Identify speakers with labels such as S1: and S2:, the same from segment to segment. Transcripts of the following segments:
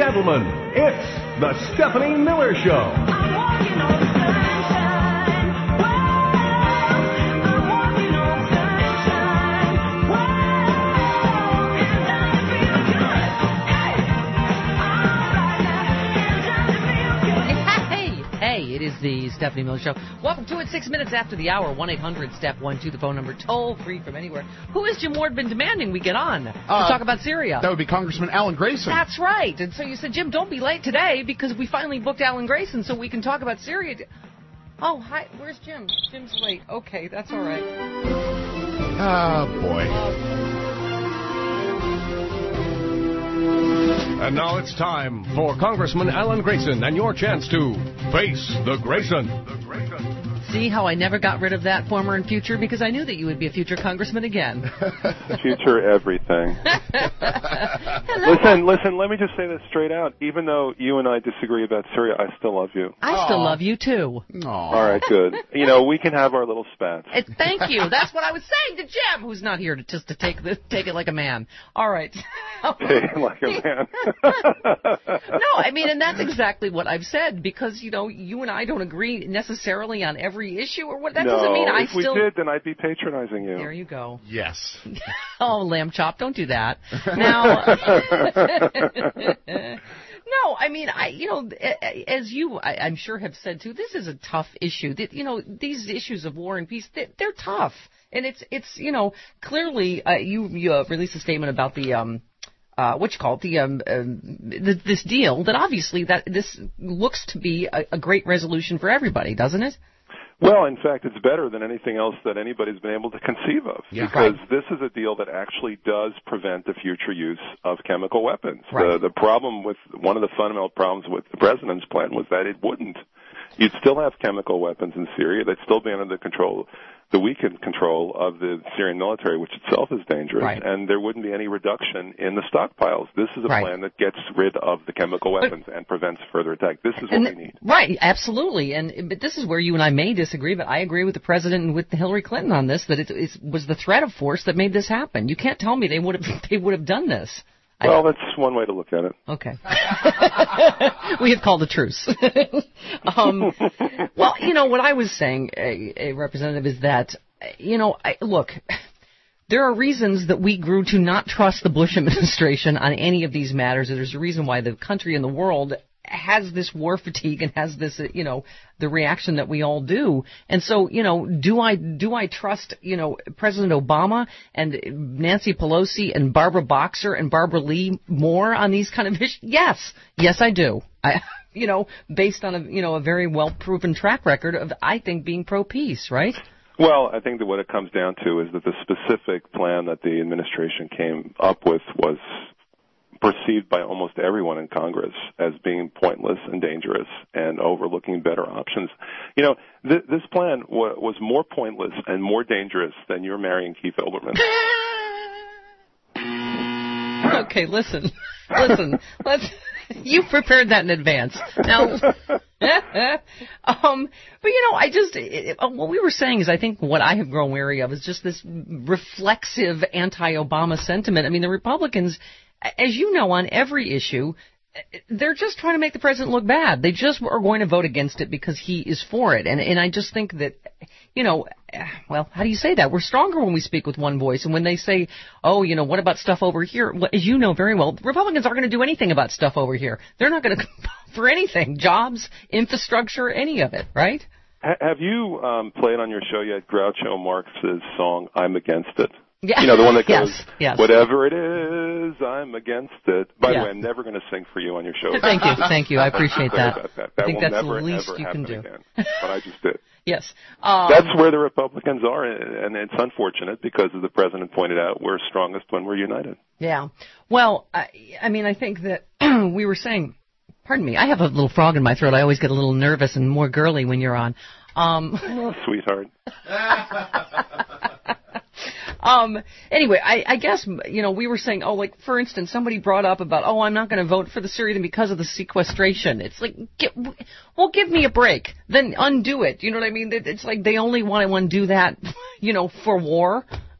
S1: gentlemen, it's the Stephanie Miller Show.
S2: I'm walking on sunshine. Whoa, I'm walking on sunshine. Whoa, it's time to feel good. Hey, all right now, it's time to feel good.
S3: Hey, it is the Stephanie Miller Show. Welcome to it, 6 minutes after the hour, 1-800-STEP-12, the phone number, toll-free from anywhere. Who has Jim Ward been demanding we get on to talk about Syria?
S4: That would be Congressman Alan Grayson.
S3: That's right. And so you said, Jim, don't be late today because we finally booked Alan Grayson so we can talk about Syria. Oh, hi. Where's Jim? Jim's late. Okay, that's all right.
S4: Oh, boy.
S1: And now it's time for Congressman Alan Grayson and your chance to face the Grayson.
S3: See how I never got rid of that former and future because I knew that you would be a future congressman again.
S5: Future everything. Listen, let me just say this straight out. Even though you and I disagree about Syria, I still love you.
S3: I still love you, too.
S5: All right, good. You know, we can have our little spats.
S3: Thank you. That's what I was saying to Jim, who's not here to take it like a man. All right.
S5: Take it like a man.
S3: No, I mean, and that's exactly what I've said because, you know, you and I don't agree necessarily on every issue or what. That doesn't mean I still...
S5: if we did, then I'd be patronizing you.
S3: There you go.
S4: Yes.
S3: Oh, lamb chop, don't do that. Now... No, I mean, as I'm sure have said too, this is a tough issue. You know, these issues of war and peace, they're tough. And it's you know, clearly you released a statement about the... this deal that obviously this looks to be a great resolution for everybody, doesn't it?
S5: Well, in fact, it's better than anything else that anybody's been able to conceive of, because this is a deal that actually does prevent the future use of chemical weapons.
S3: Right.
S5: The problem with one of the fundamental problems with the president's plan was that it wouldn't. You'd still have chemical weapons in Syria. They'd still be under the weakened control of the Syrian military, which itself is dangerous, and there wouldn't be any reduction in the stockpiles. This is a plan that gets rid of the chemical weapons and prevents further attack. This is what we need.
S3: Right, absolutely. But this is where you and I may disagree, but I agree with the president and with Hillary Clinton on this, that it was the threat of force that made this happen. You can't tell me they would have done this.
S5: Well, that's one way to look at it.
S3: Okay. We have called a truce. Well, you know, what I was saying, a representative, is that, you know, look, there are reasons that we grew to not trust the Bush administration on any of these matters. There's a reason why the country and the world has this war fatigue and has this, you know, the reaction that we all do. And so, you know, do I trust, you know, President Obama and Nancy Pelosi and Barbara Boxer and Barbara Lee more on these kind of issues? Yes, I do. You know, based on a very well proven track record of, I think, being pro-peace, right?
S5: Well, I think that what it comes down to is that the specific plan that the administration came up with was perceived by almost everyone in Congress as being pointless and dangerous and overlooking better options. You know, this plan was more pointless and more dangerous than your marrying Keith Olbermann.
S3: Okay, listen. You prepared that in advance. Now, but you know, what we were saying is, I think what I have grown wary of is just this reflexive anti-Obama sentiment. I mean, the Republicans, as you know, on every issue, they're just trying to make the president look bad. They just are going to vote against it because he is for it. And I just think that, you know, well, how do you say that? We're stronger when we speak with one voice. And when they say, oh, you know, what about stuff over here? Well, as you know very well, Republicans aren't going to do anything about stuff over here. They're not going to for anything, jobs, infrastructure, any of it, right?
S5: Have you played on your show yet Groucho Marx's song, I'm Against It?
S3: Yeah.
S5: You know, the one that goes,
S3: yes.
S5: Whatever it is, I'm against it. By the way, I'm never going to sing for you on your show.
S3: Thank you. I appreciate that.
S5: I
S3: think
S5: will
S3: that's
S5: never,
S3: the least
S5: ever
S3: you can do.
S5: Again, but I just did.
S3: Yes.
S5: That's where the Republicans are, and it's unfortunate because, as the president pointed out, we're strongest when we're united. Yeah.
S3: Well, I mean, I think that we were saying, pardon me, I have a little frog in my throat. I always get a little nervous and more girly when you're on.
S5: Oh, sweetheart.
S3: Anyway, I guess, you know, we were saying, like, for instance, somebody brought up about, I'm not going to vote for the Syrian because of the sequestration. It's like, give me a break. Then undo it. You know what I mean? It's like they only want to undo that, you know, for war.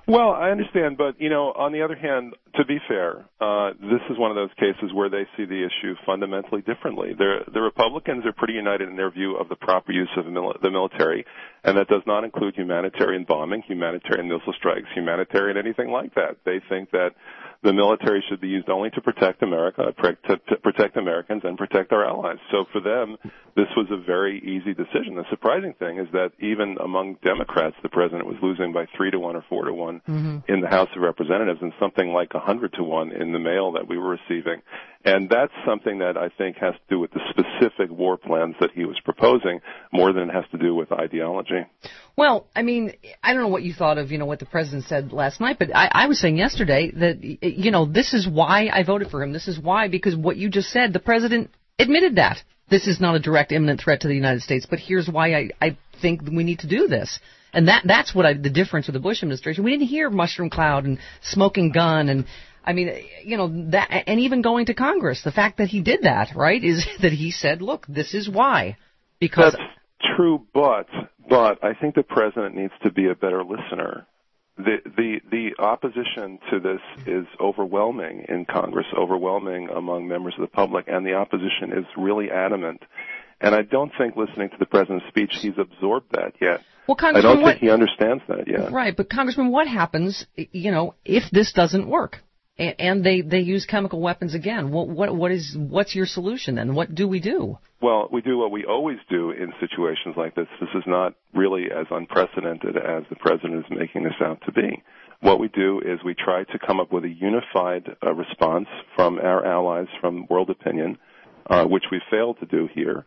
S5: Well, I understand, but, on the other hand, to be fair, this is one of those cases where they see the issue fundamentally differently. The Republicans are pretty united in their view of the proper use of the military, and that does not include humanitarian bombing, humanitarian missile strikes, humanitarian anything like that. They think that the military should be used only to protect America, to protect Americans, and protect our allies. So for them, this was a very easy decision. The surprising thing is that even among Democrats, the president was losing by 3-1 or 4-1 in the House of Representatives, and something like 100-1 in the mail that we were receiving. And that's something that I think has to do with the specific war plans that he was proposing more than it has to do with ideology.
S3: Well, I mean, I don't know what you thought of, what the president said last night, but I was saying yesterday that, this is why I voted for him. This is why, because what you just said, the president admitted that. This is not a direct imminent threat to the United States, but here's why I think we need to do this. And that's what the difference with the Bush administration. We didn't hear mushroom cloud and smoking gun and, that, and even going to Congress. The fact that he did that, right, is that he said, look, this is why. Because
S5: that's true, but I think the president needs to be a better listener. The opposition to this is overwhelming in Congress, overwhelming among members of the public, and the opposition is really adamant. And I don't think listening to the president's speech, he's absorbed that yet.
S3: Well,
S5: I don't think he understands that yet.
S3: Right, but Congressman, what happens, if this doesn't work? And they use chemical weapons again. What's your solution then? What do we do?
S5: Well, we do what we always do in situations like this. This is not really as unprecedented as the president is making this out to be. What we do is we try to come up with a unified response from our allies, from world opinion, which we failed to do here.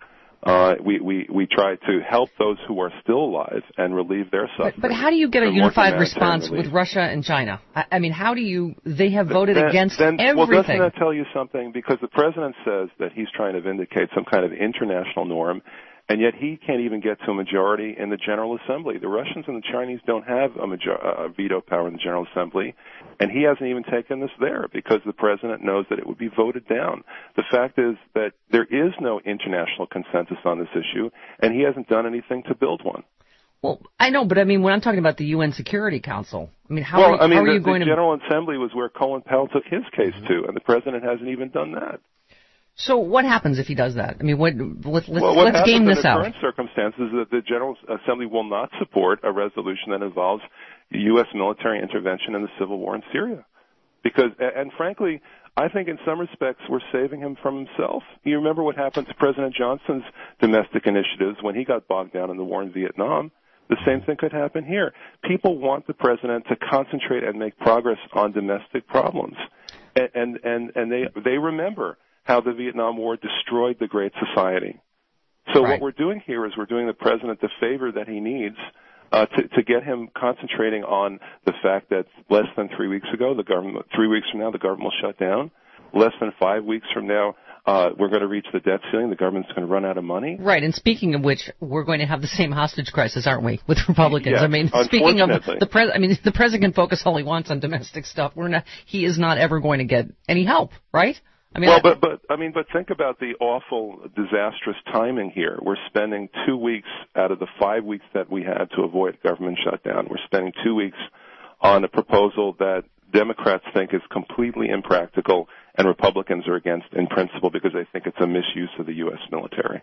S5: We try to help those who are still alive and relieve their suffering.
S3: But how do you get a unified response with Russia and China? I mean, how do you? They have voted against everything.
S5: Well, doesn't that tell you something? Because the president says that he's trying to vindicate some kind of international norm, and yet he can't even get to a majority in the General Assembly. The Russians and the Chinese don't have a veto power in the General Assembly, and he hasn't even taken this there because the president knows that it would be voted down. The fact is that there is no international consensus on this issue, and he hasn't done anything to build one.
S3: Well, I know, but I mean, when I'm talking about the UN Security Council, I mean, how are you going to...
S5: The General Assembly was where Colin Powell took his case to, and the president hasn't even done that.
S3: So what happens if he does that? I mean, let's game this out.
S5: What happens in the current circumstances is that the General Assembly will not support a resolution that involves U.S. military intervention in the civil war in Syria. Because, and frankly, I think in some respects we're saving him from himself. You remember what happened to President Johnson's domestic initiatives when he got bogged down in the war in Vietnam? The same thing could happen here. People want the president to concentrate and make progress on domestic problems. And they remember how the Vietnam War destroyed the Great Society. So What we're doing here is we're doing the president the favor that he needs to get him concentrating on the fact that less than 3 weeks ago, 3 weeks from now, the government will shut down. Less than 5 weeks from now, we're going to reach the debt ceiling. The government's going to run out of money.
S3: Right, and speaking of which, we're going to have the same hostage crisis, aren't we, with Republicans?
S5: Yes,
S3: I mean, speaking of the president can focus all he wants on domestic stuff. He is not ever going to get any help, right? I mean,
S5: but think about the awful, disastrous timing here. We're spending 2 weeks out of the 5 weeks that we had to avoid government shutdown. We're spending 2 weeks on a proposal that Democrats think is completely impractical and Republicans are against in principle because they think it's a misuse of the U.S. military.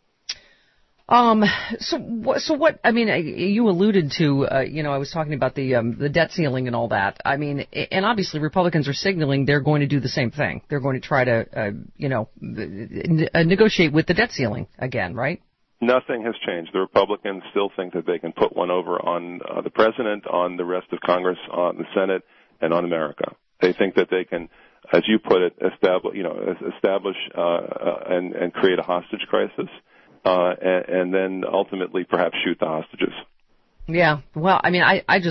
S3: So what, I mean, you alluded to, I was talking about the debt ceiling and all that. I mean, and obviously Republicans are signaling they're going to do the same thing. They're going to try to, negotiate with the debt ceiling again, right?
S5: Nothing has changed. The Republicans still think that they can put one over on the president, on the rest of Congress, on the Senate, and on America. They think that they can, as you put it, establish and create a hostage crisis. And then ultimately perhaps shoot the hostages. Yeah,
S3: well, I mean,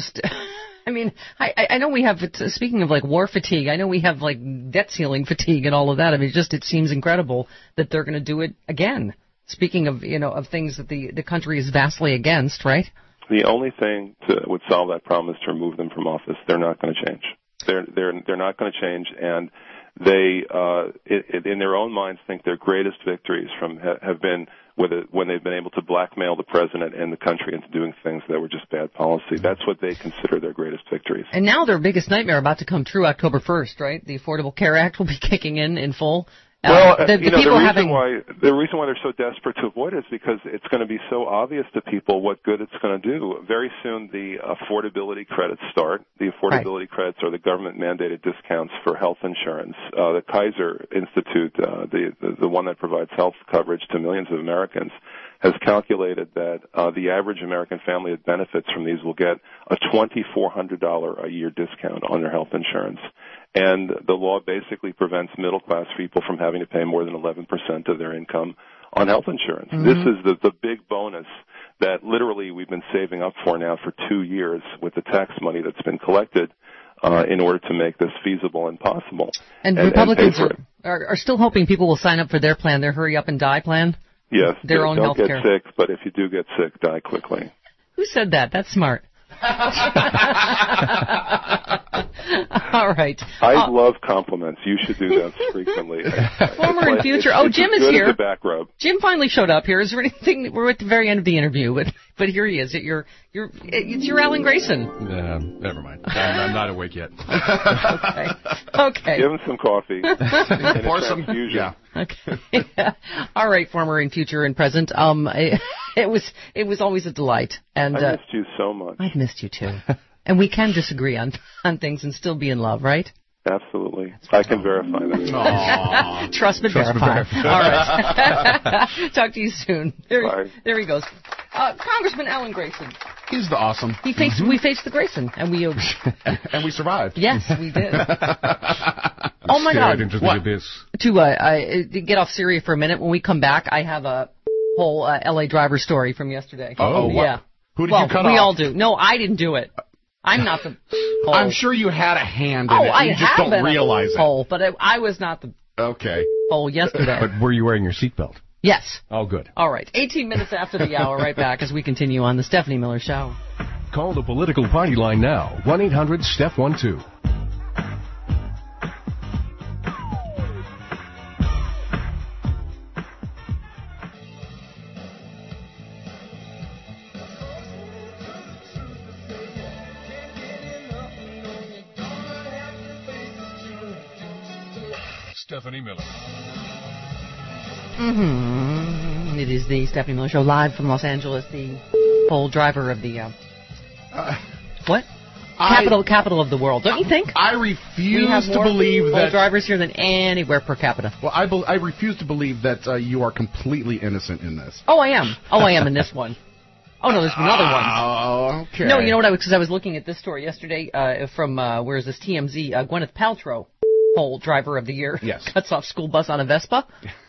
S3: I know we have, speaking of like war fatigue, I know we have like debt ceiling fatigue and all of that. I mean, it seems incredible that they're going to do it again. Speaking of, of things that the country is vastly against, right?
S5: The only thing that would solve that problem is to remove them from office. They're not going to change. They're not going to change, and they, in their own minds, think their greatest victories have been when they've been able to blackmail the president and the country into doing things that were just bad policy. That's what they consider their greatest victories.
S3: And now their biggest nightmare about to come true October 1st, right? The Affordable Care Act will be kicking in full.
S5: Well,
S3: the reason
S5: why they're so desperate to avoid it is because it's going to be so obvious to people what good it's going to do. Very soon, the affordability credits start. The affordability credits are the government-mandated discounts for health insurance. The Kaiser Institute, the one that provides health coverage to millions of Americans, has calculated that the average American family that benefits from these will get a $2,400 a year discount on their health insurance. And the law basically prevents middle-class people from having to pay more than 11% of their income on health insurance. Mm-hmm. This is the big bonus that literally we've been saving up for now for 2 years with the tax money that's been collected in order to make this feasible and possible.
S3: And Republicans are still hoping people will sign up for their plan, their Hurry Up and Die plan?
S5: Yes.
S3: Their own health care.
S5: Don't get sick, but if you do get sick, die quickly.
S3: Who said that? That's smart. All right.
S5: I love compliments. You should do that frequently.
S3: Former and future. Jim is here.
S5: It's a back rub.
S3: Jim finally showed up here. Is there anything? We're at the very end of the interview, but here he is. It's your Alan Grayson.
S4: Never mind. I'm not awake yet.
S3: Okay.
S5: Give him some coffee.
S4: Pour some. Yeah.
S3: Okay. Yeah. All right, former and future and present. It was always a delight. And
S5: I missed you so much.
S3: I've missed you too. And we can disagree on things and still be in love, right?
S5: Absolutely. I can verify that.
S3: Trust but verify. All right. Talk to you soon.
S5: Bye.
S3: There he goes. Congressman Alan Grayson.
S4: He's the awesome.
S3: We faced the Grayson, and we
S4: and we survived.
S3: Yes, we did. Oh my God!
S1: Into the abyss.
S3: To get off Syria for a minute, when we come back, I have a whole LA driver story from yesterday.
S4: Oh,
S3: yeah.
S4: Who did you cut off?
S3: We all do. No, I didn't do it. I'm not the pole.
S4: I'm sure you had a hand in it. You just don't realize it.
S3: Pole, but I was not the pole yesterday.
S1: But were you wearing your seatbelt?
S3: Yes.
S1: Oh, good.
S3: All right. 18 minutes after the hour, right back as we continue on the Stephanie Miller Show.
S1: Call the political party line now. 1-800-STEPH12. Stephanie Miller.
S3: It is the Stephanie Miller Show live from Los Angeles, the pole driver of the what? Capital of the world, don't you think?
S4: I refuse to believe that
S3: pole drivers here than anywhere per capita.
S4: Well, I refuse to believe that you are completely innocent in this.
S3: Oh, I am. I am in this one. Oh no, there's been other ones.
S4: Oh, okay.
S3: No, you know what? Because I was looking at this story yesterday from where is this TMZ? Gwyneth Paltrow, pole driver of the year.
S4: Yes.
S3: Cuts off school bus on a Vespa.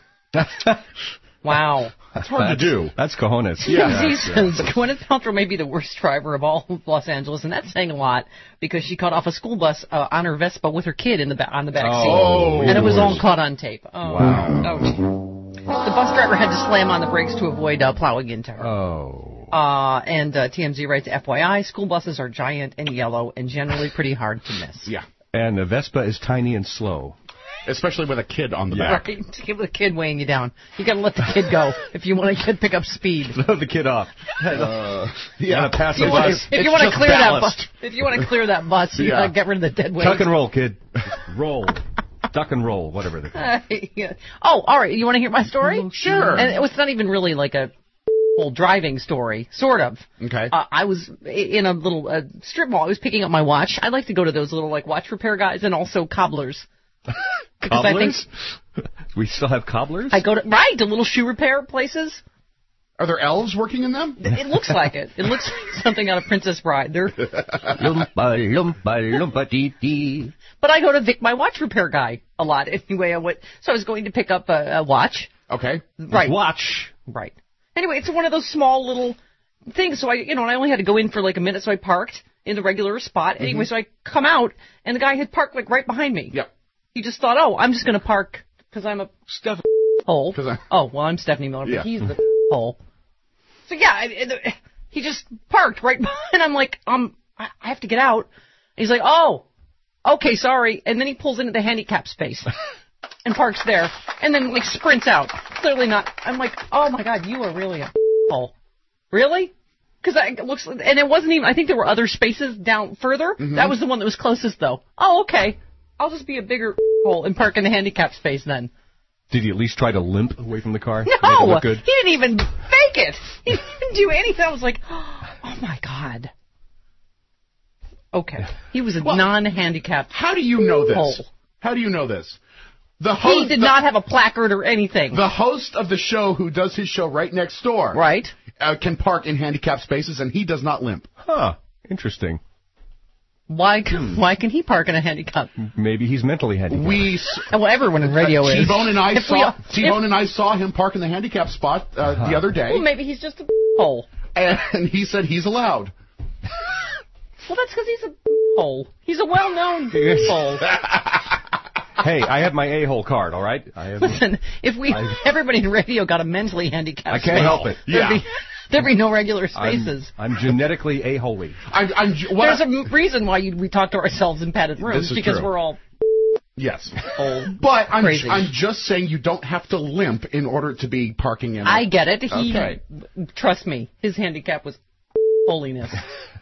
S3: Wow.
S4: That's hard to do.
S1: That's cojones.
S3: TMZ says Gwyneth Paltrow may be the worst driver of all of Los Angeles, and that's saying a lot because she cut off a school bus on her Vespa with her kid on the back seat, and it was all caught on tape. Oh, wow. The bus driver had to slam on the brakes to avoid plowing into her. And TMZ writes, FYI, school buses are giant and yellow and generally pretty hard to miss.
S4: Yeah.
S1: And the Vespa is tiny and slow.
S4: Especially with a kid on the back.
S3: Right, with a kid weighing you down. You got to let the kid go if you want to pick up speed.
S1: Throw the kid off.
S4: Yeah,
S1: pass the bus.
S3: If you want to clear that bus, you got to get rid of the dead weight.
S1: Tuck and roll, kid. Roll. Duck and roll, whatever.
S3: Yeah. Oh, all right. You want to hear my story?
S4: Sure.
S3: And it's not even really like a whole driving story, sort of.
S4: Okay.
S3: I was in a little strip mall. I was picking up my watch. I like to go to those little watch repair guys and also cobblers.
S1: Cobblers? We still have cobblers?
S3: I go to little shoe repair places.
S4: Are there elves working in them?
S3: It looks like it. It looks like something out of Princess Bride. They're
S1: Lumpa, lumpa, lumpa, dee, dee.
S3: But I go to Vic, my watch repair guy, a lot. Anyway, so I was going to pick up a watch.
S4: Okay.
S3: Right.
S1: Watch.
S3: Right. Anyway, it's one of those small little things. So I only had to go in for like a minute, so I parked in the regular spot. Anyway, so I come out, and the guy had parked right behind me.
S4: Yep.
S3: He just thought, I'm just going to park because I'm a hole. I'm Stephanie Miller, but he's the hole. So yeah, he just parked right behind. And I'm like, I have to get out. And he's like, oh, okay, sorry. And then he pulls into the handicap space and parks there, and then sprints out. clearly not. I'm like, oh my God, you are really a hole. Really? Because it looks, and it wasn't even. I think there were other spaces down further.
S4: Mm-hmm.
S3: That was the one that was closest, though. Oh, okay. I'll just be a bigger hole and park in the handicap space then.
S1: Did you at least try to limp away from the car?
S3: No,
S1: Make it look good?
S3: he didn't even fake it. He didn't do anything. I was like, oh my God. Okay, he was a non-handicapped.
S4: How do you know this?
S3: hole.
S4: How do you know this? The
S3: He
S4: host
S3: did not have a placard or anything.
S4: The host of the show, who does his show right next door,
S3: Right.
S4: Can park in handicapped spaces, and he does not limp.
S1: Huh. Interesting.
S3: Why can he park in a handicap?
S1: Maybe he's mentally handicapped.
S3: Well, everyone in radio is.
S4: T-Bone and I
S3: If we all-
S4: T-Bone and I saw him park in the handicap spot the other day,
S3: Well, maybe he's just a hole.
S4: and he said he's allowed.
S3: Well, that's because he's a hole. He's a well-known hole.
S1: Hey, I have my a-hole card, all right?
S3: Listen, if everybody in radio got a mentally handicapped
S1: I can't
S3: space,
S1: help it.
S3: there'd be no regular spaces.
S1: I'm genetically a-holy.
S3: There's a reason why we talk to ourselves in padded rooms,
S4: This is
S3: because
S4: true.
S3: we're all
S4: Yes.
S3: old.
S4: But
S3: Crazy.
S4: I'm just saying you don't have to limp in order to be parking in.
S3: I get it.
S4: Okay.
S3: Trust me, his handicap was holiness.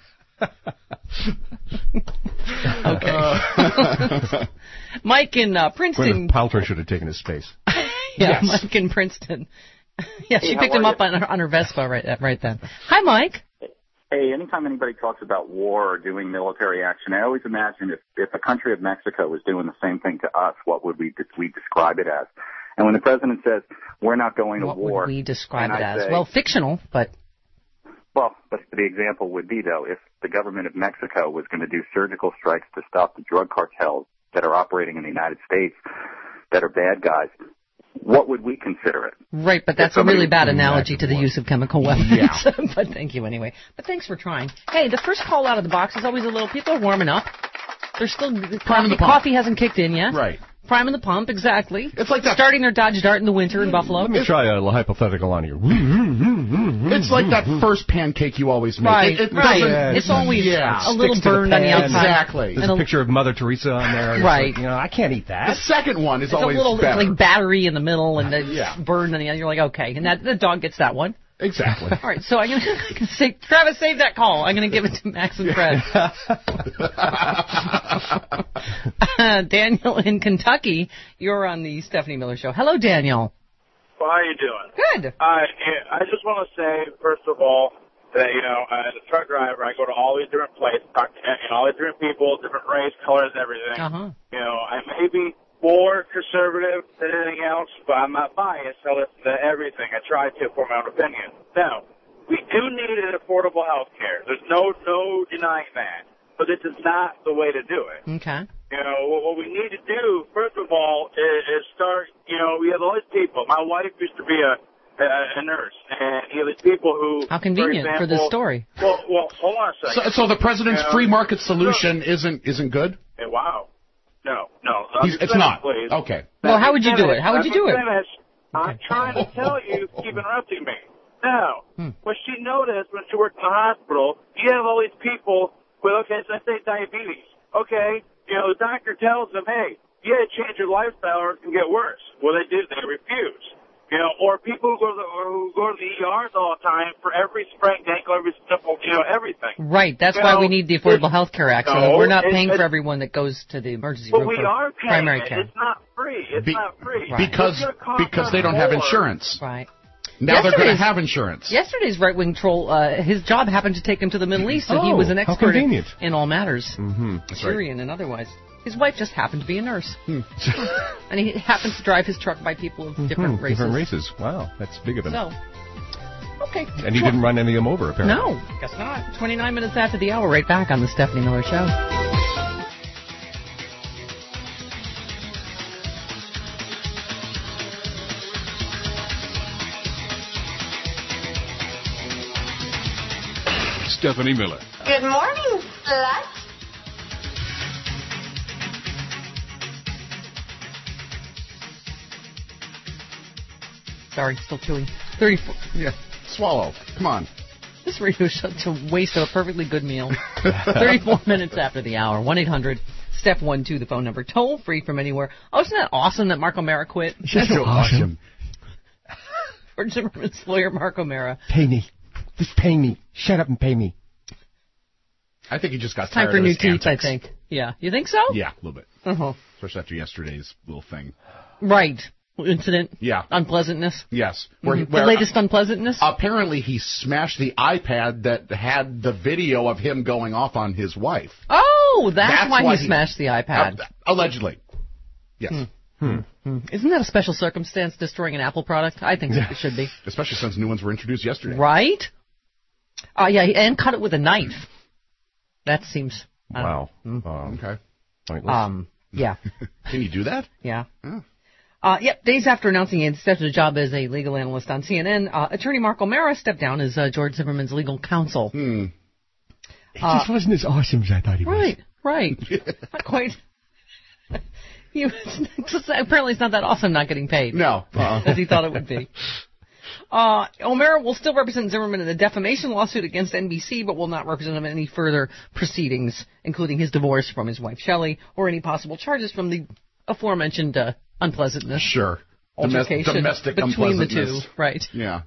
S3: Okay. Mike in Princeton.
S1: Gwyneth Paltrow should have taken his space.
S3: Yeah,
S4: Yes.
S3: Mike in Princeton. Yeah, she
S6: Hey,
S3: picked
S6: how
S3: him
S6: are
S3: up on her Vespa right then. Hi, Mike.
S6: Hey, anytime anybody talks about war or doing military action, I always imagine if the country of Mexico was doing the same thing to us, what would we describe it as? And when the president says, we're not going to
S3: What
S6: war.
S3: would we describe
S6: and
S3: it
S6: I
S3: as?
S6: say,
S3: Well, fictional, but
S6: Well, but the example would be, though, if the government of Mexico was going to do surgical strikes to stop the drug cartels that are operating in the United States that are bad guys, what would we consider it?
S3: right. But that's a
S6: somebody
S3: really bad
S6: would
S3: analogy to the use of chemical weapons.
S4: Yeah.
S3: But thank you anyway. But thanks for trying. Hey, the first call out of the box is always a little. People are warming up. They're still
S4: Priming the pump.
S3: coffee hasn't kicked in yet.
S4: Right.
S3: Priming the pump, exactly.
S4: It's like that.
S3: Starting their Dodge Dart in the winter in Buffalo.
S1: Let me try a hypothetical on you.
S4: It's like that first pancake you always make.
S3: Right,
S4: It
S3: right.
S4: doesn't-
S3: It's always
S4: Yeah.
S3: a little
S1: Sticks to the
S3: burned on the
S1: pan.
S3: outside.
S4: Exactly.
S1: There's a picture of Mother Teresa on there. It's
S3: Right.
S1: like, I can't eat
S4: The
S1: that.
S4: second one is
S3: It's a
S4: always
S3: little
S4: better.
S3: like battery in the middle and it's
S4: Yeah.
S3: burned on the other. You're like, okay. And the dog gets that one.
S4: Exactly.
S3: All right, so I'm going to say, Travis, save that call. I'm going to give it to Max and Fred. Daniel in Kentucky, you're on the Stephanie Miller Show. Hello, Daniel.
S7: Well, how you doing?
S3: Good.
S7: I just want to say, first of all, that, as a truck driver, I go to all these different places, talk to all these different people, different race, colors, everything.
S3: Uh-huh.
S7: I may be more conservative than anything else, but I'm not biased. I listen to everything. I try to form my own opinion. Now, we do need an affordable health care. There's no denying that. But this is not the way to do it.
S3: Okay.
S7: What we need to do, first of all, is start, we have all these people. My wife used to be a nurse, and you have these people who...
S3: How convenient for this story.
S7: Well, hold on a second.
S4: So the president's free market solution isn't good?
S7: Hey, wow. No.
S4: It's not.
S7: Please.
S4: Okay.
S3: Well, how would you do it? How would you do it?
S7: I'm trying to tell you, keep interrupting me. Now, what she noticed when she worked in the hospital, you have all these people with, okay, so let's say diabetes. Okay, the doctor tells them, hey, you got to change your lifestyle or it can get worse. Well, they do. They refuse. Or people who go to the ERs all the time for every sprained ankle, every stumble, everything.
S3: Right. That's why we need the Affordable Health Care Act, so that
S7: No,
S3: we're not paying
S7: it's-
S3: for everyone that goes to the emergency
S7: But
S3: room
S7: we
S3: for
S7: are paying
S3: primary
S7: it.
S3: care.
S7: It's not free. It's not free.
S3: Right.
S4: Because they don't have insurance.
S3: Right.
S4: Now they're going to
S3: Yesterday's-
S4: have insurance.
S3: Yesterday's right-wing troll, his job happened to take him to the Middle East, so he
S1: Oh,
S3: was an
S1: how
S3: expert
S1: convenient.
S3: in all matters,
S1: That's right.
S3: Syrian and otherwise. His wife just happened to be a nurse. And he happens to drive his truck by people of different races.
S1: Different races. Wow, that's big of him.
S3: So, okay.
S1: And he didn't run any of them over, apparently.
S3: No, guess not. 29 minutes after the hour, right back on the Stephanie Miller Show.
S1: Stephanie Miller.
S2: Good morning, slut.
S3: Sorry, still chewing. 34.
S4: Yeah. Swallow. Come on.
S3: This radio show's a waste of a perfectly good meal. 34 minutes after the hour. 1-800-STEP-12, the phone number. Toll free from anywhere. Oh, isn't that awesome that Mark O'Mara quit?
S4: That's so awesome.
S3: George Zimmerman's lawyer, Mark O'Mara.
S8: Pay me. Just pay me. Shut up and pay me.
S4: I think he just got
S3: Time
S4: tired
S3: for
S4: of
S3: new
S4: his
S3: teeth,
S4: antics.
S3: I think. Yeah. You think so?
S4: Yeah, a little bit.
S3: Uh-huh.
S4: Especially after yesterday's little thing.
S3: Right. Incident.
S4: Yeah.
S3: Unpleasantness.
S4: Yes.
S3: The latest unpleasantness?
S4: Apparently he smashed the iPad that had the video of him going off on his wife.
S3: Oh, that's why he smashed the iPad.
S4: Allegedly. Yes.
S3: Isn't that a special circumstance, destroying an Apple product? I think it should be.
S4: Especially since new ones were introduced yesterday.
S3: Right? Yeah, and cut it with a knife. That seems...
S8: Wow.
S4: Okay.
S3: Yeah.
S4: Can you do that?
S3: Yeah. Yep, days after announcing he stepped into a job as a legal analyst on CNN, attorney Mark O'Mara stepped down as George Zimmerman's legal counsel.
S8: It just wasn't as awesome as I thought he was.
S3: Right. Not quite. Apparently it's not that awesome not getting paid.
S4: No.
S3: As he thought it would be. O'Mara will still represent Zimmerman in a defamation lawsuit against NBC, but will not represent him in any further proceedings, including his divorce from his wife Shelley, or any possible charges from the aforementioned unpleasantness.
S4: Sure.
S3: Altercation
S4: Domestic
S3: between the two.
S4: unpleasantness.
S3: Right.
S4: Yeah.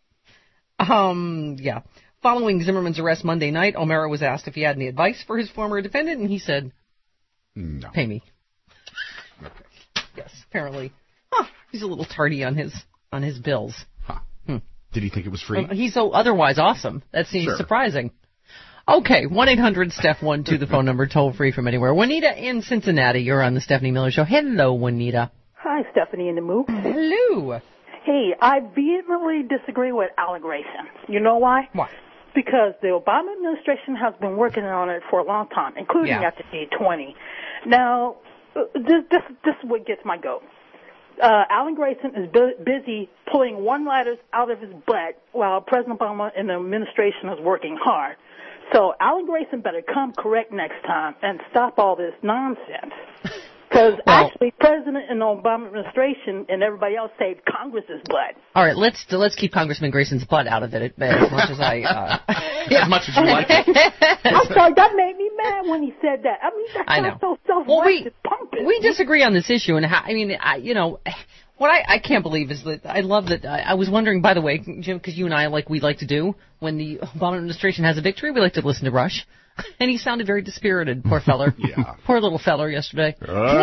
S3: Yeah. Following Zimmerman's arrest Monday night, O'Mara was asked if he had any advice for his former defendant, and he said,
S4: no.
S3: Pay me.
S4: Okay.
S3: Yes, apparently. He's a little tardy on his bills.
S4: Did he think it was free?
S3: He's so otherwise awesome. That seems surprising. Okay, 1-800-STEPH-12, the phone number, toll free from anywhere. Juanita in Cincinnati, you're on the Stephanie Miller Show. Hello, Juanita.
S9: Hi, Stephanie in the Mook.
S3: Hello.
S9: Hey, I vehemently disagree with Alan Grayson. You know why?
S3: Why?
S9: Because the Obama administration has been working on it for a long time, including at the G20. Now, this is what gets my goat. Alan Grayson is busy pulling one-liners out of his butt while President Obama and the administration is working hard. So Alan Grayson better come correct next time and stop all this nonsense. Because actually, President and the Obama administration and everybody else saved Congress's butt.
S3: All right, let's keep Congressman Grayson's butt out of it as much as I...
S4: As much as you like it.
S9: I'm sorry, that made me mad when he said that. I mean, that's so self-righteous pumping.
S3: We disagree on this issue, and what I can't believe is that I love that. I was wondering, by the way, Jim, because you and I, we like to do, when the Obama administration has a victory, we like to listen to Rush. And he sounded very dispirited, poor feller.
S4: Yeah.
S3: Poor little feller yesterday.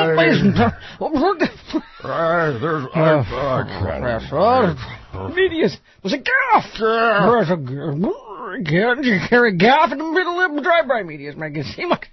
S3: Media was a gaff. You carry gaff in the middle of the drive-by media. Make it seem like...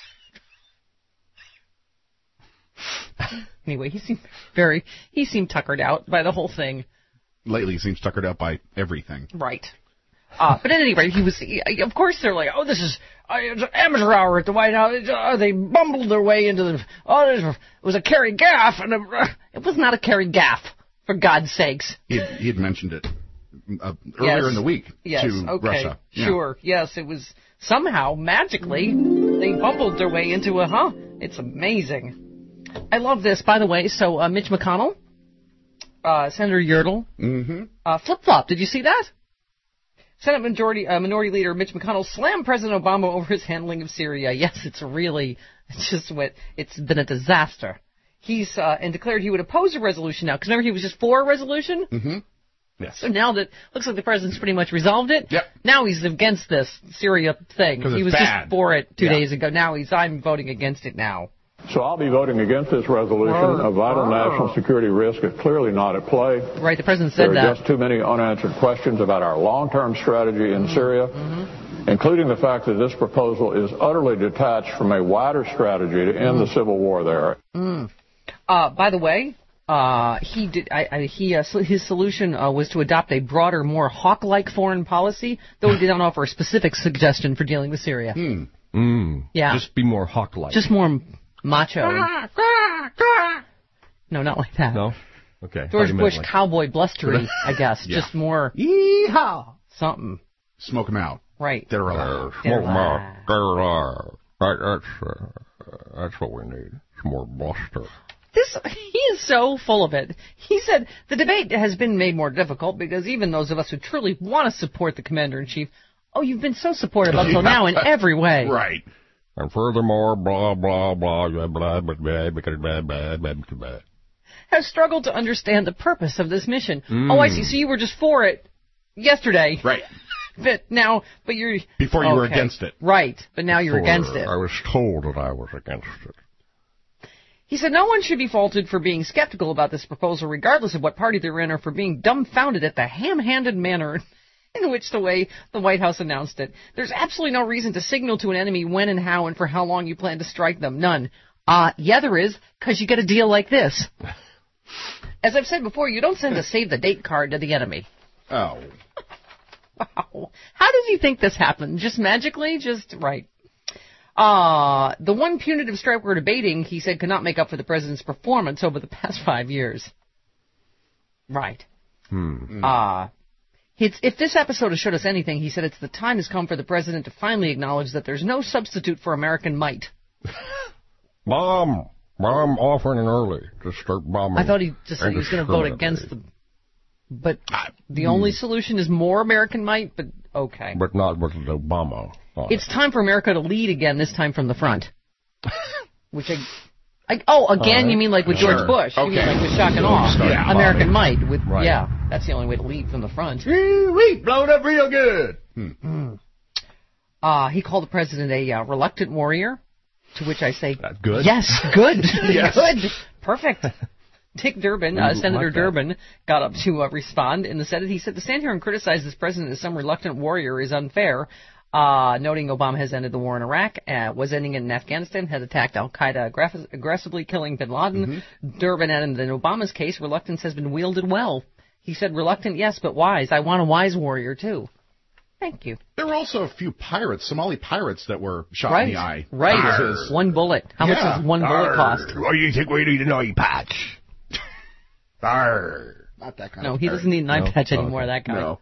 S3: Anyway, he seemed tuckered out by the whole thing.
S4: Lately, he seems tuckered out by everything.
S3: Right. But at any rate, of course they're like, this is it's amateur hour at the White House. They bumbled their way into it was a Kerry gaffe, and it was not a Kerry gaffe, for God's sakes.
S4: He had mentioned it earlier in the week to Russia. Yeah.
S3: Sure, yes, it was somehow, magically, they bumbled their way into it's amazing. I love this, by the way. So, Mitch McConnell, Senator Yertle, flip-flop. Did you see that? Senate Minority Leader Mitch McConnell slammed President Obama over his handling of Syria. Yes, it's been a disaster. He's and declared he would oppose a resolution now, because remember he was just for a resolution.
S4: Mm-hmm. Yes.
S3: So now that looks like the president's pretty much resolved it.
S4: Yep.
S3: Now he's against this Syria thing. He was just for it 2 days ago. Now I'm voting against it now.
S10: So I'll be voting against this resolution. A vital national security risk is clearly not at play.
S3: Right, the president said that.
S10: There are just too many unanswered questions about our long-term strategy in Syria, including the fact that this proposal is utterly detached from a wider strategy to end the civil war there.
S3: By the way, his solution was to adopt a broader, more hawk-like foreign policy, though he did not offer a specific suggestion for dealing with Syria. Yeah.
S8: Just be more hawk-like.
S3: Just more macho. No, not like that.
S8: No? Okay.
S3: George Bush cowboy blustery, I guess.
S4: Yeah.
S3: Just more yeehaw something.
S4: Smoke them out.
S3: Right.
S4: They're alive.
S8: Smoke them out. They're alive. Right, that's what we need. Some more bluster.
S3: He is so full of it. He said the debate has been made more difficult because even those of us who truly want to support the commander-in-chief, you've been so supportive up till now in every way.
S4: Right.
S8: And furthermore, blah, blah, blah, blah, blah, blah, blah, blah, blah, blah.
S3: have struggled to understand the purpose of this mission. Oh, I see. So you were just for it yesterday.
S4: Right.
S3: But you're...
S4: Before you were against it.
S3: Right. But now you're against it.
S8: I was told that I was against it.
S3: He said no one should be faulted for being skeptical about this proposal, regardless of what party they're in, or for being dumbfounded at the ham-handed manner in which the White House announced it. There's absolutely no reason to signal to an enemy when and how and for how long you plan to strike them. None. Yeah, there is, because you get a deal like this. As I've said before, you don't send a save-the-date card to the enemy.
S4: Oh.
S3: Wow. How does he think this happened? Just magically? Just right. The one punitive strike we're debating, he said, could not make up for the president's performance over the past 5 years. Right. If this episode has showed us anything, he said, it's the time has come for the president to finally acknowledge that there's no substitute for American might.
S8: Bomb often and early to start bombing.
S3: I thought he just said he was going to vote against the... But the only solution is more American might, but okay.
S8: But not with Obama.
S3: It's time for America to lead again, this time from the front. Which again, you mean like with George Bush?
S4: Okay.
S3: You mean like with shock and awe? Yeah. American might. Yeah, that's the only way to lead from the front.
S4: Blow it up real good.
S3: He called the president a reluctant warrior, to which I say,
S4: good?
S3: Yes, good.
S4: Yes.
S3: Good. Perfect. Dick Durbin, Senator Durbin, got up to respond in the Senate. He said, to stand here and criticize this president as some reluctant warrior is unfair, noting Obama has ended the war in Iraq, was ending in Afghanistan, had attacked al-Qaeda, aggressively killing bin Laden. Durbin added that in Obama's case, reluctance has been wielded well. He said, reluctant, yes, but wise. I want a wise warrior, too. Thank you.
S4: There were also a few Somali pirates that were shot in the eye.
S3: Right. Arr. One bullet. How much does one bullet cost?
S8: What do you think we need an eye patch?
S4: Arr. Not that kind of.
S3: No, he doesn't need an eye patch anymore, that guy.
S4: No.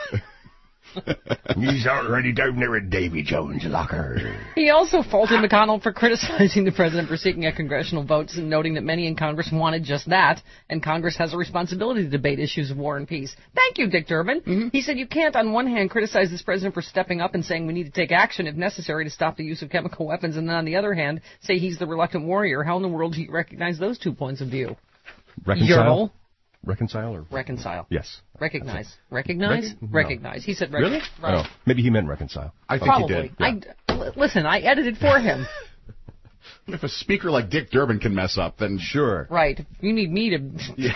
S8: He's already down there at Davy Jones' locker.
S3: He also faulted McConnell for criticizing the president for seeking a congressional vote, and noting that many in Congress wanted just that, and Congress has a responsibility to debate issues of war and peace. Thank you, Dick Durbin. He said you can't, on one hand, criticize this president for stepping up and saying we need to take action if necessary to stop the use of chemical weapons, and then on the other hand, say he's the reluctant warrior. How in the world do you recognize those 2 points of view?
S8: Reconcile? Reconcile or?
S3: Reconcile.
S8: Yes.
S3: Recognize. Recognize? Recognize. He said
S4: Really?
S3: Right.
S8: Oh, maybe he meant reconcile.
S4: I think
S3: Probably.
S4: he did.
S3: Yeah. Listen, I edited for him.
S4: If a speaker like Dick Durbin can mess up, then sure.
S3: Right. If you need me to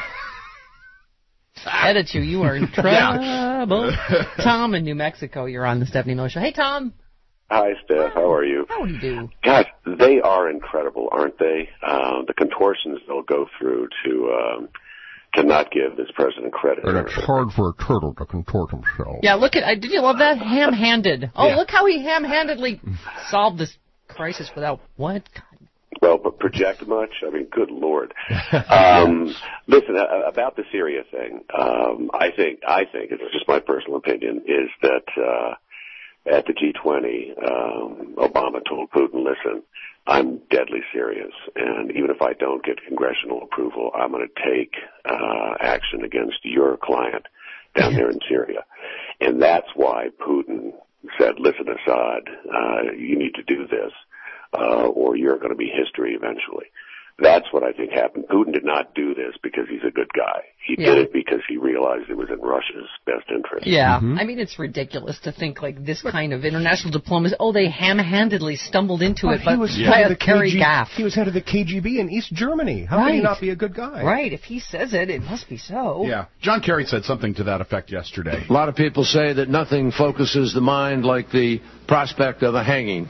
S3: edit you are in trouble. Tom in New Mexico, you're on the Stephanie Miller Show. Hey, Tom.
S11: Hi, Steph. How are you?
S3: How do you do?
S11: God, they are incredible, aren't they? The contortions they'll go through to not give this president credit.
S8: And it's hard for a turtle to contort himself.
S3: Yeah, look at. Did you love that? Ham-handed. Oh, look how he ham-handedly solved this crisis without what? God.
S11: Well, but project much? I mean, good Lord. Listen, about the Syria thing, I think, it's just my personal opinion, is that at the G20, Obama told Putin, listen, I'm deadly serious, and even if I don't get congressional approval, I'm going to take action against your client down there in Syria. And that's why Putin said, listen, Assad, you need to do this, or you're going to be history eventually. That's what I think happened. Putin did not do this because he's a good guy. He did it because he realized it was in Russia's best interest.
S3: Yeah. I mean, it's ridiculous to think like this kind of international diplomacy. Oh, they ham-handedly stumbled into it, but by a Kerry gaff.
S8: He was head of the KGB in East Germany. How can he not be a good guy?
S3: Right. If he says it, it must be so.
S4: Yeah. John Kerry said something to that effect yesterday.
S12: A lot of people say that nothing focuses the mind like the prospect of a hanging.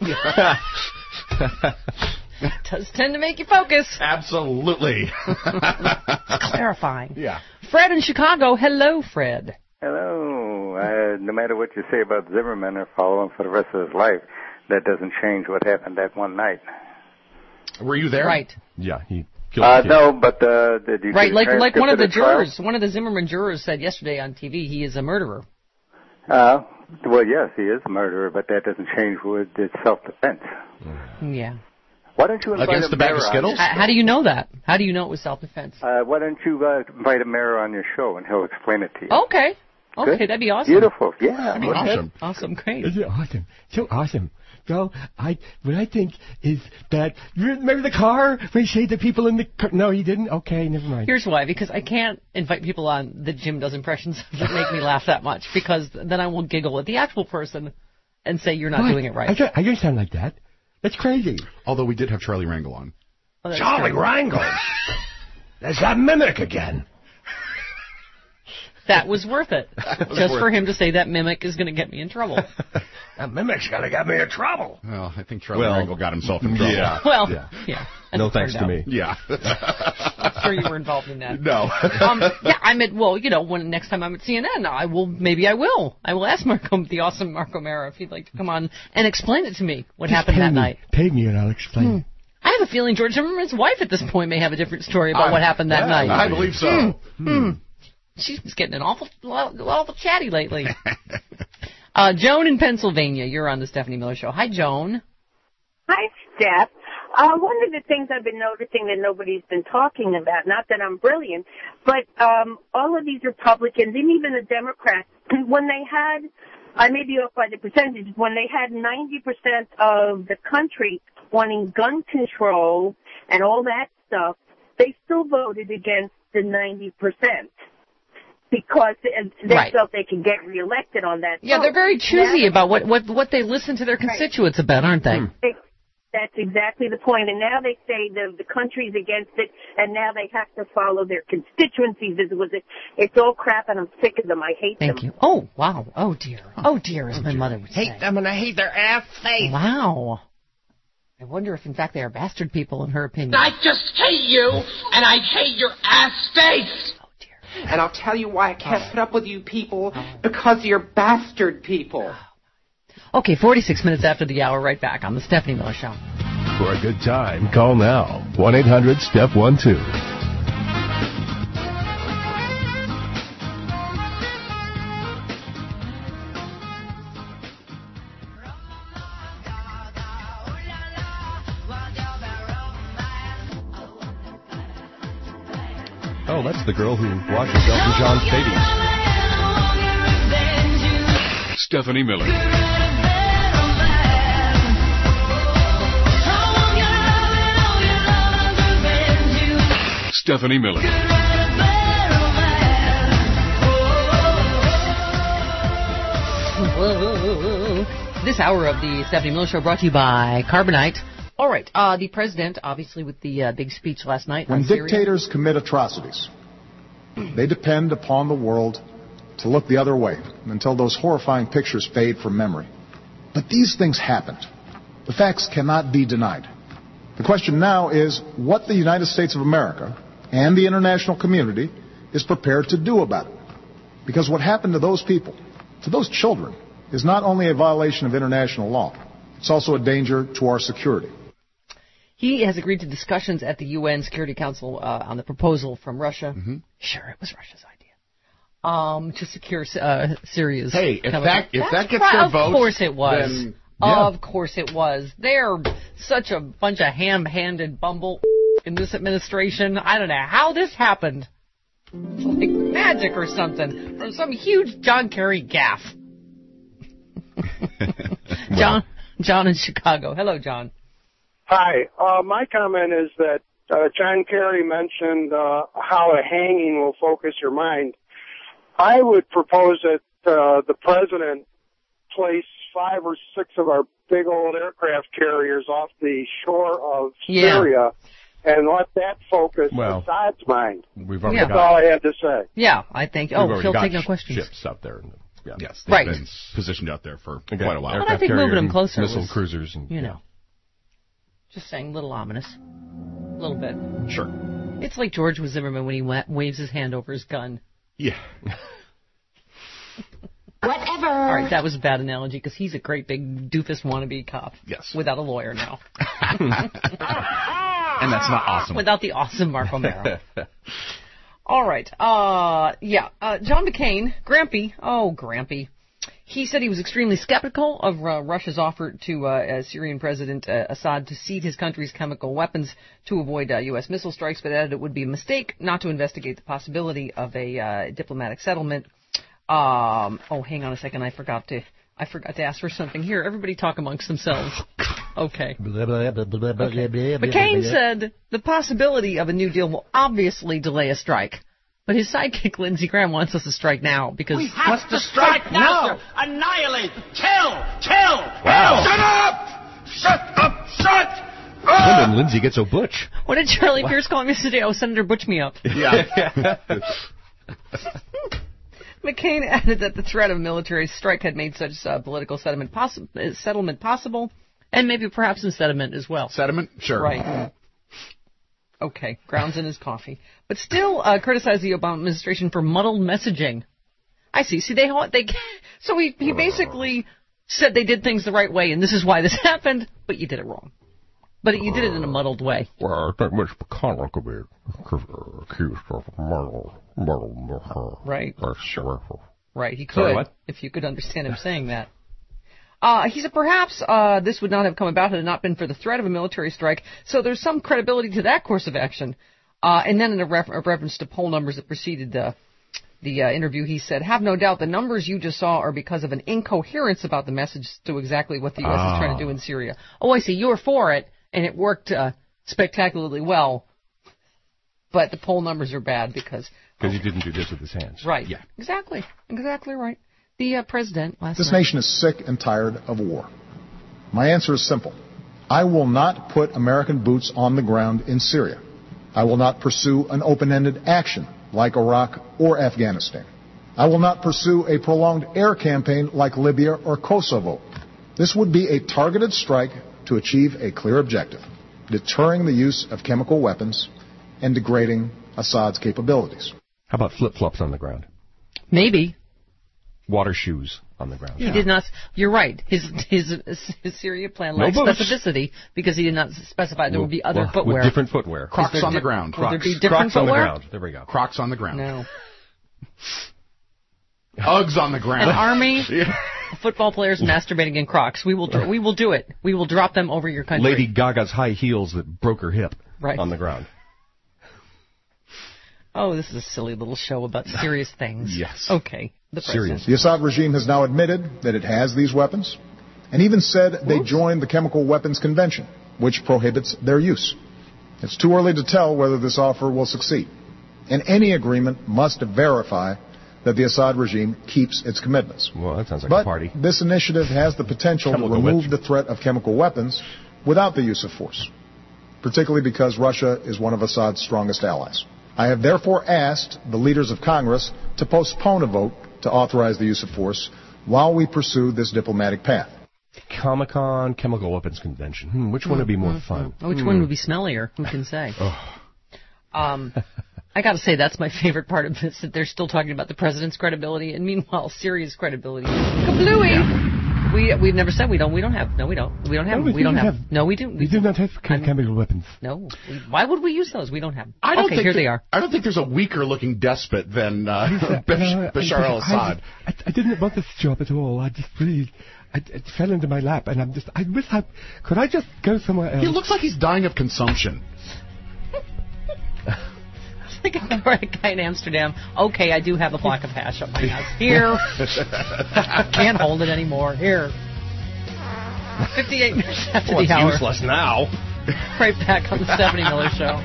S3: It does tend to make you focus.
S4: Absolutely.
S3: It's clarifying.
S4: Yeah.
S3: Fred in Chicago. Hello, Fred.
S13: Hello. No matter what you say about Zimmerman or follow him for the rest of his life, that doesn't change what happened that one night.
S4: Were you there?
S3: Right.
S8: Yeah, he killed the kid.
S13: No, but did you
S3: right, like one of the jurors,
S13: trial?
S3: one of the Zimmerman jurors said yesterday on TV he is a murderer.
S13: Well, yes, he is a murderer, but that doesn't change what it's self-defense.
S3: Yeah.
S13: Why don't you invite
S4: against the bag of Skittles?
S3: How do you know that? How do you know it was self-defense?
S13: Why don't you invite a mayor on your show and he'll explain it to you?
S3: Okay. Okay,
S13: Good.
S3: that'd be awesome.
S13: Beautiful. Yeah.
S3: That'd be
S4: awesome.
S3: Awesome, great.
S14: Isn't it awesome? So awesome. So what I think is that, you remember the car? When he saved the people in the car? No, he didn't? Okay, never mind.
S3: Here's why, because I can't invite people on that Jim does impressions that make me laugh that much, because then I will giggle at the actual person and say you're not doing it right.
S14: I don't sound like that. That's crazy.
S4: Although we did have Charlie Rangel on.
S3: Oh,
S14: Charlie Rangel? There's that mimic again.
S3: That was worth it. Just for him to say that mimic is going to get me in trouble.
S14: That mimic's going to get me in trouble.
S4: Well, I think Charlie Rangel got himself in trouble.
S14: Yeah.
S3: Well, yeah.
S14: No thanks to me.
S4: Yeah.
S3: I'm sure you were involved in that.
S4: No.
S3: Yeah, I'm at, well, when next time I'm at CNN, I will ask the awesome Marco Mera if he'd like to come on and explain it to me, what happened that night.
S14: Pay me and I'll explain it.
S3: I have a feeling George Zimmerman's wife at this point may have a different story about what happened that night.
S4: I believe so.
S3: She's getting an awful chatty lately. Joan in Pennsylvania, you're on the Stephanie Miller Show. Hi, Joan.
S15: Hi, Steph. One of the things I've been noticing that nobody's been talking about, not that I'm brilliant, but all of these Republicans, and even the Democrats, when they had, I may be off by the percentages, when they had 90% of the country wanting gun control and all that stuff, they still voted against the 90%. Because they felt they could get reelected on that.
S3: Yeah, they're very choosy about what they listen to their constituents about, aren't they?
S15: That's exactly the point. And now they say the country's against it, and now they have to follow their constituencies. It's all crap, and I'm sick of them. I hate them.
S3: Thank you. Oh, wow. Oh, dear. Oh, dear, as my mother would say.
S14: Hate them, and I hate their ass face.
S3: Wow. I wonder if, in fact, they are bastard people, in her opinion.
S16: I just hate you, and I hate your ass face. And I'll tell you why I can't put up with you people, because you're bastard people.
S3: Okay, 46 minutes after the hour, right back on the Stephanie Miller Show.
S1: For a good time, call now. 1-800-STEP-12. Oh, that's the girl who washes Elton John's babies. Stephanie Miller. Stephanie Miller.
S3: This hour of the Stephanie Miller Show brought to you by Carbonite. All right, the president, obviously with the big speech last night.
S17: When dictators commit atrocities, they depend upon the world to look the other way until those horrifying pictures fade from memory. But these things happened. The facts cannot be denied. The question now is what the United States of America and the international community is prepared to do about it. Because what happened to those people, to those children, is not only a violation of international law, it's also a danger to our security.
S3: He has agreed to discussions at the UN Security Council on the proposal from Russia. Mm-hmm. Sure, it was Russia's idea. To secure Syria's.
S4: Hey, if that gets their vote,
S3: of course it was.
S4: Then, yeah.
S3: Of course it was. They're such a bunch of ham-handed bumble in this administration. I don't know how this happened. It's like magic or something from some huge John Kerry gaffe. John in Chicago. Hello, John.
S18: Hi. My comment is that John Kerry mentioned how a hanging will focus your mind. I would propose that the president place 5 or 6 of our big old aircraft carriers off the shore of Syria and let that focus Assad's mind.
S1: We've already
S18: That's all I had to say.
S3: Yeah, I think. Phil, take no questions.
S1: Ships out there. Yeah.
S4: Yes, they've been positioned out there for quite a while.
S3: But I think moving them closer
S1: missile cruisers, and
S3: just saying, a little ominous, a little bit.
S4: Sure.
S3: It's like George with Zimmerman when he waves his hand over his gun.
S4: Yeah.
S2: Whatever.
S3: All right, that was a bad analogy because he's a great big doofus wannabe cop.
S4: Yes.
S3: Without a lawyer now.
S4: And that's not awesome.
S3: Without the awesome Marco Mero. All right. John McCain, Grampy. He said he was extremely skeptical of Russia's offer to Syrian President Assad to cede his country's chemical weapons to avoid U.S. missile strikes, but added it would be a mistake not to investigate the possibility of a diplomatic settlement. Hang on a second. I forgot to ask for something. Here, everybody talk amongst themselves. Okay. McCain said the possibility of a New Deal will obviously delay a strike. But his sidekick, Lindsey Graham, wants us to strike now because...
S19: We have to strike now! Annihilate! Kill!
S1: Wow.
S19: Shut up! Shut up! Shut
S1: When did Lindsey get so butch?
S3: What did Charlie Pierce call him yesterday? Oh, Senator Butch me up.
S4: Yeah.
S3: McCain added that the threat of a military strike had made such political settlement possible, and maybe perhaps some sediment as well.
S4: Sediment? Sure.
S3: Right. Okay, grounds in his coffee. But still criticized the Obama administration for muddled messaging. I see. So he basically said they did things the right way, and this is why this happened, but you did it wrong. But you did it in a muddled way.
S8: Well, I think Mitch McConnell could be accused of muddled.
S3: Right.
S8: Sure.
S3: Right, he could,
S1: Sorry, what?
S3: if you could understand him saying that. He said perhaps this would not have come about had it not been for the threat of a military strike, so there's some credibility to that course of action. And then in a reference to poll numbers that preceded the interview, he said, have no doubt the numbers you just saw are because of an incoherence about the message to exactly what the U.S. is trying to do in Syria. Oh, I see, you were for it, and it worked spectacularly well, but the poll numbers are bad because
S1: he didn't do this with his hands.
S3: Right.
S1: Yeah.
S3: Exactly right. The president last
S17: This
S3: night.
S17: nation is sick and tired of war. My answer is simple. I will not put American boots on the ground in Syria. I will not pursue an open-ended action like Iraq or Afghanistan. I will not pursue a prolonged air campaign like Libya or Kosovo. This would be a targeted strike to achieve a clear objective, deterring the use of chemical weapons and degrading Assad's capabilities.
S1: How about flip-flops on the ground?
S3: Maybe.
S1: Water shoes on the ground.
S3: He did not. You're right. His Syria plan lacked specificity because he did not specify there would be other footwear.
S1: With different footwear.
S4: Crocs on the ground.
S3: Would there be different
S1: Crocs on the
S3: footwear?
S1: ground. There we go.
S4: Crocs on the ground.
S3: No.
S4: Uggs on the ground.
S3: An army of football players masturbating in Crocs. We will do it. We will drop them over your country.
S1: Lady Gaga's high heels that broke her hip on the ground.
S3: Oh, this is a silly little show about serious things.
S4: Yes.
S3: Okay. The president.
S17: The Assad regime has now admitted that it has these weapons and even said they joined the Chemical Weapons Convention, which prohibits their use. It's too early to tell whether this offer will succeed, and any agreement must verify that the Assad regime keeps its commitments.
S1: Well, that sounds like
S17: but
S1: a party.
S17: This initiative has the potential to remove the threat of chemical weapons without the use of force, particularly because Russia is one of Assad's strongest allies. I have therefore asked the leaders of Congress to postpone a vote to authorize the use of force while we pursue this diplomatic path.
S1: Comic-Con, Chemical Weapons Convention. Which one would be more fun?
S3: Which one would be smellier? Who can say? I got to say, that's my favorite part of this, that they're still talking about the president's credibility, and meanwhile, Syria's credibility. Kablooey!
S1: Yeah.
S3: We've never said we don't have. No, we don't. We don't have.
S14: No, we do not have chemical weapons.
S3: No. Why would we use those? We don't have.
S4: I don't think
S3: here they are.
S4: I don't think there's a weaker looking despot than Bashar al-Assad.
S14: I didn't want this job at all. I just really, it fell into my lap, and could I just go somewhere else?
S4: He looks like he's dying of consumption.
S3: Like a guy in Amsterdam. Okay, I do have a block of hash up my house. Here. Can't hold it anymore. Here. 58 minutes after the hour.
S1: It's useless now.
S3: Right back on the Stephanie Miller Show.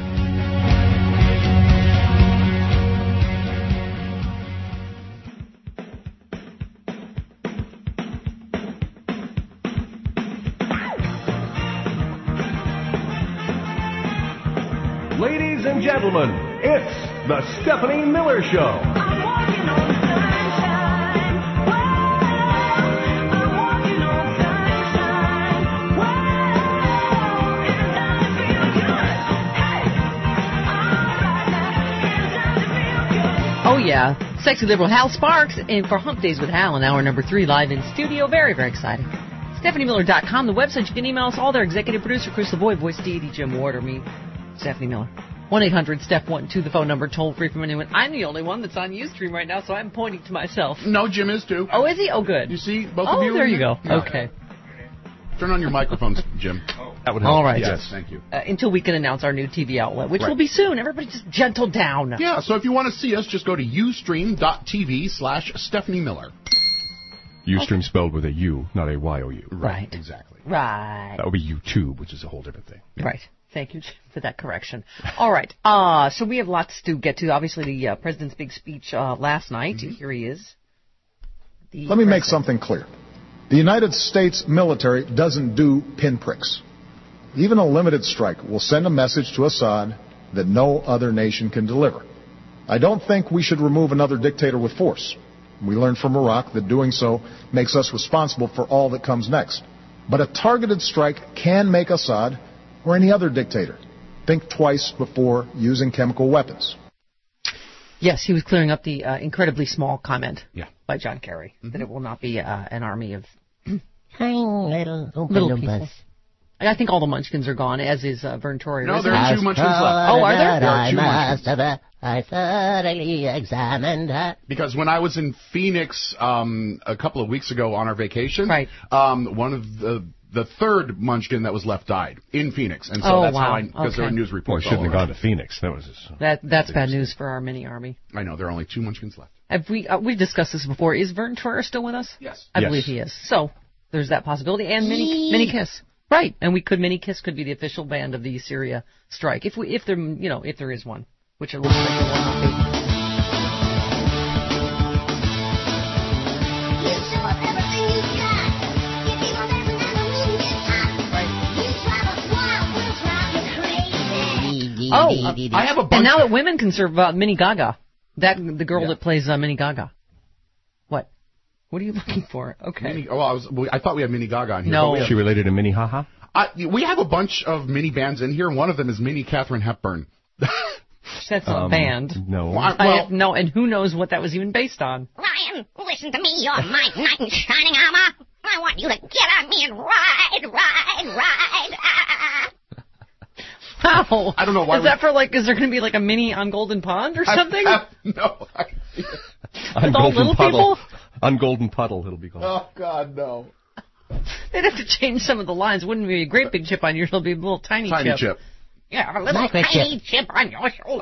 S1: Ladies and gentlemen, it's the Stephanie Miller Show.
S3: Oh, yeah. Sexy liberal Hal Sparks in for Hump Days with Hal in hour number 3 live in studio. Very, very exciting. StephanieMiller.com, the website. You can email us all there. Executive producer Chris Lavoie, voice deity Jim Ward, or me, Stephanie Miller. 1-800-STEP-1-2, the phone number, toll free from anyone. I'm the only one that's on Ustream right now, so I'm pointing to myself.
S4: No, Jim is too.
S3: Oh, is he? Oh, good.
S4: You see both of you?
S3: Oh, there you go.
S4: Yeah.
S3: Okay.
S4: Turn on your microphones, Jim.
S1: That would help.
S3: All right.
S4: Yes, thank you.
S3: Until we can announce our new TV outlet, which will be soon. Everybody just gentle down.
S4: Yeah, so if you want to see us, just go to ustream.tv/Stephanie Miller.
S1: Ustream spelled with a U, not a Y-O-U.
S3: Right.
S4: Exactly.
S3: Right.
S1: That would be YouTube, which is a whole different thing.
S3: Right. Thank you for that correction. All right. So we have lots to get to. Obviously, the president's big speech last night.
S17: Mm-hmm.
S3: Here he is.
S17: Let me make something clear. The United States military doesn't do pinpricks. Even a limited strike will send a message to Assad that no other nation can deliver. I don't think we should remove another dictator with force. We learned from Iraq that doing so makes us responsible for all that comes next. But a targeted strike can make Assad or any other dictator think twice before using chemical weapons.
S3: Yes, he was clearing up the incredibly small comment by John Kerry, that it will not be an army of little people. I think all the Munchkins are gone, as is Vern Troyer.
S4: No, there are 2 Munchkins left.
S3: Oh, are there?
S4: There are 2 Munchkins.
S20: I thoroughly examined her.
S4: Because when I was in Phoenix a couple of weeks ago on our vacation, one of the third Munchkin that was left died in Phoenix, and so that's how I, because there were news reports.
S1: Well, shouldn't have gone to Phoenix. That was
S3: that's bad news for our mini army.
S4: I know there are only 2 Munchkins left.
S3: Have we've discussed this before? Is Vern Troyer still with us?
S4: Yes,
S3: I believe he is. So there's that possibility, and Mini Kiss. Right, and Mini Kiss could be the official band of the Syria strike, if there is one, which it looks like there will not be. I have a bunch. And now that women can serve Mini Gaga, the girl that plays Mini Gaga. What are you looking for? Okay.
S4: I thought we had Mini Gaga on here.
S3: No.
S1: Is she related to Mini Haha?
S4: We have a bunch of mini bands in here, and one of them is Mini Katharine Hepburn.
S3: That's not a band.
S1: No.
S3: No, and who knows what that was even based on.
S20: Ryan, listen to me, you're my knight in shining armor. I want you to get on me and ride.
S3: Wow.
S4: I don't know why.
S3: Is that for is there going to be a mini on Golden Pond or something?
S4: No.
S3: With all little people?
S1: On Golden Puddle, it'll be called.
S4: Oh, God, no.
S3: They'd have to change some of the lines. Wouldn't be a great big chip on yours. It'll be a little tiny chip. Yeah, a little tiny chip on your shoulder.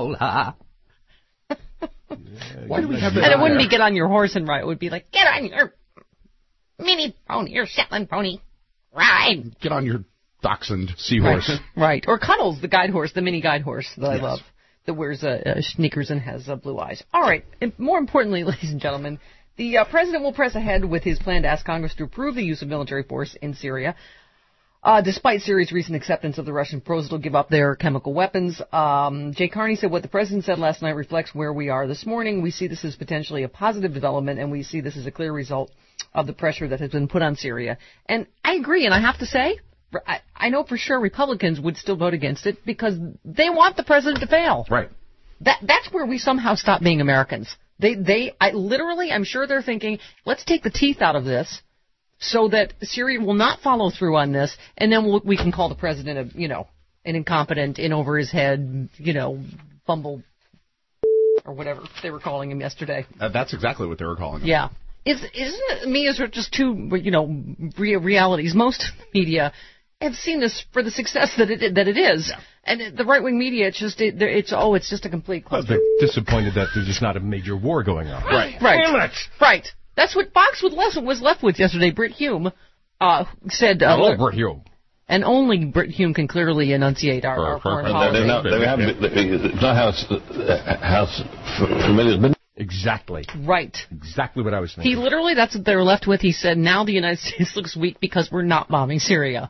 S4: Why do we have that?
S3: And it wouldn't be get on your horse and ride. It would be get on your mini pony, your Shetland pony. Ride.
S4: Get on your dachshund seahorse.
S3: Right. Or Cuddles, the guide horse, the mini guide horse that I love, that wears sneakers and has blue eyes. All right. And more importantly, ladies and gentlemen, the president will press ahead with his plan to ask Congress to approve the use of military force in Syria, despite Syria's recent acceptance of the Russian proposal to give up their chemical weapons. Jay Carney said what the president said last night reflects where we are this morning. We see this as potentially a positive development, and we see this as a clear result of the pressure that has been put on Syria. And I agree, and I have to say, I know for sure Republicans would still vote against it because they want the president to fail.
S4: Right.
S3: That's where we somehow stop being Americans. I'm sure they're thinking, let's take the teeth out of this so that Syria will not follow through on this, and then we can call the president an incompetent, in over his head, bumble, or whatever they were calling him yesterday.
S4: That's exactly what they were calling him.
S3: Yeah. Isn't it me? Is just two, realities? Most media have seen this for the success that it is, and the right wing media, it's just a complete cluster.
S1: They're disappointed that there's just not a major war going on.
S3: Right. That's what Fox was left with yesterday. Britt Hume said.
S1: Hello, Britt Hume.
S3: And only Britt Hume can clearly enunciate our foreign policy.
S12: It's not how familiar it's been.
S1: Exactly.
S3: Right.
S1: Exactly what I was thinking.
S3: He literally, that's what they were left with. He said, now the United States looks weak because we're not bombing Syria.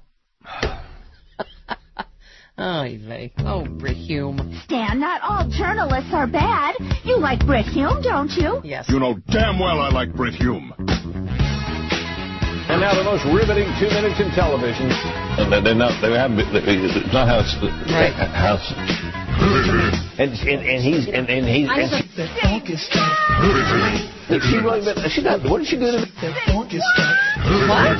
S3: Oh, Britt Hume.
S2: Dan, not all journalists are bad. You like Britt Hume, don't you?
S3: Yes.
S8: You know damn well I like Britt Hume.
S10: And now the most riveting 2 minutes in television.
S12: It's not how it's...
S3: Right.
S12: And he's... She's not... What did she do to me?
S3: What?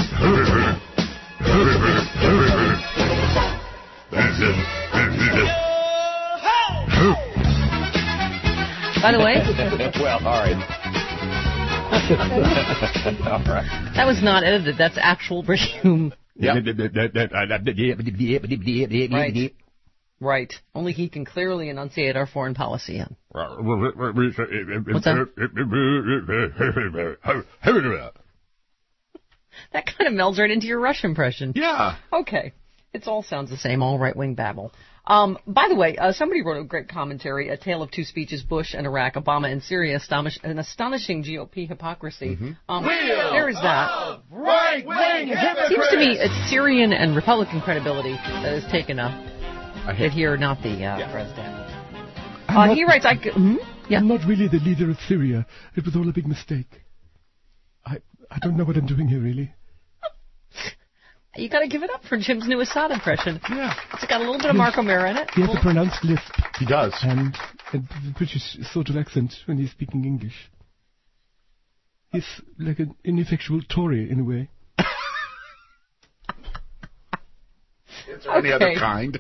S3: By the way...
S12: Well, all right.
S3: All right. That was not edited. That's actual Britt Hume Right. Only he can clearly enunciate our foreign policy.
S8: What's
S3: that? That kind of melds right into your Rush impression.
S4: Yeah.
S3: Okay. It all sounds the same, all right-wing babble. By the way, somebody wrote a great commentary, A Tale of Two Speeches, Bush and Iraq, Obama and Syria, an astonishing GOP hypocrisy. There is that.
S19: Right-wing hypocrisy!
S3: Seems to me it's Syrian and Republican credibility that has taken a hit here, not the president. He writes,
S14: I'm not really the leader of Syria. It was all a big mistake. I don't know what I'm doing here, really.
S3: You got to give it up for Jim's new Assad impression. Yeah. It's got a little bit of Mark O'Meara in it.
S14: He has a pronounced lisp.
S4: He does.
S14: And a British sort of accent when he's speaking English. He's like an ineffectual Tory in a way.
S4: Is there any other kind?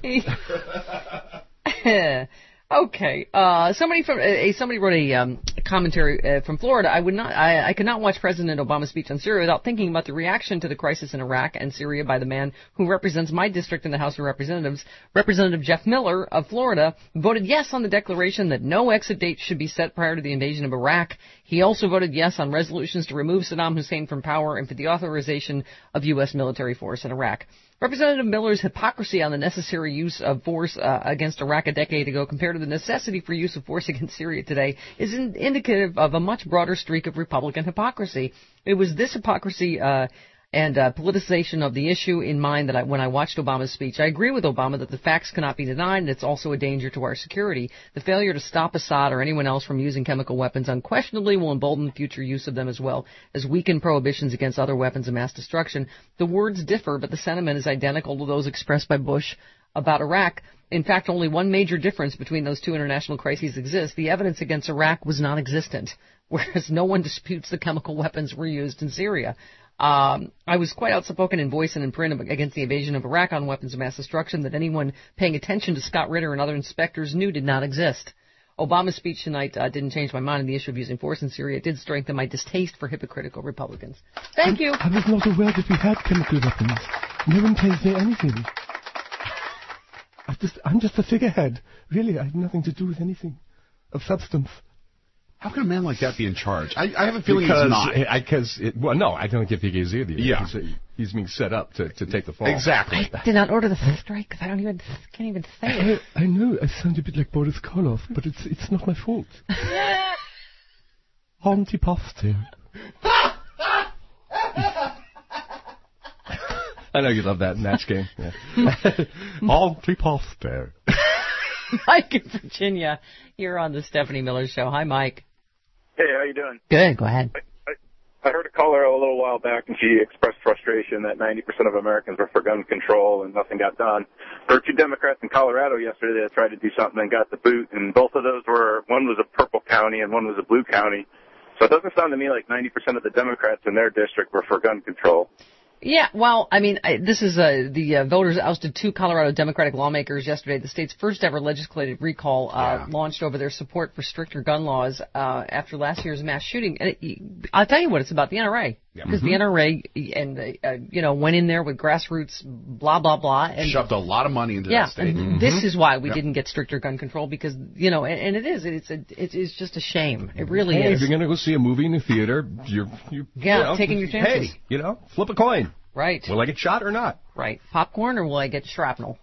S3: Okay. Somebody wrote a commentary from Florida. I could not watch President Obama's speech on Syria without thinking about the reaction to the crisis in Iraq and Syria by the man who represents my district in the House of Representatives. Representative Jeff Miller of Florida voted yes on the declaration that no exit date should be set prior to the invasion of Iraq. He also voted yes on resolutions to remove Saddam Hussein from power and for the authorization of U.S. military force in Iraq. Representative Miller's hypocrisy on the necessary use of force against Iraq a decade ago compared to the necessity for use of force against Syria today is indicative of a much broader streak of Republican hypocrisy. It was this hypocrisy and politicization of the issue in mind that when I watched Obama's speech. I agree with Obama that the facts cannot be denied, and it's also a danger to our security. The failure to stop Assad or anyone else from using chemical weapons unquestionably will embolden future use of them as well as weaken prohibitions against other weapons of mass destruction. The words differ, but the sentiment is identical to those expressed by Bush about Iraq. In fact, only one major difference between those two international crises exists. The evidence against Iraq was non-existent, whereas no one disputes the chemical weapons were used in Syria. I was quite outspoken in voice and in print against the invasion of Iraq on weapons of mass destruction that anyone paying attention to Scott Ritter and other inspectors knew did not exist. Obama's speech tonight didn't change my mind on the issue of using force in Syria. It did strengthen my distaste for hypocritical Republicans. Thank you.
S14: I was not aware that we had chemical weapons. No one tells me anything. I'm just a figurehead. Really, I have nothing to do with anything of substance.
S4: How can a man like that be in charge? I have a feeling he's not.
S1: No, I don't think he is either.
S4: Yeah.
S1: He's being set up to take the fall.
S4: Exactly.
S3: I did not order the strike because I can't even say it.
S14: I know I sound a bit like Boris Karloff, but it's not my fault. Antipasto.
S1: I know you love that Natch game. Yeah. Antipasto.
S3: Mike in Virginia, you're on the Stephanie Miller Show. Hi, Mike.
S21: Hey, how you doing?
S3: Good, go ahead.
S21: I heard a caller a little while back, and she expressed frustration that 90% of Americans were for gun control and nothing got done. There were two Democrats in Colorado yesterday that tried to do something and got the boot, and both of those one was a purple county and one was a blue county. So it doesn't sound to me like 90% of the Democrats in their district were for gun control.
S3: Yeah, well, I mean, this is the voters ousted two Colorado Democratic lawmakers yesterday. The state's first ever legislative recall launched over their support for stricter gun laws after last year's mass shooting. And I'll tell you what, it's about the NRA. Because the NRA and went in there with grassroots blah blah blah and
S4: shoved a lot of money into that state.
S3: And this is why we didn't get stricter gun control because and it is just a shame. It really is.
S1: If you're going to go see a movie in the theater, you're
S3: taking your chances.
S1: Hey, flip a coin.
S3: Right.
S1: Will I get shot or not?
S3: Right. Popcorn or will I get shrapnel?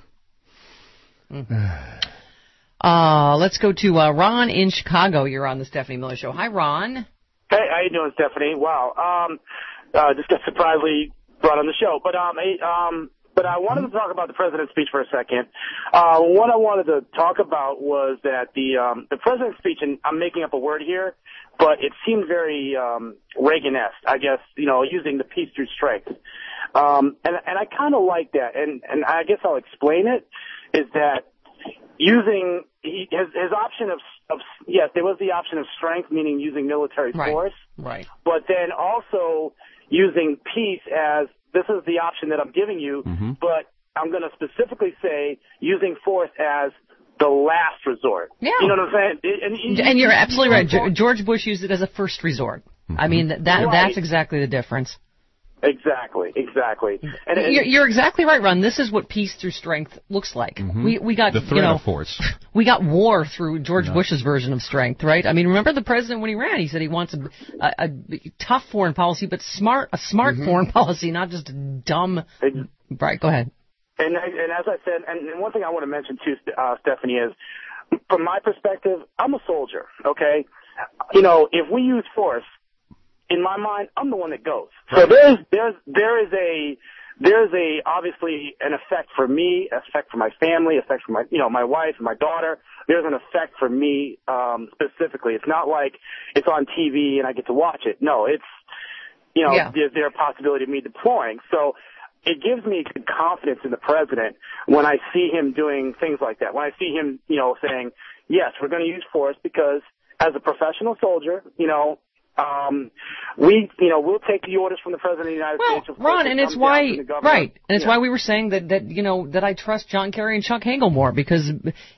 S3: Let's go to Ron in Chicago. You're on the Stephanie Miller Show. Hi, Ron.
S22: Hey, how you doing, Stephanie? Wow. Just got surprisingly brought on the show. But I wanted to talk about the president's speech for a second. What I wanted to talk about was that the president's speech, and I'm making up a word here, but it seemed very Reagan-esque, I guess, using the peace through strength. And I kind of like that. And I guess I'll explain it, is that using his option of yes, there was the option of strength, meaning using military force.
S3: Right.
S22: But then also using peace as this is the option that I'm giving you, but I'm going to specifically say using force as the last resort.
S3: Yeah.
S22: You know what I'm saying?
S3: And you're absolutely right. George Bush used it as a first resort. I mean, that's exactly the difference.
S22: Exactly.
S3: And you're exactly right, Ron. This is what peace through strength looks like.
S1: Mm-hmm.
S3: We got
S1: the threat of force.
S3: We got war through George Bush's version of strength, right? I mean, remember the president when he ran? He said he wants a tough foreign policy, but a smart foreign policy, not just a dumb. Right. Go ahead.
S22: And as I said, and one thing I want to mention too, Stephanie, is from my perspective, I'm a soldier. Okay, if we use force, in my mind, I'm the one that goes. So there is obviously an effect for me, effect for my family, effect for my wife and my daughter. There's an effect for me specifically. It's not like it's on TV and I get to watch it. No, it's there's a possibility of me deploying. So it gives me confidence in the president when I see him doing things like that. When I see him, saying, yes, we're going to use force because as a professional soldier, we'll take the orders from the President of the United States.
S3: Well, Ron, and it's why, right, and it's why we were saying that I trust John Kerry and Chuck Hagel more because,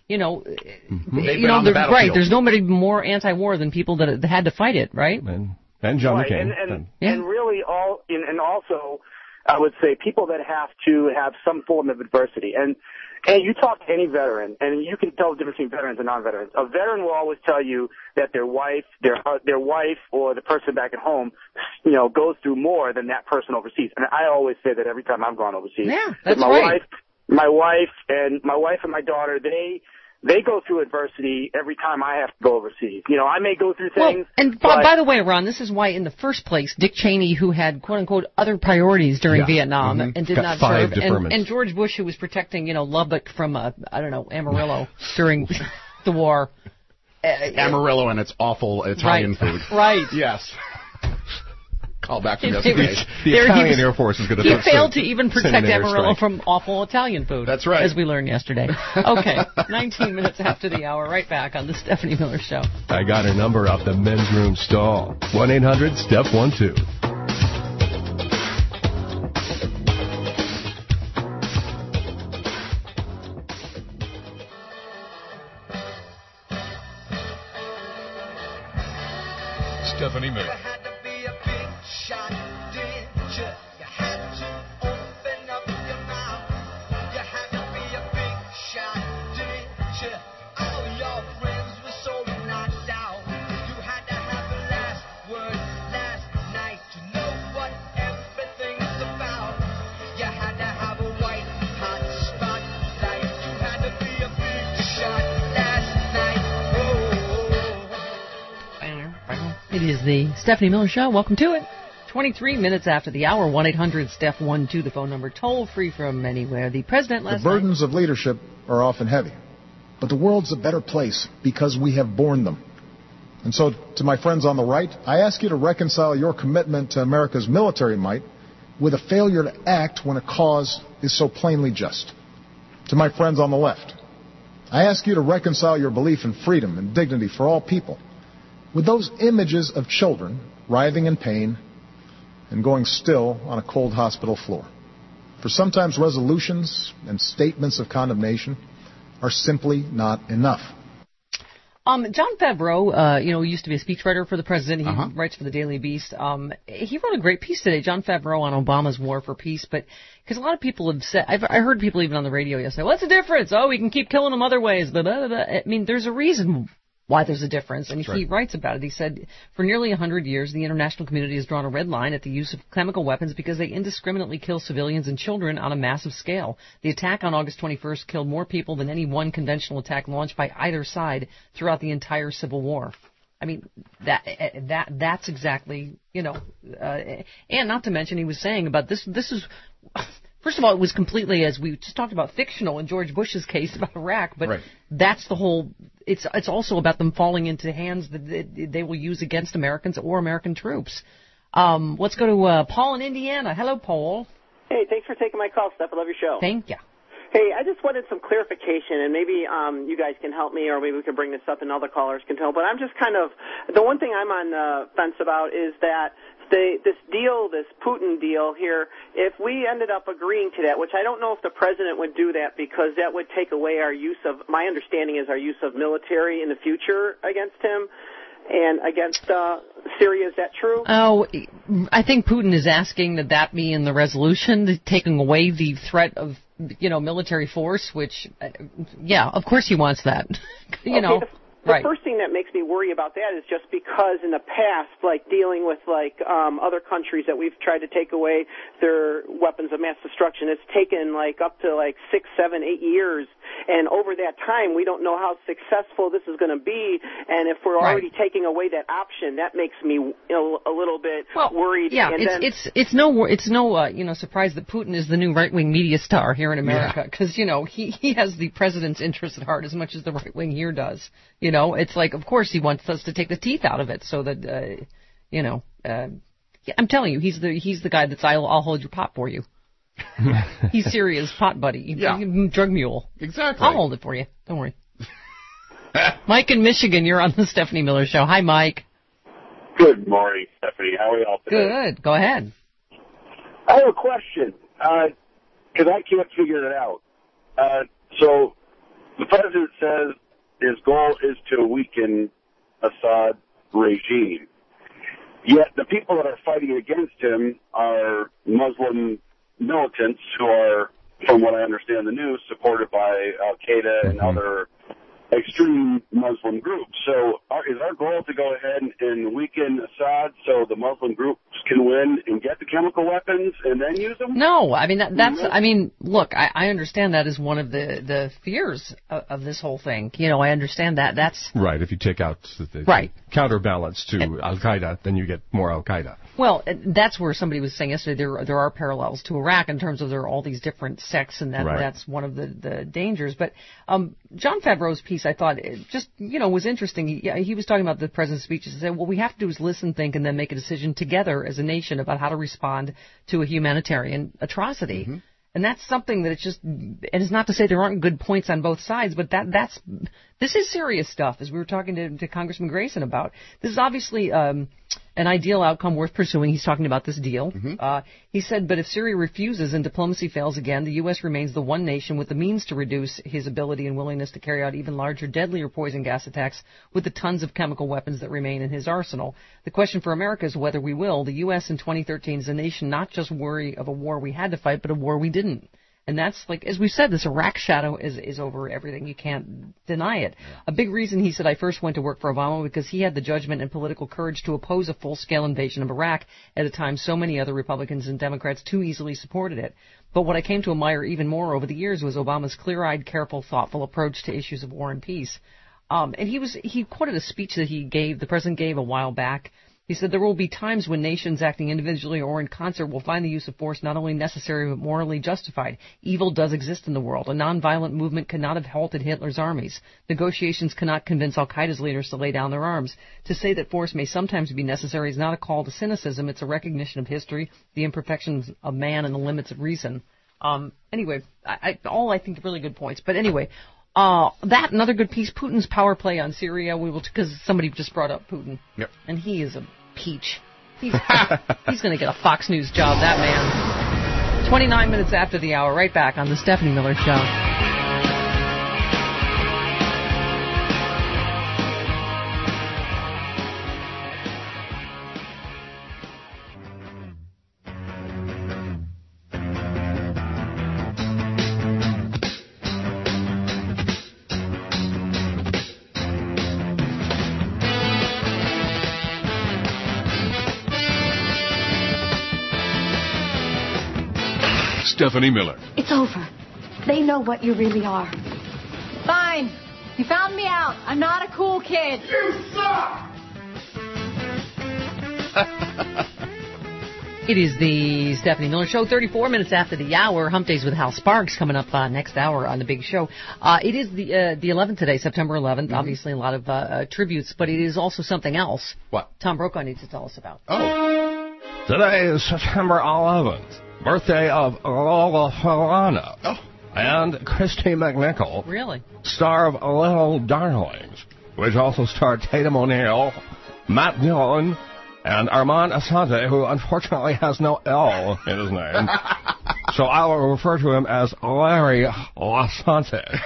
S3: there's nobody more anti-war than people that had to fight it, right?
S1: And John McCain.
S22: And really and also, I would say people that have to have some form of adversity. And you talk to any veteran, and you can tell the difference between veterans and non-veterans. A veteran will always tell you that their wife or the person back at home, goes through more than that person overseas. And I always say that every time I've gone overseas.
S3: Yeah, that's right.
S22: My wife and my daughter, they go through adversity every time I have to go overseas. I may go through things.
S3: And by the way, Ron, this is why in the first place, Dick Cheney, who had quote-unquote other priorities during Vietnam and did not serve, and George Bush, who was protecting, Lubbock from, Amarillo during the war.
S4: Amarillo and its awful Italian food.
S3: Right.
S4: Yes. Call back to yesterday.
S1: The Italian Air Force is going to.
S3: He failed to even protect Amarillo from awful Italian food.
S4: That's right,
S3: as we learned yesterday. Okay, 19 minutes after the hour, right back on the Stephanie Miller Show.
S1: I got her number off the men's room stall. 1-800-STEP-12. Stephanie Miller.
S3: It is the Stephanie Miller Show. Welcome to it. 23 minutes after the hour, 1-800-STEP-12, the phone number, toll free from anywhere. The president last night.
S17: The burdens of leadership are often heavy, but the world's a better place because we have borne them. And so, to my friends on the right, I ask you to reconcile your commitment to America's military might with a failure to act when a cause is so plainly just. To my friends on the left, I ask you to reconcile your belief in freedom and dignity for all people with those images of children writhing in pain and going still on a cold hospital floor. For sometimes resolutions and statements of condemnation are simply not enough.
S3: John Favreau, used to be a speechwriter for the president. He writes for the Daily Beast. He wrote a great piece today, John Favreau, on Obama's war for peace. But because a lot of people have said, I heard people even on the radio yesterday, what's the difference? Oh, we can keep killing them other ways. Blah, blah, blah. I mean, there's a reason why there's a difference. And he writes about it. He said, for nearly 100 years, the international community has drawn a red line at the use of chemical weapons because they indiscriminately kill civilians and children on a massive scale. The attack on August 21st killed more people than any one conventional attack launched by either side throughout the entire Civil War. I mean, that's exactly, and not to mention he was saying about this is... First of all, it was completely, as we just talked about, fictional in George Bush's case about Iraq, but that's the whole, it's also about them falling into hands that they will use against Americans or American troops. Let's go to Paul in Indiana. Hello, Paul.
S5: Hey, thanks for taking my call, Steph. I love your show.
S3: Thank you.
S5: Hey, I just wanted some clarification, and maybe you guys can help me, or maybe we can bring this up and other callers can tell. But I'm just the one thing I'm on the fence about is that this Putin deal here, if we ended up agreeing to that, which I don't know if the president would do that because that would take away my understanding is our use of military in the future against him and against Syria. Is that true?
S3: Oh, I think Putin is asking that be in the resolution, taking away the threat of, military force, which, of course he wants that.
S5: The first thing that makes me worry about that is just because in the past, like dealing with other countries that we've tried to take away their weapons of mass destruction, it's taken up to 6, 7, 8 years, and over that time we don't know how successful this is going to be. And if we're already taking away that option, that makes me a little bit worried.
S3: Yeah,
S5: and
S3: it's no surprise that Putin is the new right-wing media star here in America, because he has the president's interests at heart as much as the right wing here does. It's like, of course, he wants us to take the teeth out of it, so that I'm telling you, he's the guy that's I'll hold your pot for you. He's Syria's pot buddy, drug mule.
S4: Exactly.
S3: I'll hold it for you. Don't worry. Mike in Michigan, you're on the Stephanie Miller Show. Hi, Mike.
S6: Good morning, Stephanie. How are y'all today?
S3: Good. Go ahead.
S6: I have a question because I can't figure it out. So the president says his goal is to weaken Assad regime. Yet the people that are fighting against him are Muslim militants who are, from what I understand the news, supported by Al-Qaeda and other extreme Muslim groups. So is our goal to go ahead and weaken Assad so the Muslim groups can win and get the chemical weapons and then use them?
S3: No, I mean, look, I understand that is one of the fears of this whole thing. I understand that. That's
S1: right. If you take out the counterbalance to Al-Qaeda, then you get more Al-Qaeda.
S3: Well, that's where somebody was saying yesterday there are parallels to Iraq in terms of there are all these different sects, and that's one of the dangers. But John Favreau's piece, I thought, was interesting. He was talking about the president's speech and said, what we have to do is listen, think, and then make a decision together as a nation about how to respond to a humanitarian atrocity. Mm-hmm. And that's something that and it's not to say there aren't good points on both sides, but this is serious stuff, as we were talking to Congressman Grayson about. This is obviously an ideal outcome worth pursuing. He's talking about this deal. Mm-hmm. He said, but if Syria refuses and diplomacy fails again, the U.S. remains the one nation with the means to reduce his ability and willingness to carry out even larger, deadlier poison gas attacks with the tons of chemical weapons that remain in his arsenal. The question for America is whether we will. The U.S. in 2013 is a nation not just worry of a war we had to fight, but a war we didn't. And that's, as we said, this Iraq shadow is over everything. You can't deny it. Yeah. A big reason, he said, I first went to work for Obama because he had the judgment and political courage to oppose a full-scale invasion of Iraq at a time so many other Republicans and Democrats too easily supported it. But what I came to admire even more over the years was Obama's clear-eyed, careful, thoughtful approach to issues of war and peace. And he quoted a speech that the president gave a while back. He said, there will be times when nations acting individually or in concert will find the use of force not only necessary but morally justified. Evil does exist in the world. A nonviolent movement could not have halted Hitler's armies. Negotiations cannot convince Al-Qaeda's leaders to lay down their arms. To say that force may sometimes be necessary is not a call to cynicism. It's a recognition of history, the imperfections of man, and the limits of reason. Anyway, I think really good points. But anyway, that another good piece, Putin's power play on Syria. Because somebody just brought up Putin.
S4: Yep.
S3: And he is a peach. He's going to get a Fox News job, that man. 29 minutes after the hour, right back on the Stephanie Miller Show.
S1: Stephanie Miller.
S2: It's over. They know what you really are.
S7: Fine. You found me out. I'm not a cool kid.
S2: You suck!
S3: It is the Stephanie Miller Show, 34 minutes after the hour. Hump Days with Hal Sparks coming up next hour on the big show. It is the 11th today, September 11th. Mm-hmm. Obviously a lot of tributes, but it is also something else.
S4: What?
S3: Tom Brokaw needs to tell us about.
S4: Oh.
S1: Today is September 11th. Birthday of Lola Falana and Christy McNichol.
S3: Really?
S1: Star of Little Darlings, which also starred Tatum O'Neal, Matt Dillon, and Armand Assante, who unfortunately has no L in his name. So I will refer to him as Larry Lasante.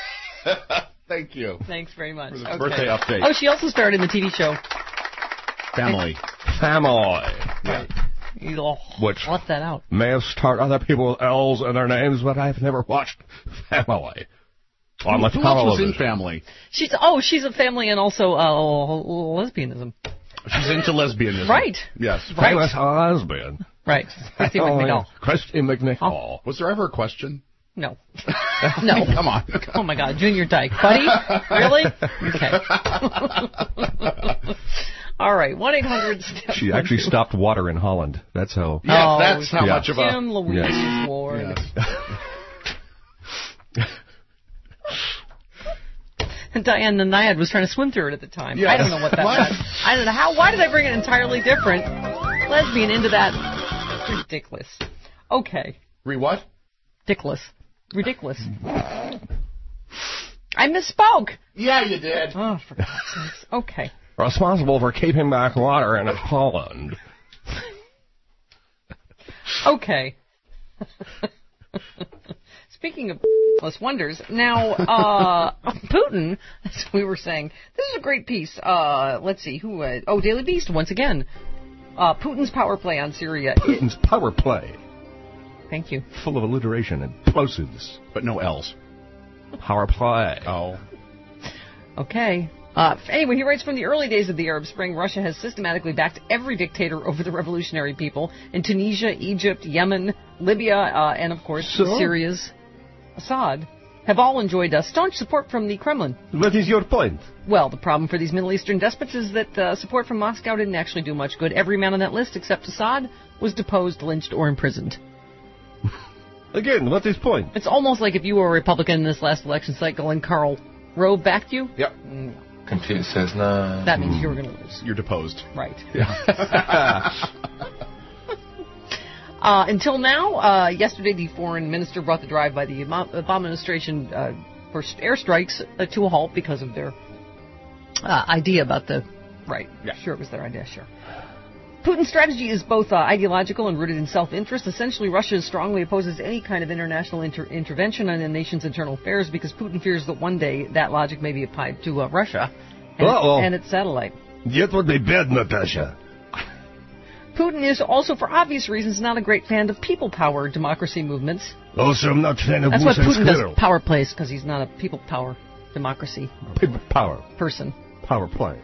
S4: Thank you.
S3: Thanks very much.
S4: For the birthday update.
S3: Oh, she also starred in the TV show
S4: Family.
S1: Right.
S3: Which left that out.
S1: May have started other people with L's in their names, but I've never watched Family.
S4: Who else was in Family?
S3: She's a family and also lesbianism.
S4: She's into lesbianism.
S3: Right.
S4: Yes.
S3: Right.
S1: Famous lesbian.
S3: Right. Christy McNichol.
S1: Christy McNichol.
S4: Was there ever a question?
S3: No. No.
S4: Come on.
S3: Oh, my God. Junior Dyke. Buddy? Really? Okay. All right. 1-800.
S1: She actually stopped water in Holland. That's how.
S4: Yeah, that's how much of a.
S3: Jim Louise Ward.
S4: Yes.
S3: And Diane the Naiad was trying to swim through it at the time.
S4: Yes.
S3: I don't know what that meant. I don't know how. Why did I bring an entirely different lesbian into that? Ridiculous. Okay.
S4: What?
S3: Ridiculous. I misspoke.
S4: Yeah, you did.
S3: Oh, for God's sakes. Okay.
S1: Responsible for keeping back water in Holland.
S3: Okay. Speaking of wonders, now, Putin, as we were saying, this is a great piece. Let's see, Daily Beast, once again. Putin's power play on Syria.
S1: Putin's power play.
S3: Thank you.
S1: Full of alliteration and plosives.
S4: But no L's.
S1: Power play.
S4: Oh.
S3: Okay. Anyway, he writes, from the early days of the Arab Spring, Russia has systematically backed every dictator over the revolutionary people in Tunisia, Egypt, Yemen, Libya, and, of course, Syria's Assad, have all enjoyed staunch support from the Kremlin.
S1: What is your point?
S3: Well, the problem for these Middle Eastern despots is that support from Moscow didn't actually do much good. Every man on that list except Assad was deposed, lynched, or imprisoned.
S1: Again, what is point?
S3: It's almost like if you were a Republican in this last election cycle and Karl Rove backed you.
S4: Yep.
S9: Computer says no.
S3: That means you were going to lose.
S4: You're deposed.
S3: Right. Yeah. Until now, yesterday the foreign minister brought the drive by the Obama administration for airstrikes to a halt because of their idea about the... Right. Yeah. Sure, it was their idea, sure. Putin's strategy is both ideological and rooted in self-interest. Essentially, Russia strongly opposes any kind of international intervention on the nation's internal affairs because Putin fears that one day that logic may be applied to Russia and its satellite.
S1: That would be bad, Natasha.
S3: Putin is also, for obvious reasons, not a great fan of people power democracy movements.
S1: Also, I'm not a fan of
S3: That's why Putin does power plays, because he's not a people power democracy
S1: people power
S3: person.
S1: Power play.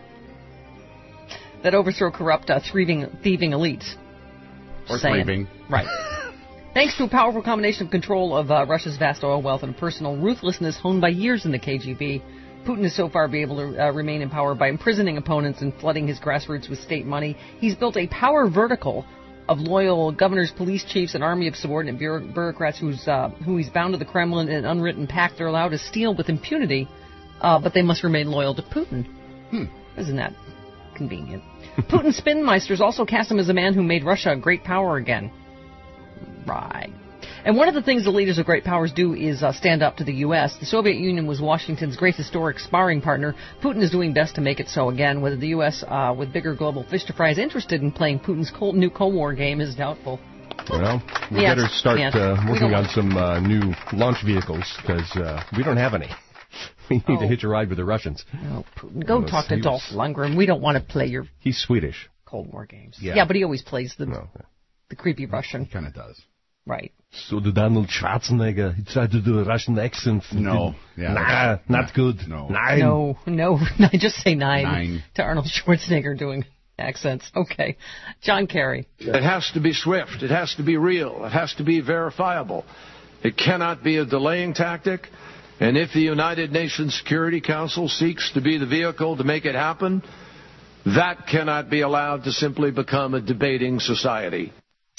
S3: That overthrow corrupt, thieving elites.
S4: Or thieving.
S3: Right. Thanks to a powerful combination of control of Russia's vast oil wealth and personal ruthlessness honed by years in the KGB, Putin has so far been able to remain in power by imprisoning opponents and flooding his grassroots with state money. He's built a power vertical of loyal governors, police chiefs, an army of subordinate bureaucrats who he's bound to the Kremlin in an unwritten pact. They're allowed to steal with impunity, but they must remain loyal to Putin. Isn't that convenient? Putin's spinmeisters also cast him as a man who made Russia a great power again. Right. And one of the things the leaders of great powers do is stand up to the U.S. The Soviet Union was Washington's great historic sparring partner. Putin is doing best to make it so again. Whether the U.S., with bigger global fish to fry, is interested in playing Putin's new Cold War game is doubtful.
S1: Well, we better start working on some new launch vehicles, because we don't have any. We need to hitch a ride with the Russians.
S3: No, Putin. Go talk to Dolph Lundgren. We don't want to play your...
S1: He's Swedish.
S3: Cold War games. Yeah, but he always plays the creepy Russian.
S4: He kind of does.
S3: Right.
S1: So the Donald Schwarzenegger, he tried to do a Russian accent.
S4: No.
S1: Yeah, not good.
S4: No.
S3: No. Just say nine to Arnold Schwarzenegger doing accents. Okay. John Kerry.
S12: It has to be swift. It has to be real. It has to be verifiable. It cannot be a delaying tactic. And if the United Nations Security Council seeks to be the vehicle to make it happen, that cannot be allowed to simply become a debating society.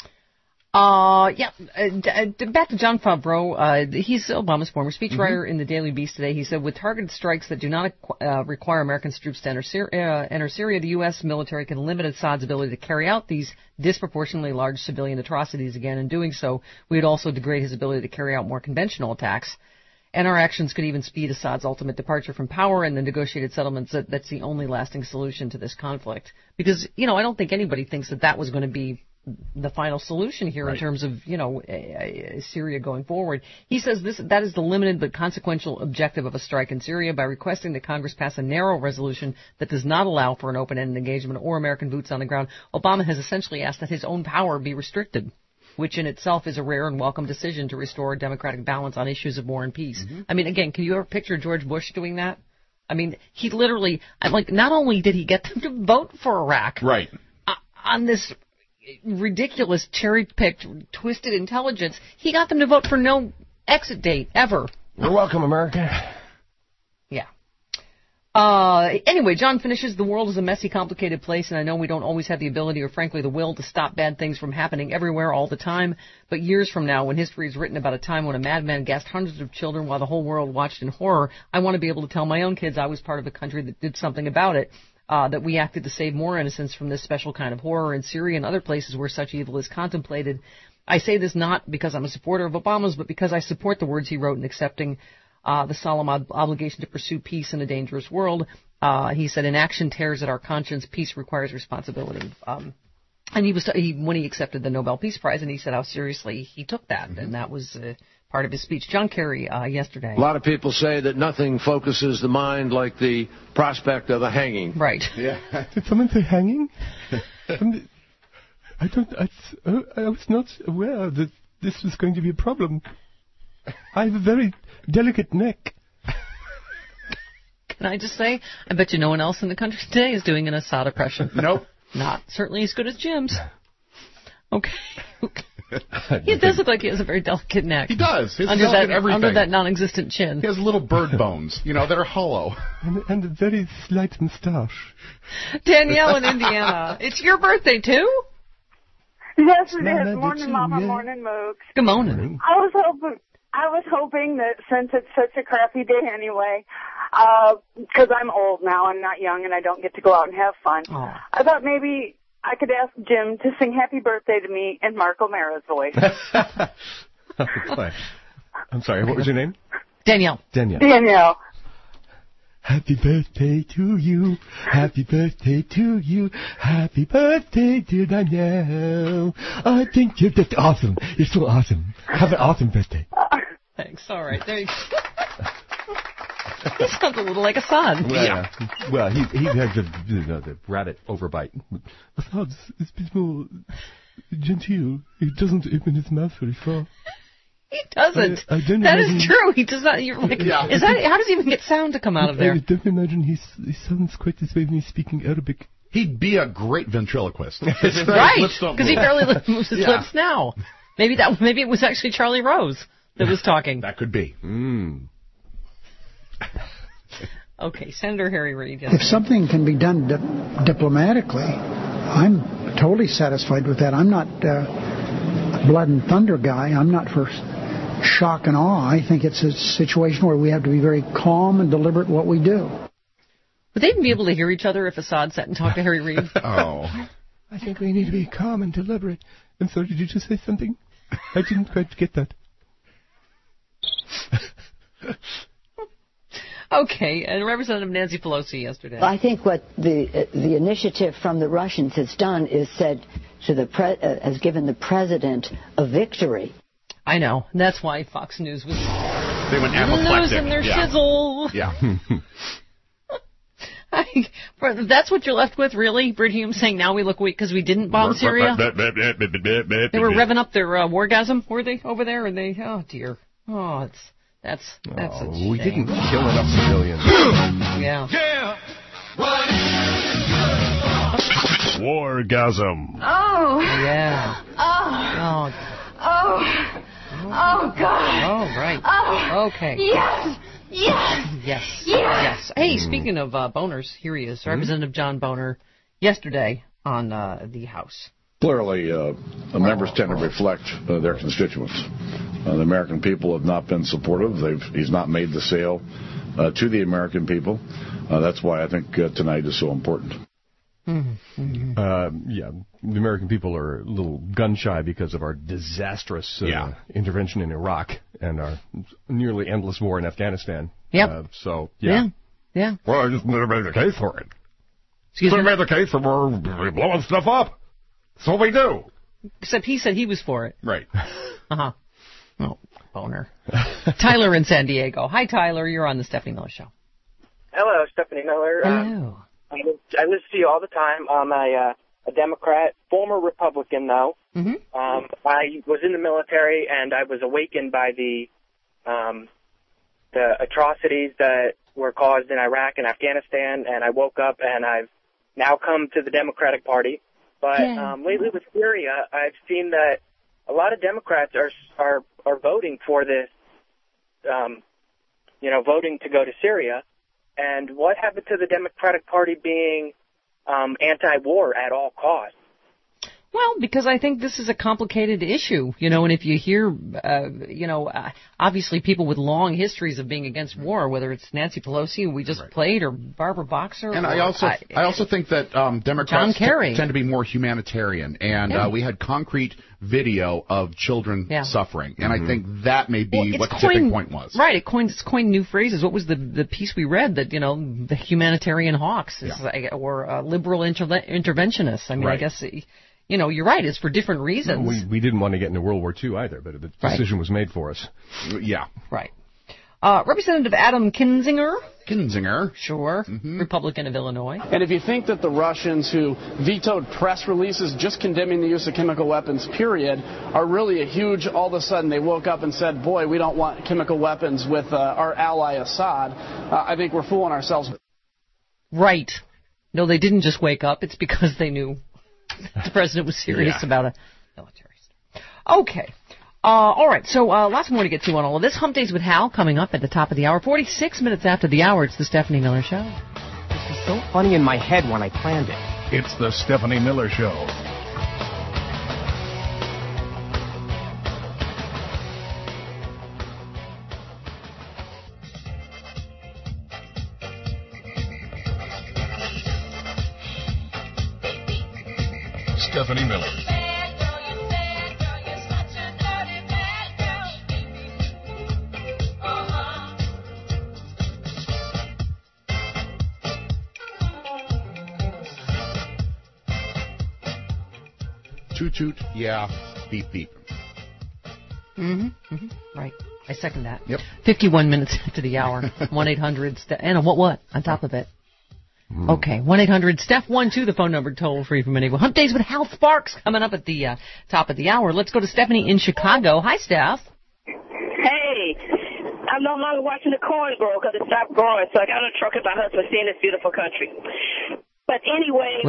S3: Back to John Favreau. He's Obama's former speechwriter in the Daily Beast today. He said, with targeted strikes that do not require American troops to enter Syria, the U.S. military can limit Assad's ability to carry out these disproportionately large civilian atrocities again. In doing so, we would also degrade his ability to carry out more conventional attacks. And our actions could even speed Assad's ultimate departure from power and the negotiated settlements. That's the only lasting solution to this conflict. Because, I don't think anybody thinks that was going to be the final solution here in terms of, Syria going forward. He says that is the limited but consequential objective of a strike in Syria. By requesting that Congress pass a narrow resolution that does not allow for an open-ended engagement or American boots on the ground, Obama has essentially asked that his own power be restricted, which in itself is a rare and welcome decision to restore democratic balance on issues of war and peace. Mm-hmm. I mean, again, can you ever picture George Bush doing that? I mean, he literally, not only did he get them to vote for Iraq,
S4: right,
S3: on this ridiculous cherry-picked, twisted intelligence, he got them to vote for no exit date ever.
S1: You're welcome, America.
S3: Yeah. Anyway, John finishes, the world is a messy, complicated place, and I know we don't always have the ability or, frankly, the will to stop bad things from happening everywhere all the time. But years from now, when history is written about a time when a madman gassed hundreds of children while the whole world watched in horror, I want to be able to tell my own kids I was part of a country that did something about it, that we acted to save more innocents from this special kind of horror in Syria and other places where such evil is contemplated. I say this not because I'm a supporter of Obama's, but because I support the words he wrote in accepting the solemn obligation to pursue peace in a dangerous world. He said, inaction tears at our conscience. Peace requires responsibility. And when he accepted the Nobel Peace Prize, and he said how seriously he took that, and that was part of his speech. John Kerry yesterday.
S12: A lot of people say that nothing focuses the mind like the prospect of a hanging.
S3: Right.
S4: Yeah.
S14: Did someone say hanging? I was not aware that this was going to be a problem. I have a very delicate neck.
S3: Can I just say, I bet you no one else in the country today is doing an Assad impression.
S4: Nope.
S3: Not certainly as good as Jim's. Okay. He does look like he has a very delicate neck.
S4: He does.
S3: Under that non-existent chin.
S4: He has little bird bones, that are hollow.
S14: And a very slight moustache.
S3: Danielle in Indiana. It's your birthday, too?
S11: Yes, it is. Morning, Mama. Morning, Mooks.
S3: Good morning.
S11: I was hoping that since it's such a crappy day anyway, because I'm old now, I'm not young, and I don't get to go out and have fun.
S3: Oh.
S11: I thought maybe I could ask Jim to sing Happy Birthday to me in Mark O'Mara's voice.
S1: I'm sorry, what was your name?
S3: Danielle.
S11: Danielle.
S14: Happy birthday to you. Happy birthday to you. Happy birthday, dear Danielle. I think you're just awesome. You're so awesome. Have an awesome birthday.
S3: Thanks. All right. There you go. He sounds a little like Assad.
S1: Well, he has the rabbit overbite.
S14: Assad is a bit more genteel. He doesn't open his mouth very far.
S3: He doesn't. That is true. He does not. You're like, how does he even get sound to come out of there?
S14: I don't imagine he sounds quite this way when he's speaking Arabic.
S4: He'd be a great ventriloquist.
S3: Right, because he barely moves his lips now. Maybe it was actually Charlie Rose that was talking.
S4: That could be.
S3: Okay, Senator Harry Reid.
S13: If something can be done diplomatically, I'm totally satisfied with that. I'm not blood and thunder guy. I'm not for shock and awe. I think it's a situation where we have to be very calm and deliberate what we do.
S3: Would they even be able to hear each other if Assad sat and talked to Harry Reid?
S14: I think we need to be calm and deliberate. I'm sorry, did you just say something? I didn't quite get that.
S3: Okay, and Representative Nancy Pelosi yesterday.
S23: I think what the initiative from the Russians has done is said to has given the president a victory.
S3: I know. That's why Fox News was
S4: they went apoplectic.
S3: Losing their shizzle.
S4: Yeah.
S3: That's what you're left with, really? Brit Hume saying now we look weak because we didn't bomb Syria? They were revving up their wargasm, were they, over there? And they, oh, dear. Oh, that's a shame.
S1: We didn't kill enough civilians.
S3: Yeah.
S1: Wargasm.
S11: Oh.
S3: Yeah.
S11: Oh, God.
S3: Oh, right.
S11: Oh.
S3: Okay.
S11: Yes.
S3: Hey, speaking of boners, here he is, Representative John Boner, yesterday on the House.
S10: Clearly, the members tend to reflect their constituents. The American people have not been supportive. He's not made the sale to the American people. That's why I think tonight is so important.
S1: The American people are a little gun-shy because of our disastrous intervention in Iraq and our nearly endless war in Afghanistan.
S3: Yep. Yeah.
S8: Well, I just never made the case for it.
S3: Excuse me?
S8: Made the case for we're blowing stuff up. That's what we do.
S3: Except he said he was for it.
S4: Right.
S3: Uh-huh. Oh, boner. Tyler in San Diego. Hi, Tyler. You're on the Stephanie Miller Show.
S15: Hello, Stephanie Miller.
S3: Hello.
S15: I listen to you all the time. I'm a Democrat, former Republican, though.
S3: Mm-hmm.
S15: I was in the military, and I was awakened by the atrocities that were caused in Iraq and Afghanistan, and I woke up, and I've now come to the Democratic Party. But lately with Syria, I've seen that a lot of Democrats are voting for this, voting to go to Syria. And what happened to the Democratic Party being anti-war at all costs?
S3: Well, because I think this is a complicated issue, and if you hear, obviously people with long histories of being against war, whether it's Nancy Pelosi, who we just played, or Barbara Boxer.
S4: And I also think that Democrats tend to be more humanitarian, and we had concrete video of children suffering, and I think that may be what the tipping point was.
S3: Right, it's coined new phrases. What was the piece we read that, the humanitarian hawks or liberal interventionists? I mean, I guess... you're right. It's for different reasons.
S1: No, we didn't want to get into World War II either, but the decision was made for us.
S4: Yeah.
S3: Right. Representative Adam Kinzinger.
S4: Sure.
S3: Mm-hmm. Republican of Illinois.
S16: And if you think that the Russians who vetoed press releases just condemning the use of chemical weapons, period, are really a huge, all of a sudden they woke up and said, boy, we don't want chemical weapons with our ally Assad, I think we're fooling ourselves.
S3: Right. No, they didn't just wake up. It's because they knew the president was serious about a military stuff. Okay. All right. So lots more to get to on all of this. Hump Days with Hal coming up at the top of the hour. 46 minutes after the hour, it's the Stephanie Miller Show.
S18: It was so funny in my head when I planned it.
S24: It's the Stephanie Miller Show. Stephanie Miller.
S4: Toot toot, yeah, beep beep.
S3: Mm-hmm. Right. I second that.
S4: Yep.
S3: 51 minutes after the hour. 1-800 and what on top of it? Okay, 1-800-STEPH-12, the phone number toll free from anywhere. Hump Days with Hal Sparks coming up at the top of the hour. Let's go to Stephanie in Chicago. Hi, Steph.
S25: Hey, I'm no longer watching the corn grow because it stopped growing, so I got on a truck with my husband seeing this beautiful country. But anyway,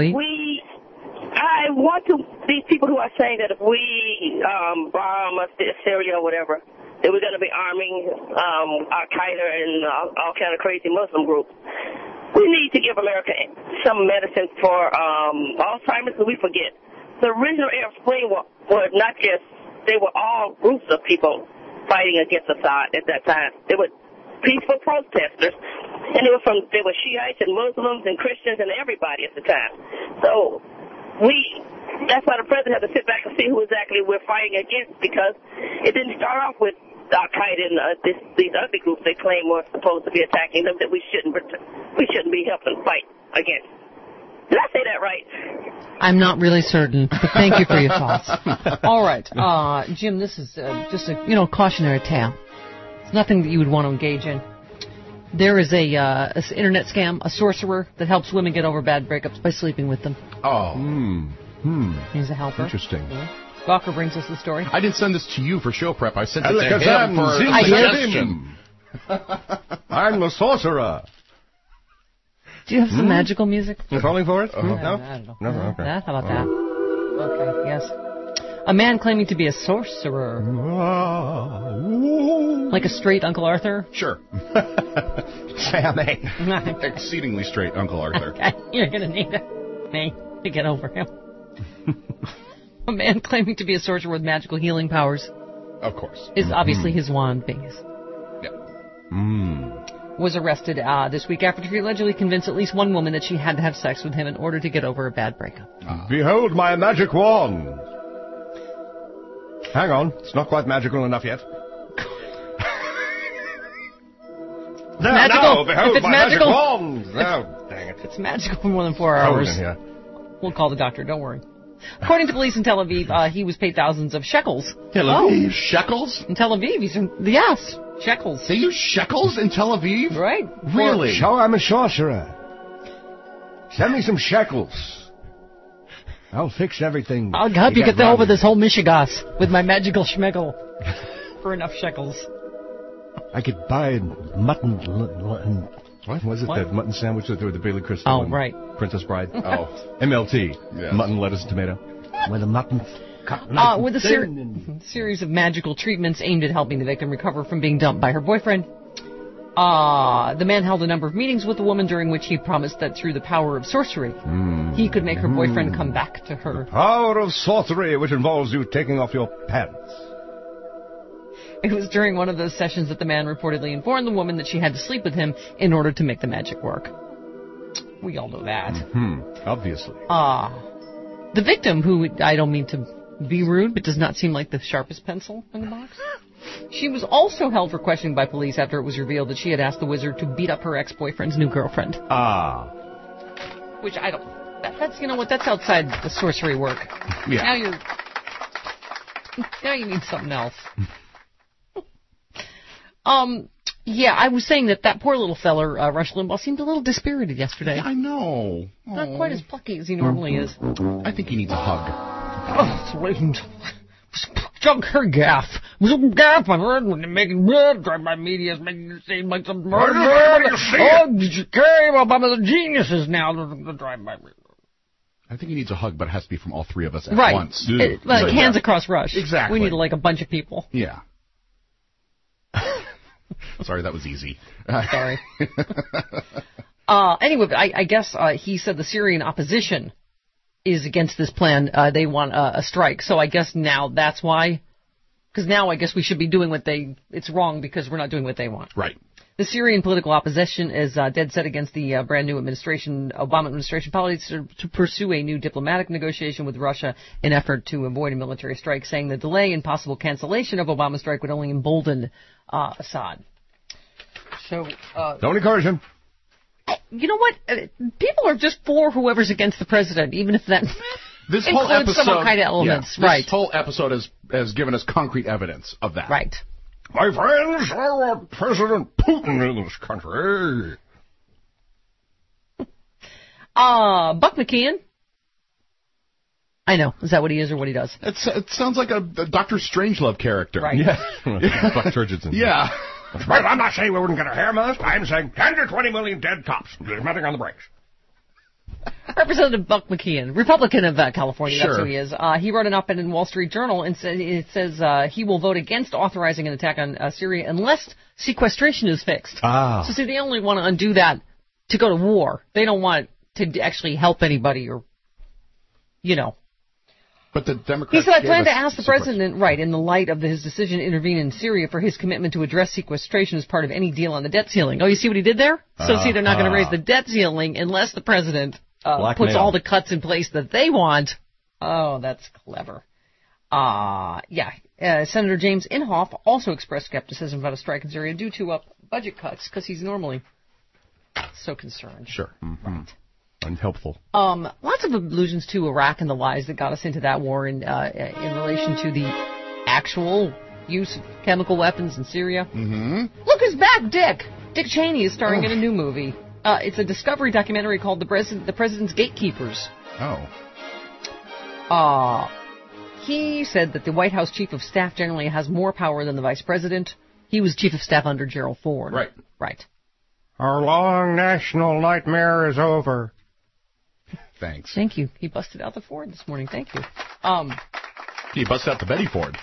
S25: I want to, these people who are saying that if we bomb Syria or whatever, that we're going to be arming Al-Qaeda and all kind of crazy Muslim groups. We need to give America some medicine for Alzheimer's, so we forget. The original Arab Spring were not just, they were all groups of people fighting against Assad at that time. They were peaceful protesters, and they were Shiites and Muslims and Christians and everybody at the time. So that's why the president had to sit back and see who exactly we're fighting against, because it didn't start off with Al-Qaeda and these other groups they claim were supposed to be attacking them that we shouldn't be helping fight against. Did I say that right?
S3: I'm not really certain, but thank you for your thoughts. All right, Jim, this is just a cautionary tale. It's nothing that you would want to engage in. There is a internet scam, a sorcerer that helps women get over bad breakups by sleeping with them.
S4: Oh.
S3: He's a helper.
S1: Interesting.
S3: Yeah. Gawker brings us the story.
S4: I didn't send this to you for show prep. I sent it to him for a suggestion.
S1: I'm the sorcerer.
S3: Do you have some magical music?
S1: You falling for it?
S3: No? I don't know. No, okay. How about that? Okay, yes. A man claiming to be a sorcerer. Like a straight Uncle Arthur?
S4: Sure.
S1: Sammy.
S4: Exceedingly straight Uncle Arthur.
S3: Okay. You're going to need me to get over him. A man claiming to be a sorcerer with magical healing powers.
S4: Of course.
S3: Is obviously his wand being his.
S4: Yep.
S3: Was arrested this week after he allegedly convinced at least one woman that she had to have sex with him in order to get over a bad breakup.
S1: Behold my magic wand. Hang on, it's not quite magical enough yet.
S3: Magical.
S1: No, behold
S3: if it's
S1: my
S3: magical,
S1: magic wand. Oh, dang it.
S3: If it's magical for more than 4 hours,
S1: yeah.
S3: we'll call the doctor. Don't worry. According to police in Tel Aviv, he was paid thousands of shekels.
S4: Tel Aviv? Shekels?
S3: In Tel Aviv, yes, shekels.
S4: They use shekels in Tel Aviv?
S3: Right.
S4: Really?
S1: So I'm a sorcerer. Send me some shekels. I'll fix everything.
S3: I'll help you get over this whole Mishigas with my magical schmegel for enough shekels.
S1: I could buy mutton. What was it? What? That mutton sandwich that with the Bailey Crystal.
S3: Oh, right.
S1: Princess Bride. MLT. Yes. Mutton, lettuce, and tomato. With a mutton.
S3: With a series of magical treatments aimed at helping the victim recover from being dumped by her boyfriend. The man held a number of meetings with the woman during which he promised that through the power of sorcery, he could make her boyfriend come back to her.
S1: The power of sorcery, which involves you taking off your pants.
S3: It was during one of those sessions that the man reportedly informed the woman that she had to sleep with him in order to make the magic work. We all know that.
S1: Obviously.
S3: The victim, who I don't mean to be rude, but does not seem like the sharpest pencil in the box. She was also held for questioning by police after it was revealed that she had asked the wizard to beat up her ex-boyfriend's new girlfriend. Which I don't... That's, you know what, that's outside the sorcery work.
S4: Yeah.
S3: Now you need something else. I was saying that poor little feller, Rush Limbaugh, seemed a little dispirited yesterday.
S4: Yeah, I know.
S3: Not quite as plucky as he normally is.
S4: I think he needs a hug.
S14: Junk her gaff. Some gaff I heard when they're making blood. Drive by media is making it seem like some murder. Obama's geniuses now. Drive by.
S4: I think he needs a hug, but it has to be from all three of us at once.
S3: Hands across Rush.
S4: Exactly.
S3: We need a bunch of people.
S4: Yeah. Sorry, that was easy.
S3: Sorry. Anyway, I guess he said the Syrian opposition is against this plan. They want a strike. So I guess now that's why. Because now I guess we should be doing it's wrong because we're not doing what they want.
S4: Right.
S3: The Syrian political opposition is dead set against the brand new Obama administration policy to pursue a new diplomatic negotiation with Russia in effort to avoid a military strike, saying the delay and possible cancellation of Obama's strike would only embolden Assad. So,
S1: don't encourage him.
S3: You know what? People are just for whoever's against the president, even if that
S4: this whole
S3: includes
S4: episode,
S3: some kind of elements.
S4: Yeah, this whole episode has given us concrete evidence of that.
S3: Right.
S1: My friends, I want President Putin in this country.
S3: Buck McKeon. I know. Is that what he is or what he does?
S4: It sounds like a Dr. Strangelove character.
S3: Right.
S1: Yeah. Buck Turgidson.
S4: Yeah.
S1: Well, I'm not saying we wouldn't get a hair mask. I'm saying 10 to 20 million dead cops. There's nothing on the brakes.
S3: Representative Buck McKeon, Republican of California,
S4: sure.
S3: That's who he is. He wrote an op-ed in Wall Street Journal and it says he will vote against authorizing an attack on Syria unless sequestration is fixed. So see, they only want to undo that to go to war. They don't want to actually help anybody or,
S4: But the Democrats.
S3: He said, I plan to ask the president, in the light of his decision to intervene in Syria, for his commitment to address sequestration as part of any deal on the debt ceiling. Oh, you see what he did there? So see, they're not going to raise the debt ceiling unless the president puts all the cuts in place that they want. Oh, that's clever. Senator James Inhofe also expressed skepticism about a strike in Syria due to budget cuts, because he's normally so concerned.
S4: Sure.
S1: Mm-hmm.
S3: Right.
S1: Unhelpful.
S3: Lots of allusions to Iraq and the lies that got us into that war in relation to the actual use of chemical weapons in Syria.
S4: Mm-hmm.
S3: Look who's back, Dick! Dick Cheney is starring in a new movie. It's a Discovery documentary called The President's Gatekeepers.
S4: Oh.
S3: He said that the White House Chief of Staff generally has more power than the Vice President. He was Chief of Staff under Gerald Ford. Right.
S1: Our long national nightmare is over.
S4: Thanks.
S3: Thank you. He busted out the Ford this morning. Thank you.
S4: He busted out the Betty Ford.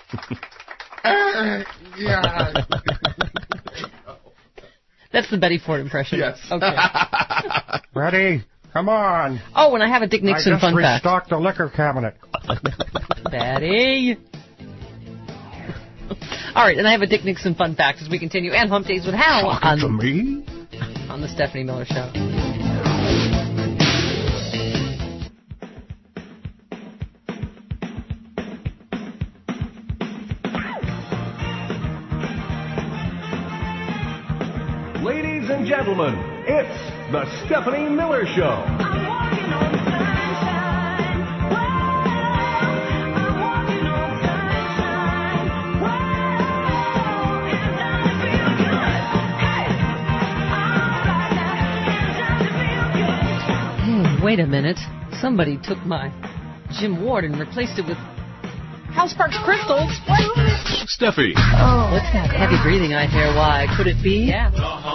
S1: Yeah.
S3: That's the Betty Ford impression.
S4: Yes.
S3: Okay.
S1: Ready? Come on.
S3: Oh, and I have a Dick Nixon fun fact.
S1: I just restocked the liquor cabinet.
S3: Betty. All right, and I have a Dick Nixon fun fact as we continue. And Hump Days with Hal on the Stephanie Miller Show.
S1: Ladies and gentlemen, it's the Stephanie Miller Show.
S3: Wait a minute. Somebody took my Jim Ward and replaced it with Hal Sparks crystals. What?
S4: Steffi.
S3: Oh, what's that heavy breathing I hear? Why? Could it be? Yeah.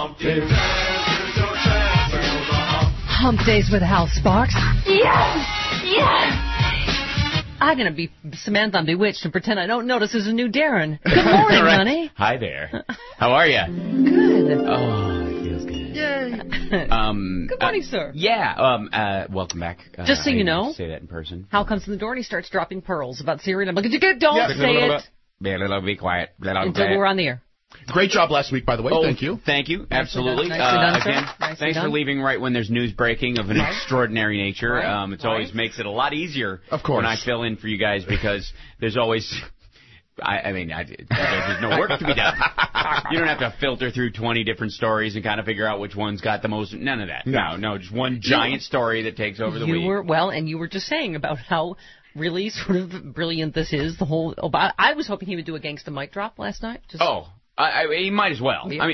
S3: Hump Days with Hal Sparks.
S2: Yes! Yes!
S3: I'm going to be Samantha on Bewitched and pretend I don't notice there's a new Darren. Good morning,
S17: right.
S3: honey.
S17: Hi there. How are you?
S3: Good.
S17: Oh, it feels good.
S3: Yay. Good morning, sir.
S17: Yeah, welcome back.
S3: Just so you know,
S17: say that in person.
S3: Hal comes in the door and he starts dropping pearls about Syria. And I'm like, don't say it.
S17: Be quiet.
S3: Until we're on the air.
S4: Great job last week, by the way. Thank you.
S17: Thank you. Absolutely.
S3: Nicely done,
S17: again, thanks for leaving right when there's news breaking of an extraordinary nature.
S3: Right.
S17: It always makes it a lot easier
S4: of course.
S17: When I fill in for you guys because there's always... there's no work to be done. You don't have to filter through 20 different stories and kind of figure out which one's got the most... None of that. No, just one giant story that takes over the week.
S3: And you were just saying about how... really sort of brilliant this is, the whole... I was hoping he would do a Gangsta mic drop last night.
S17: He might as well.
S3: Yeah.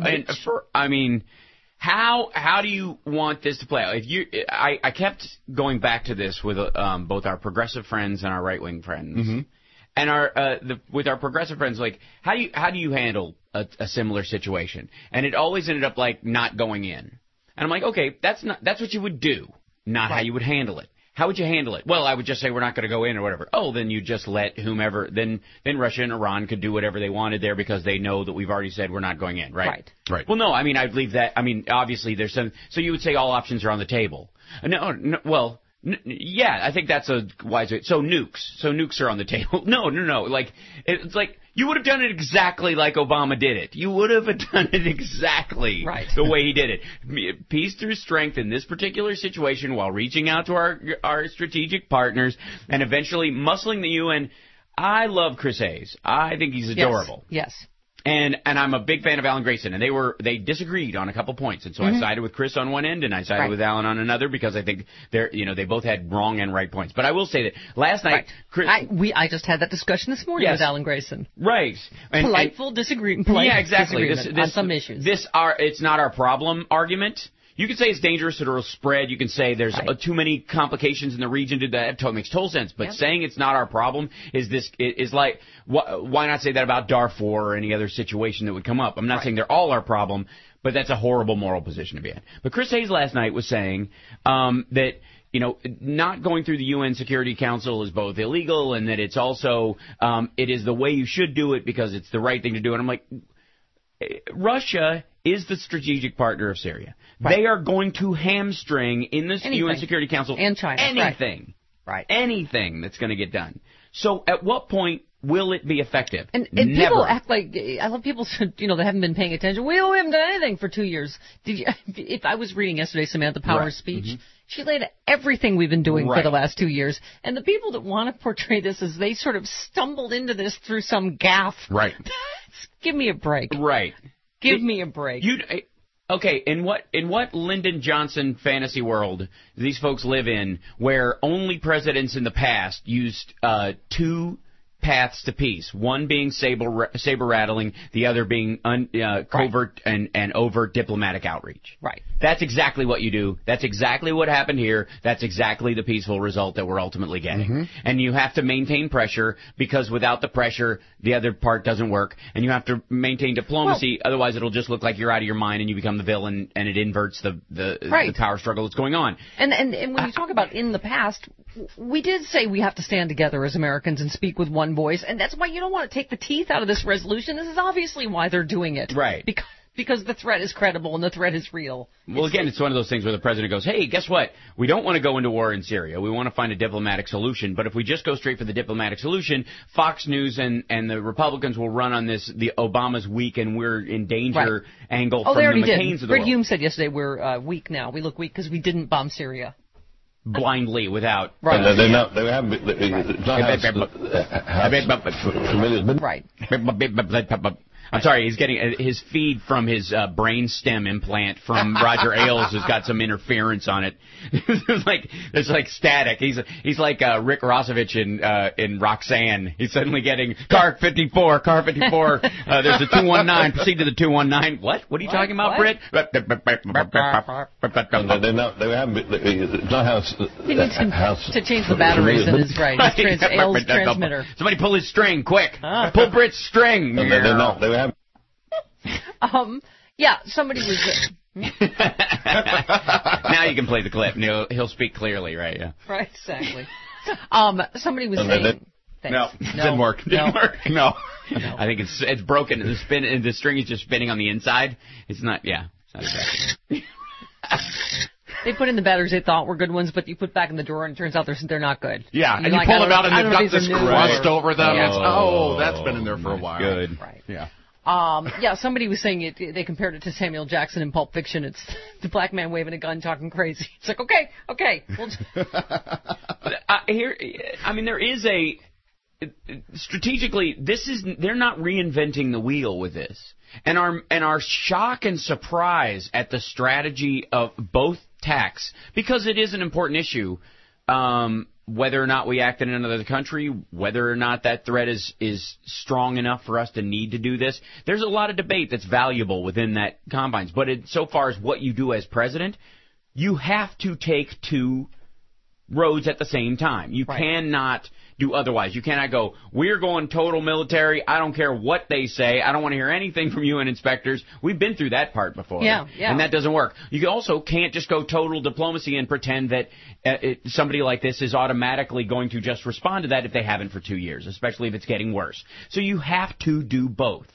S17: How do you want this to play out? I kept going back to this with both our progressive friends and our right-wing friends, and with our progressive friends, like how do you handle a similar situation? And it always ended up like not going in, and I'm like, okay, that's what you would do, not how you would handle it. How would you handle it? Well, I would just say we're not going to go in or whatever. Oh, then you just let whomever. Then Russia and Iran could do whatever they wanted there because they know that we've already said we're not going in, right?
S4: Right.
S17: Well, no, I'd leave that. Obviously there's some. So you would say all options are on the table. No. Well, yeah, I think that's a wise way. So nukes are on the table. No. Like it's like. You would have done it exactly like Obama did it. You would have done it exactly the way he did it. Peace through strength in this particular situation while reaching out to our strategic partners and eventually muscling the UN. I love Chris Hayes. I think he's adorable.
S3: Yes.
S17: And I'm a big fan of Alan Grayson, and they disagreed on a couple points, and so I sided with Chris on one end, and I sided with Alan on another because I think they both had wrong and right points. But I will say that last night, Chris,
S3: I just had that discussion this morning with Alan Grayson.
S17: Right,
S3: Politeful disagreement.
S17: Yeah, exactly.
S3: Disagreement on some issues.
S17: It's not our problem argument. You can say it's dangerous, it'll spread. You can say there's too many complications in the region. That makes total sense. But saying it's not our problem is like, why not say that about Darfur or any other situation that would come up? I'm not saying they're all our problem, but that's a horrible moral position to be in. But Chris Hayes last night was saying that, not going through the UN Security Council is both illegal and that it's also, it is the way you should do it because it's the right thing to do. And I'm like, Russia is the strategic partner of Syria. They are going to hamstring in the UN Security Council
S3: and China
S17: anything that's going to get done. So at what point will it be effective?
S3: And people act like, I love people that haven't been paying attention. We haven't done anything for 2 years. If I was reading yesterday Samantha Power's speech, she laid out everything we've been doing for the last 2 years. And the people that want to portray this as they sort of stumbled into this through some gaffe.
S4: Right.
S3: Give me a break.
S17: Right.
S3: Give me a break.
S17: Okay, in what Lyndon Johnson fantasy world do these folks live in where only presidents in the past used two paths to peace, one being saber rattling, the other being covert and overt diplomatic outreach?
S3: Right.
S17: That's exactly what you do. That's exactly what happened here. That's exactly the peaceful result that we're ultimately getting. And you have to maintain pressure because without the pressure, the other part doesn't work. And you have to maintain diplomacy, otherwise it'll just look like you're out of your mind and you become the villain and it inverts the power struggle that's going on.
S3: And when you talk about in the past, we did say we have to stand together as Americans and speak with one voice, and that's why you don't want to take the teeth out of this resolution. This is obviously why they're doing it.
S17: Right.
S3: Because the threat is credible and the threat is real.
S17: Well, again, it's one of those things where the president goes, hey, guess what? We don't want to go into war in Syria. We want to find a diplomatic solution. But if we just go straight for the diplomatic solution, Fox News and the Republicans will run on the Obama's weak and we're in danger angle from the McCains of the world.
S3: Fred Hume said yesterday we're weak now. We look weak because we didn't bomb Syria.
S17: Blindly, without...
S6: Right. They haven't...
S17: I'm sorry, he's getting his feed from his brain stem implant from Roger Ailes has got some interference on it. There's like static. He's like Rick Rossovich in Roxanne. He's suddenly getting car 54. There's a 219. Proceed to the 219. What are you talking about, Britt?
S3: He needs to change the batteries in his Ailes transmitter.
S17: Somebody pull his string, quick. Pull Britt's string.
S3: Yeah, somebody was...
S17: Now you can play the clip, and he'll speak clearly, right? Yeah.
S3: Right, exactly. Somebody was saying...
S17: No, didn't work. No. I think it's broken. The string is just spinning on the inside. It's not. Yeah, it's not exactly.
S3: They put in the batteries they thought were good ones, but you put back in the drawer and it turns out they're not good.
S4: Yeah, and you pull them out and they've got this crust over them. That's been in there for a while.
S17: Good.
S3: Right.
S4: Yeah.
S3: Somebody was saying they compared it to Samuel Jackson in Pulp Fiction. It's the black man waving a gun talking crazy. It's like, okay.
S17: There is a... Strategically, they're not reinventing the wheel with this. And our shock and surprise at the strategy of both attacks, because it is an important issue, whether or not we act in another country, whether or not that threat is strong enough for us to need to do this. There's a lot of debate that's valuable within that confines. But so far as what you do as president, you have to take two roads at the same time. You cannot do otherwise. You cannot go, we're going total military. I don't care what they say. I don't want to hear anything from UN inspectors. We've been through that part before.
S3: Yeah.
S17: And that doesn't work. You also can't just go total diplomacy and pretend that somebody like this is automatically going to just respond to that if they haven't for 2 years, especially if it's getting worse. So you have to do both.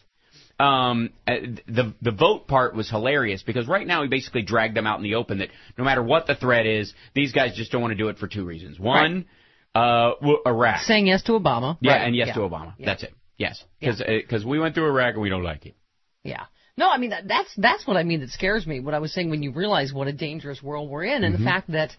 S17: The vote part was hilarious because right now he basically dragged them out in the open that no matter what the threat is, these guys just don't want to do it for two reasons. One, Iraq.
S3: Saying yes to Obama.
S17: Yeah, and yes to Obama. Yeah. That's it. Yes. Because we went through Iraq and we don't like it.
S3: Yeah. No, I mean, that's what I mean that scares me. What I was saying when you realize what a dangerous world we're in and the fact that,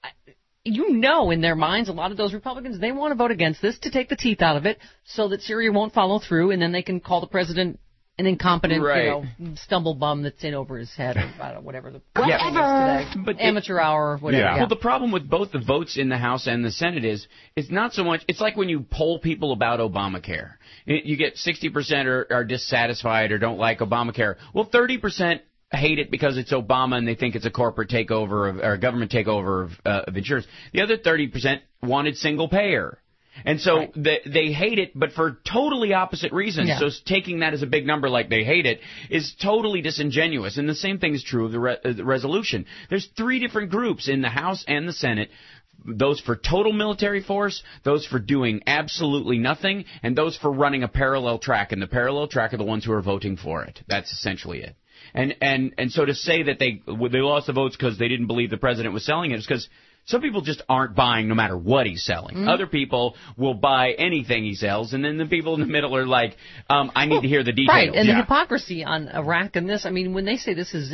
S3: in their minds, a lot of those Republicans, they want to vote against this to take the teeth out of it so that Syria won't follow through and then they can call the president an incompetent, stumble bum that's in over his head, or I don't know, whatever the amateur hour, or whatever.
S17: Yeah. Well, the problem with both the votes in the House and the Senate is it's not so much. It's like when you poll people about Obamacare, you get 60% are dissatisfied or don't like Obamacare. Well, 30% hate it because it's Obama and they think it's a corporate takeover or a government takeover of insurance. The other 30% wanted single payer. And so they hate it, but for totally opposite reasons. Yeah. So taking that as a big number like they hate it is totally disingenuous. And the same thing is true of the resolution. There's three different groups in the House and the Senate. Those for total military force, those for doing absolutely nothing, and those for running a parallel track. And the parallel track are the ones who are voting for it. That's essentially it. And so to say that they lost the votes because they didn't believe the president was selling it is because some people just aren't buying no matter what he's selling. Mm-hmm. Other people will buy anything he sells, and then the people in the middle are like, I need to hear the details.
S3: Right, and the hypocrisy on Iraq and this, I mean, when they say this is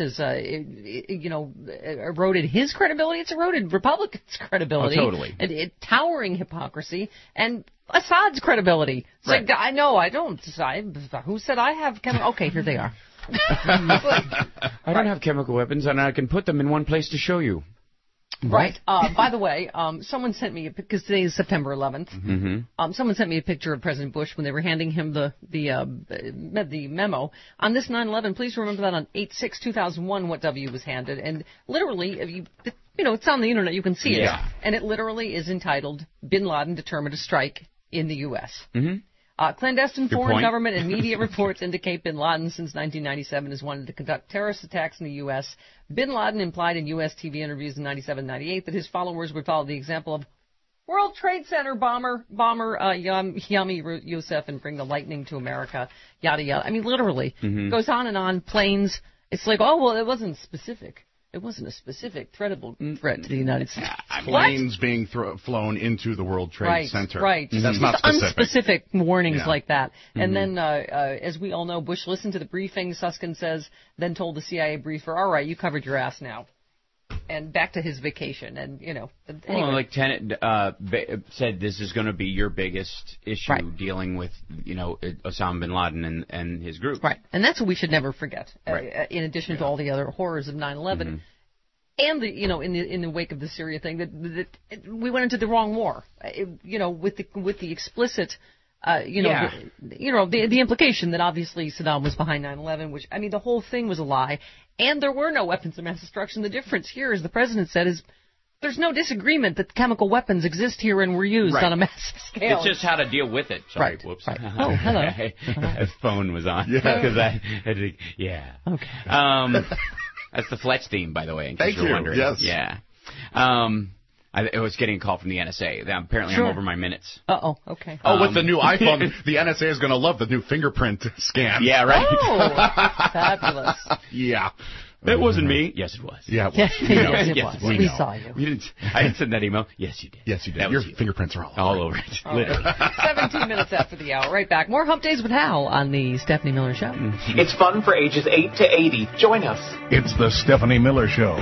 S3: eroded his credibility, it's eroded Republicans' credibility.
S17: Oh, totally.
S3: And towering hypocrisy, and Assad's credibility. It's like, I know, I don't. Who said I have chemical? Okay, here they are.
S17: I don't have chemical weapons, and I can put them in one place to show you.
S3: Right. By the way, someone sent me because today is September 11th.
S17: Mm-hmm.
S3: Someone sent me a picture of President Bush when they were handing him the memo on this 9/11. Please remember that on 8/6/2001, what W was handed, and literally, it's on the internet. You can see it, and it literally is entitled "Bin Laden Determined to Strike in the U.S."
S17: Mm-hmm.
S3: Clandestine foreign government and media reports indicate bin Laden since 1997 has wanted to conduct terrorist attacks in the U.S. Bin Laden implied in U.S. TV interviews in 97-98 that his followers would follow the example of World Trade Center bomber Yami Youssef and bring the lightning to America, yada, yada. I mean, literally, goes on and on, planes. It's like, it wasn't specific. It wasn't a specific threat to the United States.
S4: Planes being flown into the World Trade Center.
S3: Right.
S4: That's not specific.
S3: Unspecific warnings like that. And then, as we all know, Bush listened to the briefing, Susskind says, then told the CIA briefer, all right, you covered your ass now. and back to his vacation, and anyway.
S17: Well, like Tenet said, this is going to be your biggest issue dealing with Osama bin Laden and his group.
S3: Right, and that's what we should never forget. In addition to all the other horrors of 9/11, and in the wake of the Syria thing, that we went into the wrong war. With the explicit. The implication that obviously Saddam was behind 9/11, which, I mean, the whole thing was a lie, and there were no weapons of mass destruction. The difference here, as the president said, is there's no disagreement that chemical weapons exist here and were used on a massive scale.
S17: It's just how to deal with it. Sorry, whoops.
S3: Right. Oh, hello.
S17: His phone was on. Because I had to,
S3: Okay.
S17: That's the Fletch theme, by the way, in
S4: Thank
S17: case you're
S4: you.
S17: wondering.
S4: Yes.
S17: Yeah. I was getting a call from the NSA. Apparently, I'm over my minutes.
S3: Uh-oh, okay.
S4: With the new iPhone, the NSA is going to love the new fingerprint scan.
S17: Yeah, right.
S3: Oh, fabulous.
S4: Yeah.
S17: It wasn't me. Yes, it was.
S4: Yeah, it was.
S3: Yes, it was. We saw you.
S17: I didn't send that email. Yes, you did.
S4: Yes, you did. Your fingerprints are
S17: all over it.
S3: Literally. 17 minutes after the hour. Right back. More Hump Days with Hal on the Stephanie Miller Show.
S5: It's fun for ages 8 to 80. Join us.
S24: It's the Stephanie Miller Show.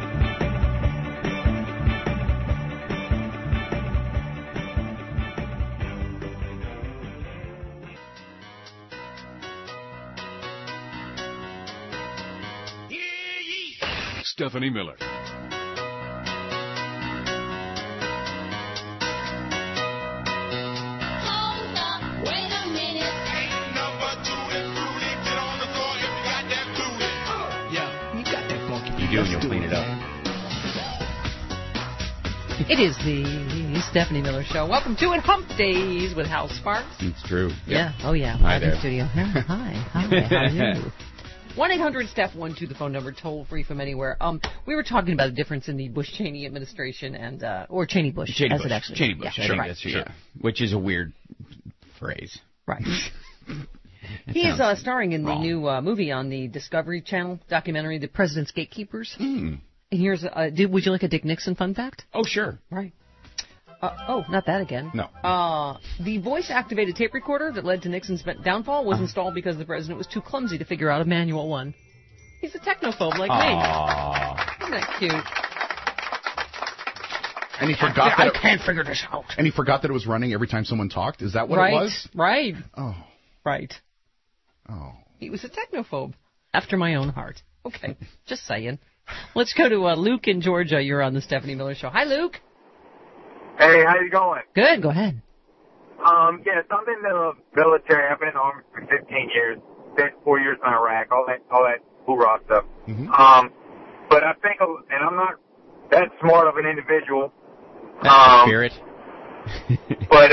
S24: Stephanie Miller.
S17: You do, and you'll clean it up.
S3: It is the Stephanie Miller Show. Welcome to it, Hump Days with Hal Sparks.
S17: It's true.
S3: Yeah. Oh, yeah.
S17: Hi there.
S3: Studio. Hi. How are you? 1-800-STEPH-12, the phone number, toll free from anywhere. We were talking about the difference in the Bush-Cheney administration and or Cheney-Bush, as it actually is.
S17: Cheney-Bush,
S3: yeah,
S17: I think that's sure. Which is a weird phrase.
S3: Right. He is starring in the new movie on the Discovery Channel documentary, The President's Gatekeepers. And here's would you like a Dick Nixon fun fact?
S17: Oh, sure.
S3: Right. Not that again.
S4: No.
S3: The voice-activated tape recorder that led to Nixon's downfall was installed because the president was too clumsy to figure out a manual one. He's a technophobe like me. Isn't that cute?
S4: And he forgot
S3: I can't figure this out.
S4: And he forgot that it was running every time someone talked? Is that what it was?
S3: Right.
S4: Oh.
S3: Right.
S4: Oh.
S3: He was a technophobe. After my own heart. Okay. Just saying. Let's go to Luke in Georgia. You're on the Stephanie Miller Show. Hi, Luke.
S19: Hey, how you going?
S3: Good, go ahead.
S19: Yes, I'm in the military. I've been in the Army for 15 years. Spent 4 years in Iraq, all that hoorah stuff.
S4: Mm-hmm.
S19: But I think, and I'm not that smart of an individual.
S17: Spirit.
S19: but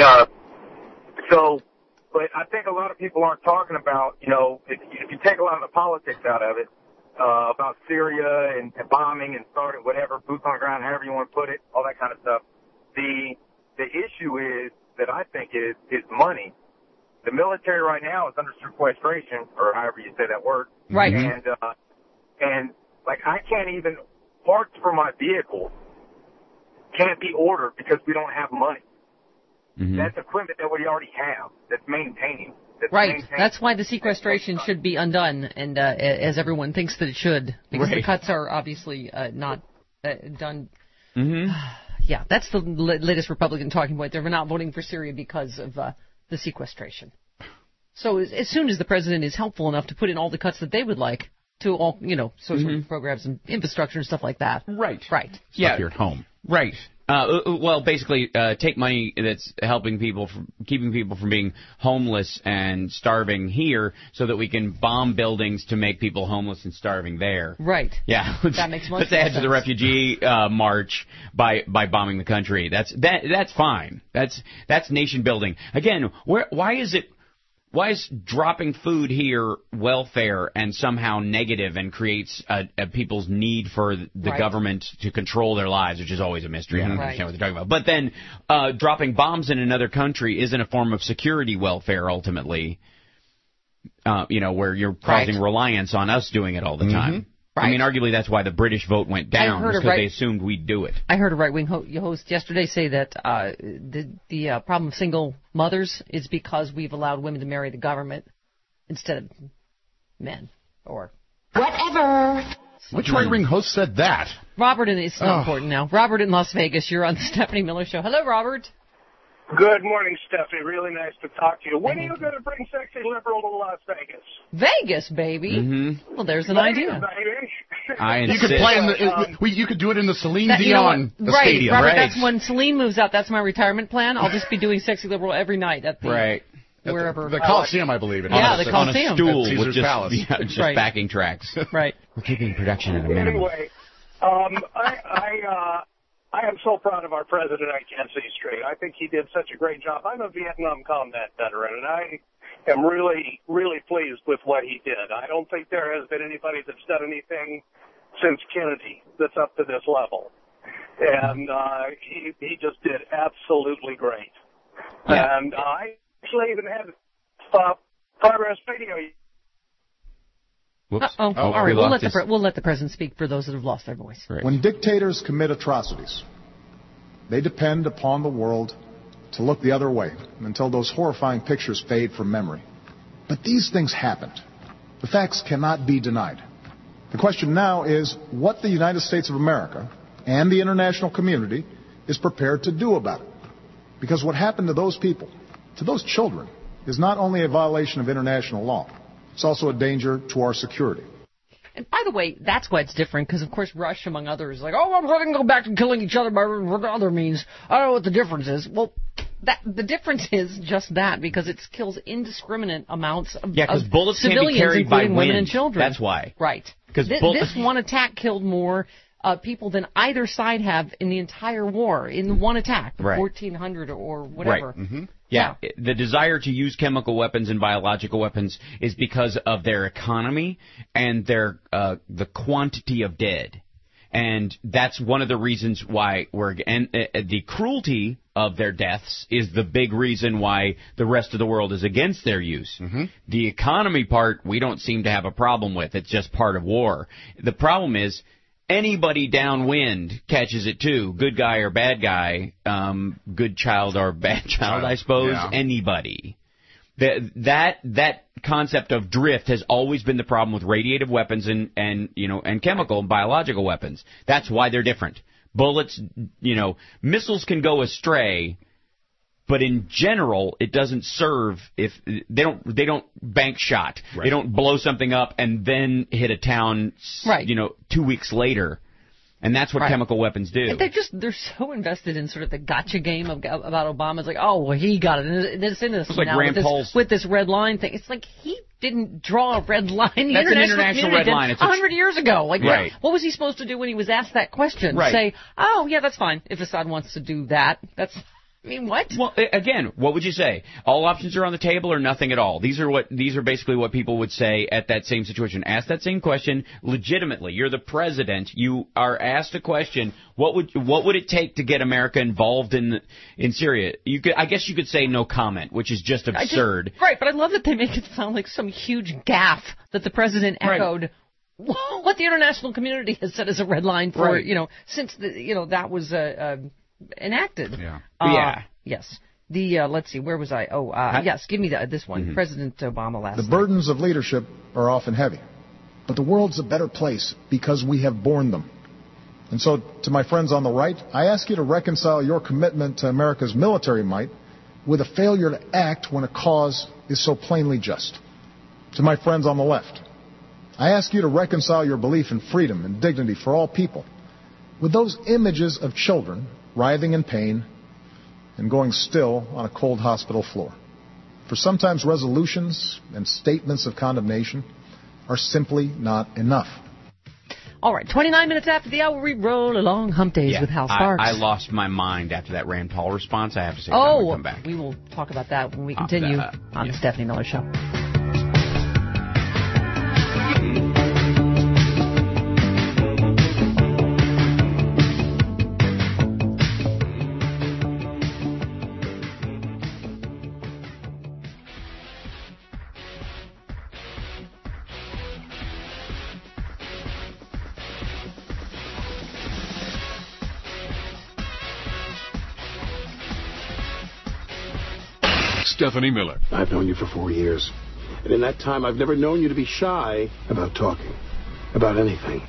S19: I think a lot of people aren't talking about, if you take a lot of the politics out of it, about Syria and bombing and starting whatever, boots on the ground, however you want to put it, all that kind of stuff. The issue is that I think is money. The military right now is under sequestration, or however you say that word.
S3: Right.
S19: And like I can't even parts for my vehicle can't be ordered because we don't have money. Mm-hmm. That's equipment that we already have. That's maintaining.
S3: Right. That's why the sequestration should be undone, and as everyone thinks that it should, because the cuts are obviously not done.
S17: Mm-hmm.
S3: Yeah, that's the latest Republican talking point. They're not voting for Syria because of the sequestration. So as soon as the president is helpful enough to put in all the cuts that they would like to all, social programs and infrastructure and stuff like that.
S17: Right.
S3: Right.
S17: Yeah.
S4: Here at home.
S17: Right. Well, basically, take money that's helping people, keeping people from being homeless and starving here, so that we can bomb buildings to make people homeless and starving there.
S3: Right.
S17: Yeah.
S3: That makes much
S17: Let's
S3: more
S17: add
S3: sense.
S17: to the refugee march by bombing the country. That's fine. That's nation building. Again, why is dropping food here welfare and somehow negative and creates a people's need for the government to control their lives, which is always a mystery. I don't understand what they're talking about. But then dropping bombs in another country isn't a form of security welfare ultimately, where you're causing reliance on us doing it all the time. Right. I mean, arguably that's why the British vote went down, because they assumed we'd do it.
S3: I heard a right-wing host yesterday say that the problem of single mothers is because we've allowed women to marry the government instead of men, or
S2: whatever.
S4: Which right-wing host said that?
S3: Robert, it's not important now. Robert in Las Vegas, you're on the Stephanie Miller Show. Hello, Robert.
S7: Good morning, Stephanie. Really nice to talk to you. When are you going to bring Sexy Liberal to Las Vegas?
S3: Vegas, baby.
S17: Mm-hmm.
S3: Well, there's an idea.
S17: I insist.
S4: You could play in the. You could do it in the Celine Dion stadium,
S3: Robert,
S4: right?
S3: That's when Celine moves out. That's my retirement plan. I'll just be doing Sexy Liberal every night at the wherever.
S4: The Coliseum, I believe.
S3: Yeah, the Coliseum.
S17: On a stool
S4: Caesar's
S17: with just,
S4: Palace.
S17: just backing tracks.
S3: Right.
S17: We're keeping production at a minimum.
S7: Anyway, I am so proud of our president. I can't see straight. I think he did such a great job. I'm a Vietnam combat veteran, and I am really, really pleased with what he did. I don't think there has been anybody that's done anything since Kennedy that's up to this level. And he just did absolutely great.
S17: Yeah.
S7: And I actually even had Progress Radio.
S17: Whoops.
S3: All right, we'll let the president speak for those that have lost their voice.
S17: Right.
S9: When dictators commit atrocities, they depend upon the world to look the other way until those horrifying pictures fade from memory. But these things happened. The facts cannot be denied. The question now is what the United States of America and the international community is prepared to do about it. Because what happened to those people, to those children, is not only a violation of international law, it's also a danger to our security.
S3: And by the way, that's why it's different, because, of course, Rush, among others, is like, we're going to go back to killing each other by other means. I don't know what the difference is. Well, the difference is just that, because it kills indiscriminate amounts of
S17: bullets
S3: civilians,
S17: can't be carried by
S3: including women
S17: wind.
S3: And children.
S17: That's why.
S3: Right.
S17: Because
S3: this one attack killed more people than either side have in the entire war, in one attack, 1,400 or whatever.
S17: Right. Mm-hmm. Yeah, the desire to use chemical weapons and biological weapons is because of their economy and their the quantity of dead, and that's one of the reasons why the cruelty of their deaths is the big reason why the rest of the world is against their use. Mm-hmm. The economy part we don't seem to have a problem with; it's just part of war. The problem is, anybody downwind catches it too. Good guy or bad guy, good child or bad child, I suppose. Yeah. Anybody. That concept of drift has always been the problem with radiative weapons and chemical and biological weapons. That's why they're different. Bullets, missiles can go astray, but in general, it doesn't serve if they don't bank shot. Right. They don't blow something up and then hit a town, 2 weeks later. And that's what chemical weapons do. They're so invested in sort of the gotcha game about Obama. It's like, he got it. And it's innocent
S3: like
S17: now
S3: with this red line thing. It's like he didn't draw a red line. The
S17: That's an international red line.
S3: It's 100 years ago. Like, what was he supposed to do when he was asked that question?
S17: Right.
S3: Say, that's fine. If Assad wants to do that, what?
S17: Well, again, what would you say? All options are on the table or nothing at all? These are basically what people would say at that same situation. Ask that same question legitimately. You're the president. You are asked a question. What would it take to get America involved in Syria? I guess you could say no comment, which is just absurd.
S3: Right, but I love that they make it sound like some huge gaffe that the president echoed. Right. What the international community has said is a red line for since that was enacted.
S17: Yeah.
S3: Yes. Let's see, where was I? Yes, give me this one. Mm-hmm. President Obama last night.
S9: The burdens of leadership are often heavy, but the world's a better place because we have borne them. And so, to my friends on the right, I ask you to reconcile your commitment to America's military might with a failure to act when a cause is so plainly just. To my friends on the left, I ask you to reconcile your belief in freedom and dignity for all people with those images of children writhing in pain and going still on a cold hospital floor. For sometimes resolutions and statements of condemnation are simply not enough.
S3: All right, 29 minutes after the hour, we roll along Hump Days with Hal Sparks.
S17: I lost my mind after that Rand Paul response, I have to say. When we come back.
S3: We will talk about that when we continue on the Stephanie Miller Show.
S24: Stephanie Miller.
S20: I've known you for 4 years. And in that time, I've never known you to be shy about talking. About anything.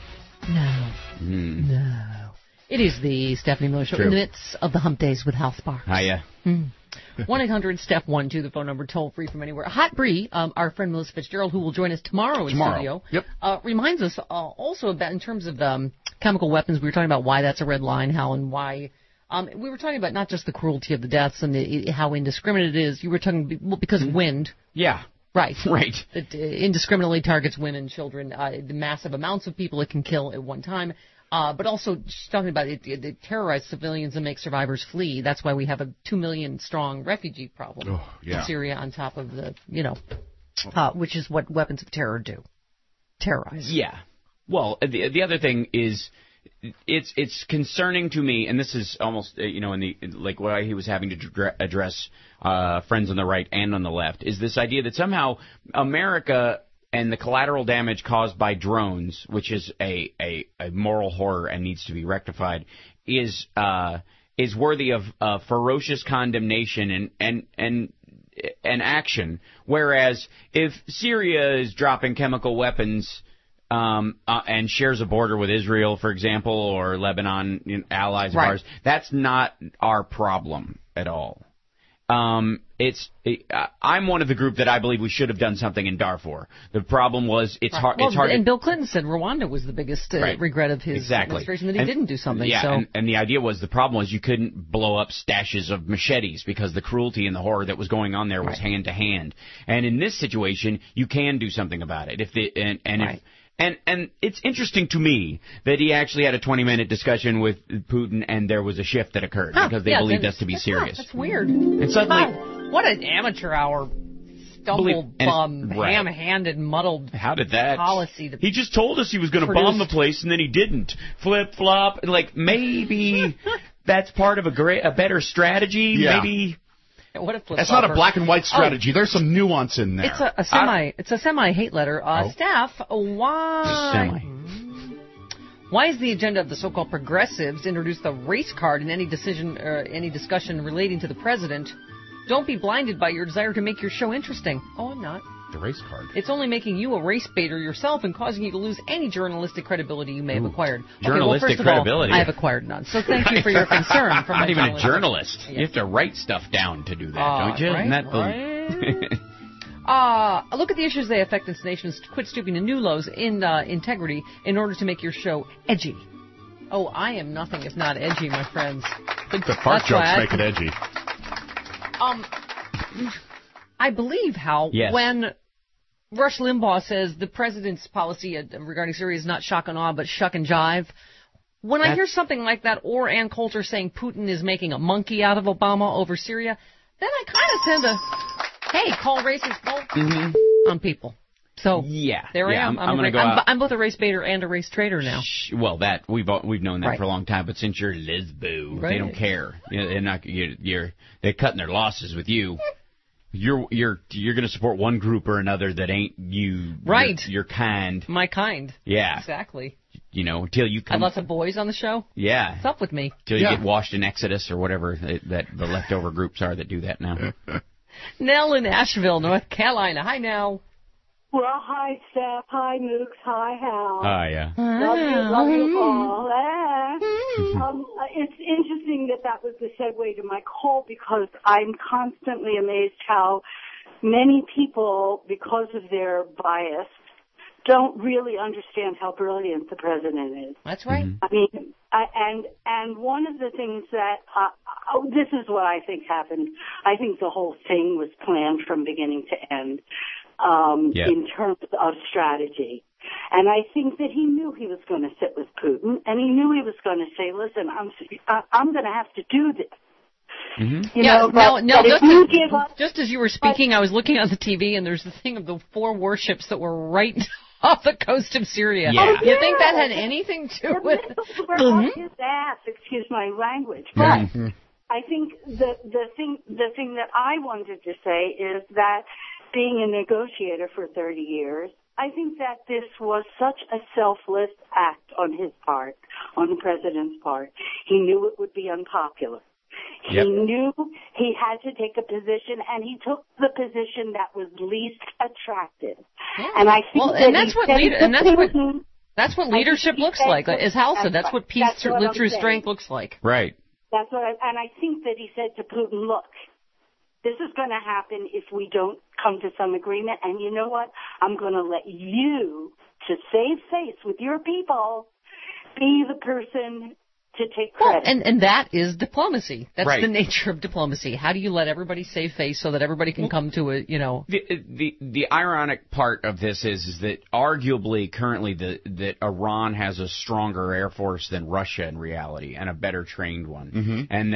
S3: No. It is the Stephanie Miller Show in the midst of the hump days with Hal Sparks.
S17: Hiya.
S3: 1-800-STEPH-1-2, the phone number, toll free from anywhere. Hot Bree, our friend Melissa Fitzgerald, who will join us tomorrow in studio, reminds us also about, in terms of chemical weapons, we were talking about why that's a red line, Hal, and why. We were talking about not just the cruelty of the deaths and how indiscriminate it is. You were talking because of wind.
S17: Yeah.
S3: Right.
S17: Right.
S3: It indiscriminately targets women, children, the massive amounts of people it can kill at one time. But also, she's talking about it terrorize civilians and make survivors flee. That's why we have a 2 million strong refugee problem in Syria on top of the, which is what weapons of terror do. Terrorize.
S17: Yeah. Well, the other thing is, it's concerning to me, and this is almost, why he was having to address friends on the right and on the left, is this idea that somehow America and the collateral damage caused by drones, which is a moral horror and needs to be rectified, is worthy of ferocious condemnation and action. Whereas if Syria is dropping chemical weapons and shares a border with Israel, for example, or Lebanon, allies of ours, that's not our problem at all. I'm one of the group that I believe we should have done something in Darfur. The problem was it's hard.
S3: And Bill Clinton said Rwanda was the biggest regret of his administration, that he didn't do something.
S17: Yeah, and the idea was, the problem was you couldn't blow up stashes of machetes because the cruelty and the horror that was going on there was hand to hand. And in this situation, you can do something about it. And it's interesting to me that he actually had a 20-minute discussion with Putin, and there was a shift that occurred because they believed us to be serious.
S3: That's weird.
S17: And suddenly,
S3: what an amateur hour, ham-handed, muddled
S17: how did that
S3: policy.
S17: He just told us he was going to bomb the place, and then he didn't. Flip-flop. Maybe that's part of a better strategy. Yeah. Maybe.
S4: It's not a black and white strategy. There's some nuance in there.
S3: It's a semi hate letter. Staff, why is the agenda of the so-called progressives introduce the race card in any discussion relating to the president? Don't be blinded by your desire to make your show interesting. Oh, I'm not.
S4: The race card.
S3: It's only making you a race baiter yourself and causing you to lose any journalistic credibility you may have acquired.
S17: Journalistic credibility?
S3: I have acquired none. So thank you for your concern.
S17: Not even a journalist. Yes. You have to write stuff down to do that, don't you?
S3: Look at the issues they affect this nation. Quit stooping to new lows in integrity in order to make your show edgy. Oh, I am nothing if not edgy, my friends.
S4: I think the fart jokes make it edgy.
S3: I believe, when Rush Limbaugh says the president's policy regarding Syria is not shock and awe, but shuck and jive, when I hear something like that, or Ann Coulter saying Putin is making a monkey out of Obama over Syria, then I kind of tend to, call racist bull on people. So there I am. I'm both a race baiter and a race traitor now.
S17: Well, that we've known that for a long time. But since you're lesbo, they don't care. They're cutting their losses with you. You're going to support one group or another that ain't you.
S3: Right.
S17: Your kind.
S3: My kind.
S17: Yeah.
S3: Exactly.
S17: Until you come.
S3: And lots of boys on the show.
S17: Yeah.
S3: What's up with me?
S17: Till you get washed in Exodus or whatever that the leftover groups are that do that now.
S3: Nell in Asheville, North Carolina. Hi, Nell.
S12: Well, hi, Steph. Hi, Mooks. Hi, Hal.
S17: Hi, yeah.
S12: Love you all. It's interesting that was the segue to my call, because I'm constantly amazed how many people, because of their bias, don't really understand how brilliant the president is.
S3: That's right.
S12: I mean, and one of the things that, this is what I think happened. I think the whole thing was planned from beginning to end. In terms of strategy. And I think that he knew he was going to sit with Putin, and he knew he was going to say, listen, I'm going to have to do this.
S3: Mm-hmm. Just as you were speaking, I was looking on the TV, and there's the thing of the 4 warships that were right off the coast of Syria.
S12: Yeah.
S3: You think that had anything to do with
S12: off his ass, excuse my language. But I think the thing that I wanted to say is that, being a negotiator for 30 years, I think that this was such a selfless act on his part, on the president's part. He knew it would be unpopular. He knew he had to take a position, and he took the position that was least attractive.
S3: Yeah.
S12: And I think
S3: That's what leadership looks like. As Hal said, that's what peace through strength looks like.
S17: Right.
S12: That's what and I think that he said to Putin, look, this is going to happen if we don't come to some agreement. And you know what? I'm going to let you, to save face with your people, be the person to take credit.
S3: Well, and that is diplomacy. That's the nature of diplomacy. How do you let everybody save face so that everybody can come to a,
S17: The ironic part of this is that arguably currently that Iran has a stronger air force than Russia in reality, and a better trained one, and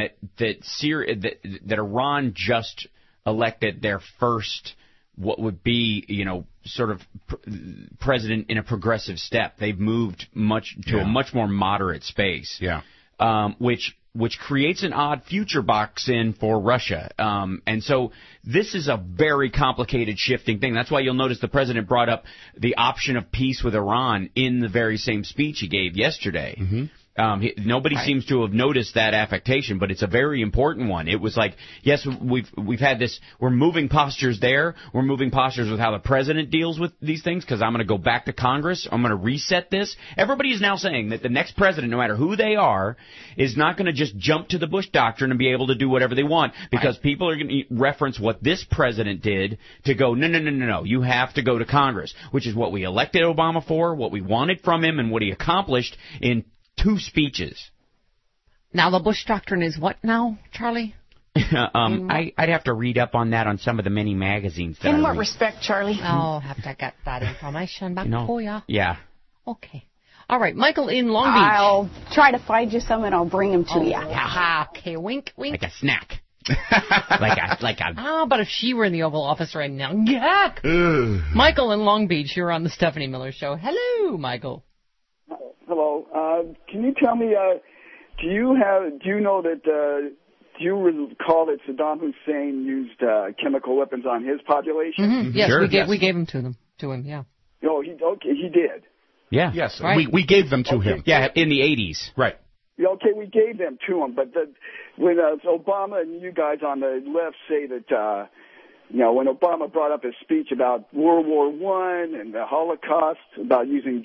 S17: that Iran just elected their first what would be, sort of president in a progressive step. They've moved to a much more moderate space.
S4: Yeah.
S17: Which creates an odd future box in for Russia. And so this is a very complicated, shifting thing. That's why you'll notice the president brought up the option of peace with Iran in the very same speech he gave yesterday. Nobody seems to have noticed that affectation, but it's a very important one. It was like, yes, we've had this. We're moving postures there. We're moving postures with how the president deals with these things, because I'm going to go back to Congress. I'm going to reset this. Everybody is now saying that the next president, no matter who they are, is not going to just jump to the Bush doctrine and be able to do whatever they want, because people are going to reference what this president did to go, no. You have to go to Congress, which is what we elected Obama for, what we wanted from him, and what he accomplished in 2 speeches.
S3: Now, the Bush doctrine is what now, Charlie?
S17: I'd have to read up on that on some of the many magazines that
S13: In what respect, Charlie?
S3: I'll have to get that information back for you.
S17: Yeah.
S3: Okay. All right, Michael in Long Beach.
S13: I'll try to find you some and I'll bring them to you.
S3: Okay, wink, wink.
S17: Like a snack. like a.
S3: How about if she were in the Oval Office right now? Yuck! Michael in Long Beach, you're on the Stephanie Miller Show. Hello, Michael.
S20: Hello. Can you tell me? Do you know that? Do you recall that Saddam Hussein used chemical weapons on his population?
S3: Mm-hmm. Yes, sure. we gave them to him. Yeah.
S20: Oh, he did.
S17: Yeah.
S4: Yes.
S20: Right.
S4: We gave them to him.
S17: Yeah, in the 80s.
S4: Right.
S20: Okay, we gave them to him, but when Obama and you guys on the left say that, when Obama brought up his speech about World War I and the Holocaust, about using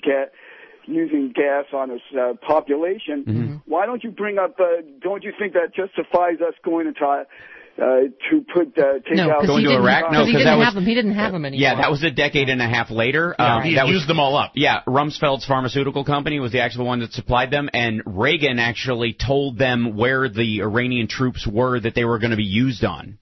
S20: gas on his population, why don't you bring up? Don't you think that justifies us going to try to take out
S17: going to Iraq? No,
S3: because he didn't have them anymore.
S17: Yeah, that was a decade and a half later.
S4: He used them all up.
S17: Yeah, Rumsfeld's pharmaceutical company was the actual one that supplied them, and Reagan actually told them where the Iranian troops were that they were going to be used on.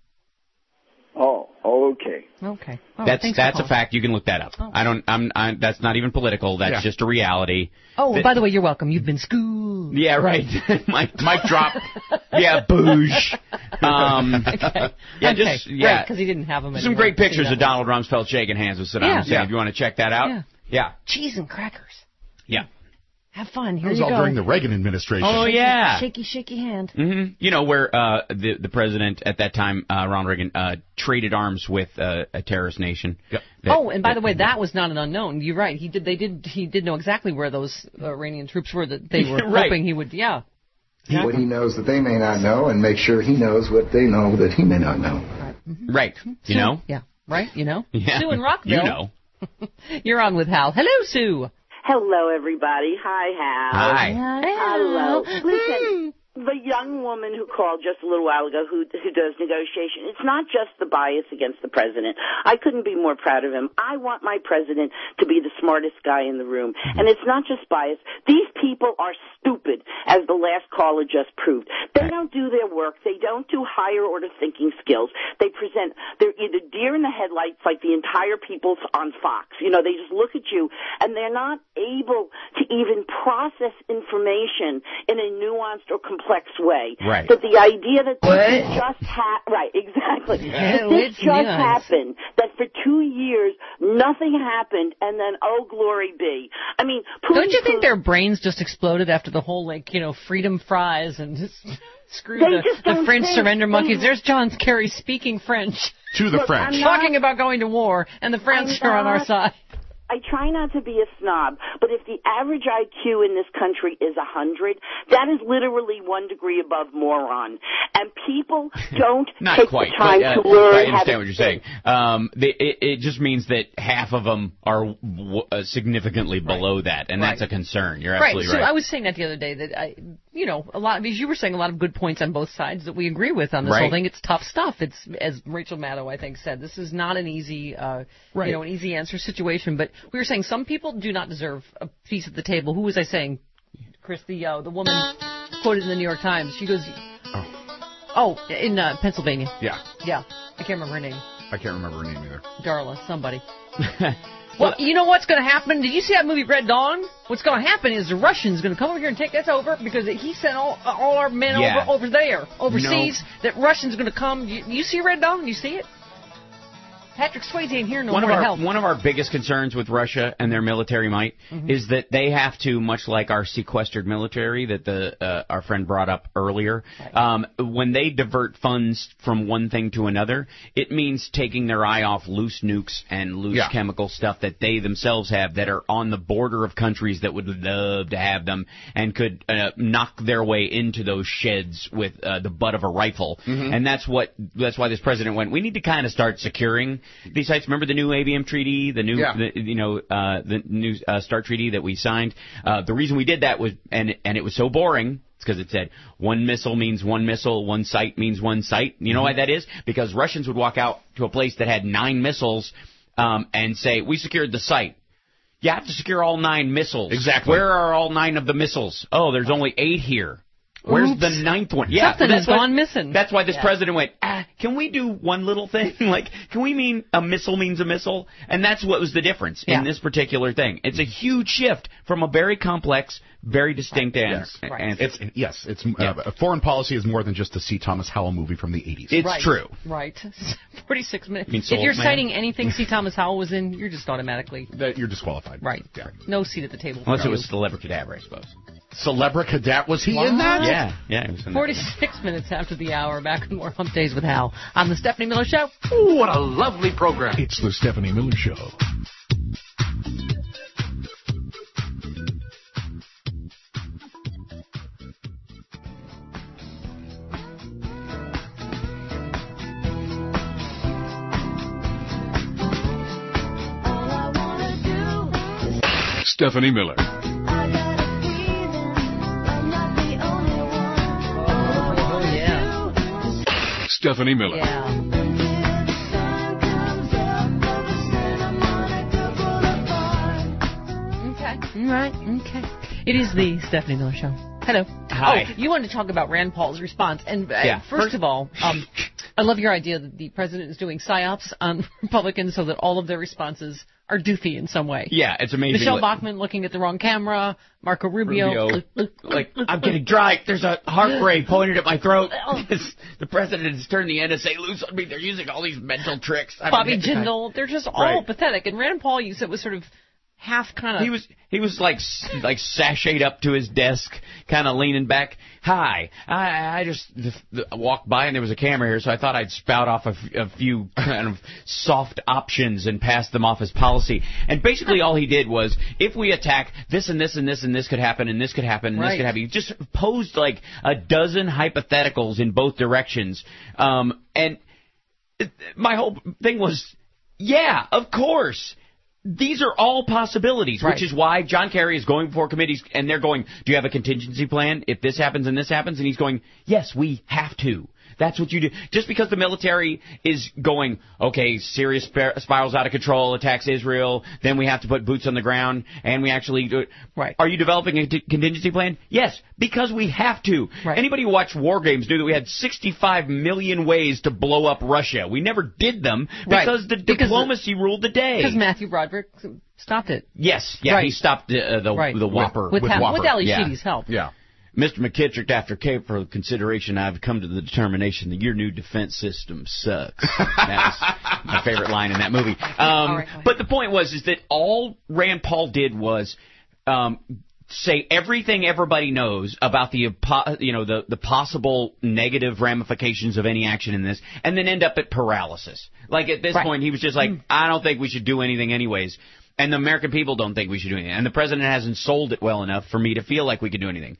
S20: Oh, okay.
S3: Okay.
S17: That's a fact. You can look that up. Oh. That's not even political. That's just a reality.
S3: Oh, by the way, you're welcome. You've been schooled.
S17: Yeah, right. Mic drop. Yeah, boosh.
S3: Okay.
S17: Yeah,
S3: right, because he didn't have them.
S17: Some great pictures of Donald Rumsfeld shaking hands with Saddam Hussein.
S3: Yeah.
S17: If you want to check that out.
S3: Yeah. Cheese and crackers.
S17: Yeah.
S3: Have fun. Here
S4: you go. It was all during the Reagan administration.
S17: Oh, yeah.
S3: Shaky hand.
S17: Mm-hmm. You know, where the president at that time, Ronald Reagan, traded arms with a terrorist nation.
S4: Yep.
S3: And by the way, that was not an unknown. You're right. He did know exactly where those Iranian troops were that they were hoping he would,
S21: What he knows that they may not know, and make sure he knows what they know that he may not know.
S3: Right. Mm-hmm.
S17: Right. You know?
S3: Yeah. Right? You know?
S17: Yeah.
S3: Sue in Rockville.
S17: You know.
S3: You're on with Hal. Hello, Sue.
S22: Hello, everybody. Hi, Hal.
S17: Hi.
S22: Hello. Listen, the young woman who called just a little while ago who does negotiation, it's not just the bias against the president. I couldn't be more proud of him. I want my president to be the smartest guy in the room. And it's not just bias. These people are stupid, as the last caller just proved. They don't do their work. They don't do higher order thinking skills. They're either deer in the headlights like the entire people on Fox. They just look at you and they're not able to even process information in a nuanced or complex way.
S17: Right.
S22: That the idea that this just right, exactly. This just happened, that for 2 years nothing happened, and then glory be. I mean,
S3: don't you think their brains just exploded after the whole freedom fries and just screw the French surrender monkeys? There's John Kerry speaking French
S4: to the French,
S3: talking about going to war, and the French are on our side.
S22: I try not to be a snob, but if the average IQ in this country is 100, that is literally 1 degree above moron. And people don't take the time to learn.
S17: I understand what you're saying. It just means that half of them are significantly below that, and that's a concern. You're absolutely right.
S3: So I was saying that the other day that a lot. Because you were saying a lot of good points on both sides that we agree with on this whole thing. It's tough stuff. It's, as Rachel Maddow I think said, this is not an easy, an easy answer situation. But we were saying some people do not deserve a piece at the table. Who was I saying, Chris? The woman quoted in the New York Times. She goes, in Pennsylvania.
S4: Yeah.
S3: Yeah. I can't remember her name.
S4: I can't remember her name either.
S3: Darla, somebody. Well, you know what's going to happen? Did you see that movie Red Dawn? What's going to happen is the Russians going to come over here and take us over because he sent all our men over there, overseas. That Russians going to come. You see Red Dawn? You see it? Patrick Swayze ain't here no more to help.
S17: One of our biggest concerns with Russia and their military might is that they have to, much like our sequestered military that our friend brought up earlier, when they divert funds from one thing to another, it means taking their eye off loose nukes and loose chemical stuff that they themselves have that are on the border of countries that would love to have them and could knock their way into those sheds with the butt of a rifle. And that's why this president went, we need to kind of start securing these sites. Remember the new ABM treaty, the new START treaty that we signed? The reason we did that was, and it was so boring, it's because it said one missile means one missile, one site means one site. You know why that is? Because Russians would walk out to a place that had 9 missiles and say, we secured the site. You have to secure all 9 missiles.
S4: Exactly.
S17: Where are all 9 of the missiles? Oh, there's only 8 here. Where's the 9th one? Yeah,
S3: something has gone missing.
S17: That's why this president went, can we do one little thing? Can we mean a missile means a missile? And that's what was the difference in this particular thing. It's a huge shift from a very complex, very distinct answer.
S4: Foreign policy is more than just a C. Thomas Howell movie from the 80s.
S17: It's true.
S3: Right. 46 minutes.
S17: If
S3: you're citing anything C. Thomas Howell was in, you're just automatically...
S4: You're disqualified.
S3: Right.
S4: Yeah.
S3: No seat at the table.
S17: Unless it was Celebricadaver, I suppose.
S4: Celebricadaver? Was he in that?
S17: Yeah. He was in
S3: 46 minutes after the hour, back with more Hump Days with Hal on The Stephanie Miller Show.
S24: Ooh, what a lovely program. It's The Stephanie Miller Show. Stephanie Miller. Stephanie Miller.
S3: Okay. It is the Stephanie Miller Show. Hello.
S17: Hi.
S3: Oh, you wanted to talk about Rand Paul's response. And first of all, I love your idea that the president is doing psyops on Republicans so that all of their responses are doofy in some way.
S17: Yeah, it's amazing.
S3: Michelle Bachmann looking at the wrong camera. Marco Rubio.
S17: I'm getting dry. There's a heart ray pointed at my throat. The president has turned the NSA loose on me. They're using all these mental tricks.
S3: Bobby Jindal. They're just all pathetic. And Rand Paul, you said, was sort of half kind of...
S17: He was like sashayed up to his desk, kind of leaning back. Hi, I just walked by and there was a camera here, so I thought I'd spout off a few kind of soft options and pass them off as policy. And basically all he did was, if we attack this and this and this and this could happen and this could happen and this could happen, he just posed like a dozen hypotheticals in both directions. And my whole thing was, yeah, of course. These are all possibilities, which is why John Kerry is going before committees, and they're going, do you have a contingency plan if this happens and this happens? And he's going, yes, we have to. That's what you do. Just because the military is going, okay, Syria spirals out of control, attacks Israel, then we have to put boots on the ground, and we actually do it.
S3: Right.
S17: Are you developing a contingency plan? Yes, because we have to.
S3: Right.
S17: Anybody who watched War Games knew that we had 65 million ways to blow up Russia. We never did them because the diplomacy ruled the day.
S3: Because Matthew Broderick stopped it.
S17: Yes, he stopped the Whopper.
S3: With Ali Sheedy's help.
S17: Yeah. Mr. McKittrick, after careful consideration, I've come to the determination that your new defense system sucks. That was my favorite line in that movie. But the point is that all Rand Paul did was say everything everybody knows about the possible negative ramifications of any action in this, and then end up at paralysis. Like at this point, he was just like, I don't think we should do anything anyways. And the American people don't think we should do anything. And the president hasn't sold it well enough for me to feel like we could do anything.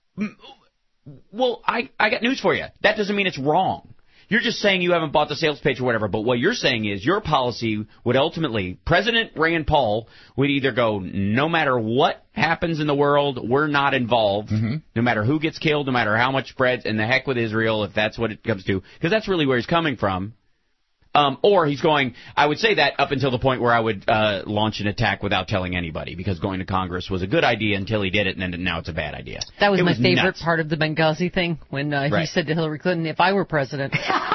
S17: Well, I got news for you. That doesn't mean it's wrong. You're just saying you haven't bought the sales pitch or whatever, but what you're saying is your policy would ultimately, President Rand Paul would either go, no matter what happens in the world, we're not involved, no matter who gets killed, no matter how much spreads, and the heck with Israel if that's what it comes to, because that's really where he's coming from. Or he's going, I would say that up until the point where I would launch an attack without telling anybody, because going to Congress was a good idea until he did it, and then now it's a bad idea.
S3: That was my favorite part of the Benghazi thing, when he said to Hillary Clinton, if I were president,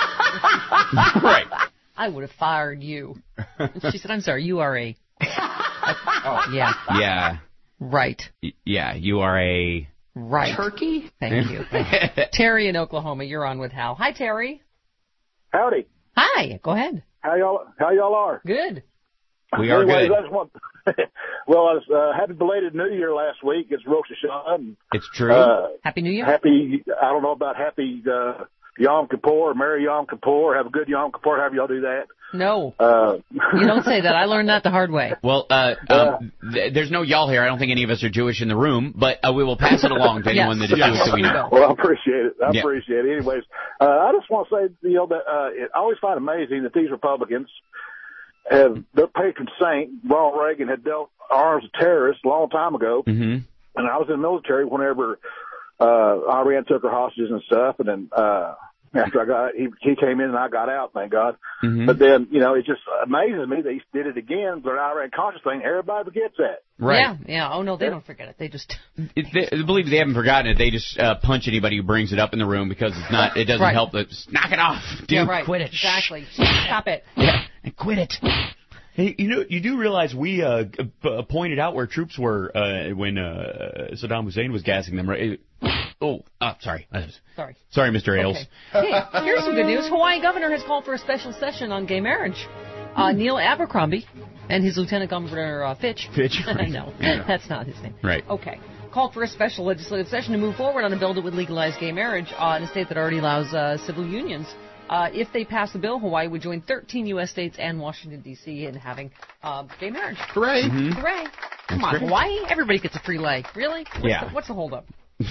S17: right,
S3: I would have fired you. And she said, I'm sorry, you are a... Yeah.
S17: Yeah.
S3: Right.
S17: Yeah, you are a...
S3: Right.
S13: Turkey?
S3: Thank you. Terry in Oklahoma, you're on with Hal. Hi, Terry.
S8: Howdy.
S3: Hi, go ahead.
S8: How y'all are?
S3: Good.
S17: We are good.
S8: I just want, well, I was happy belated New Year last week. It's Rosh Hashanah.
S17: It's true.
S3: Happy New Year.
S8: I don't know about happy Yom Kippur or Merry Yom Kippur. Have a good Yom Kippur. However y'all do that.
S3: No. You don't say that. I learned that the hard way.
S17: Well, there's no y'all here. I don't think any of us are Jewish in the room, but we will pass it along to anyone that is Jewish that we know.
S8: Well, I appreciate it. Appreciate it. Anyways, I just want to say, that I always find amazing that these Republicans have their patron saint, Ronald Reagan, had dealt arms to terrorists a long time ago.
S17: Mm-hmm.
S8: And I was in the military whenever Iran took our hostages and stuff, and then after he came in and I got out, thank God.
S17: Mm-hmm.
S8: But then, it just amazes me they did it again. The Iran conscious thing, everybody forgets that.
S17: Right.
S3: Yeah. Oh, no, they don't forget it. They just...
S17: believe they haven't forgotten it. They just punch anybody who brings it up in the room because it doesn't help. Just knock it off. Dude, quit it.
S3: Exactly. Stop it.
S17: Yeah, and quit it. Hey, you do realize we pointed out where troops were when Saddam Hussein was gassing them, right? Sorry. Sorry, Mr. Ailes.
S3: Okay. Hey, here's some good news. Hawaii governor has called for a special session on gay marriage. Neil Abercrombie and his Lieutenant Governor Fitch. No, that's not his name.
S17: Right.
S3: Okay. Called for a special legislative session to move forward on a bill that would legalize gay marriage in a state that already allows civil unions. If they pass the bill, Hawaii would join 13 U.S. states and Washington, D.C. in having gay marriage.
S4: Hooray.
S17: Mm-hmm.
S3: Hooray. Come on, Hawaii? Everybody gets a free leg. Really? What's the holdup?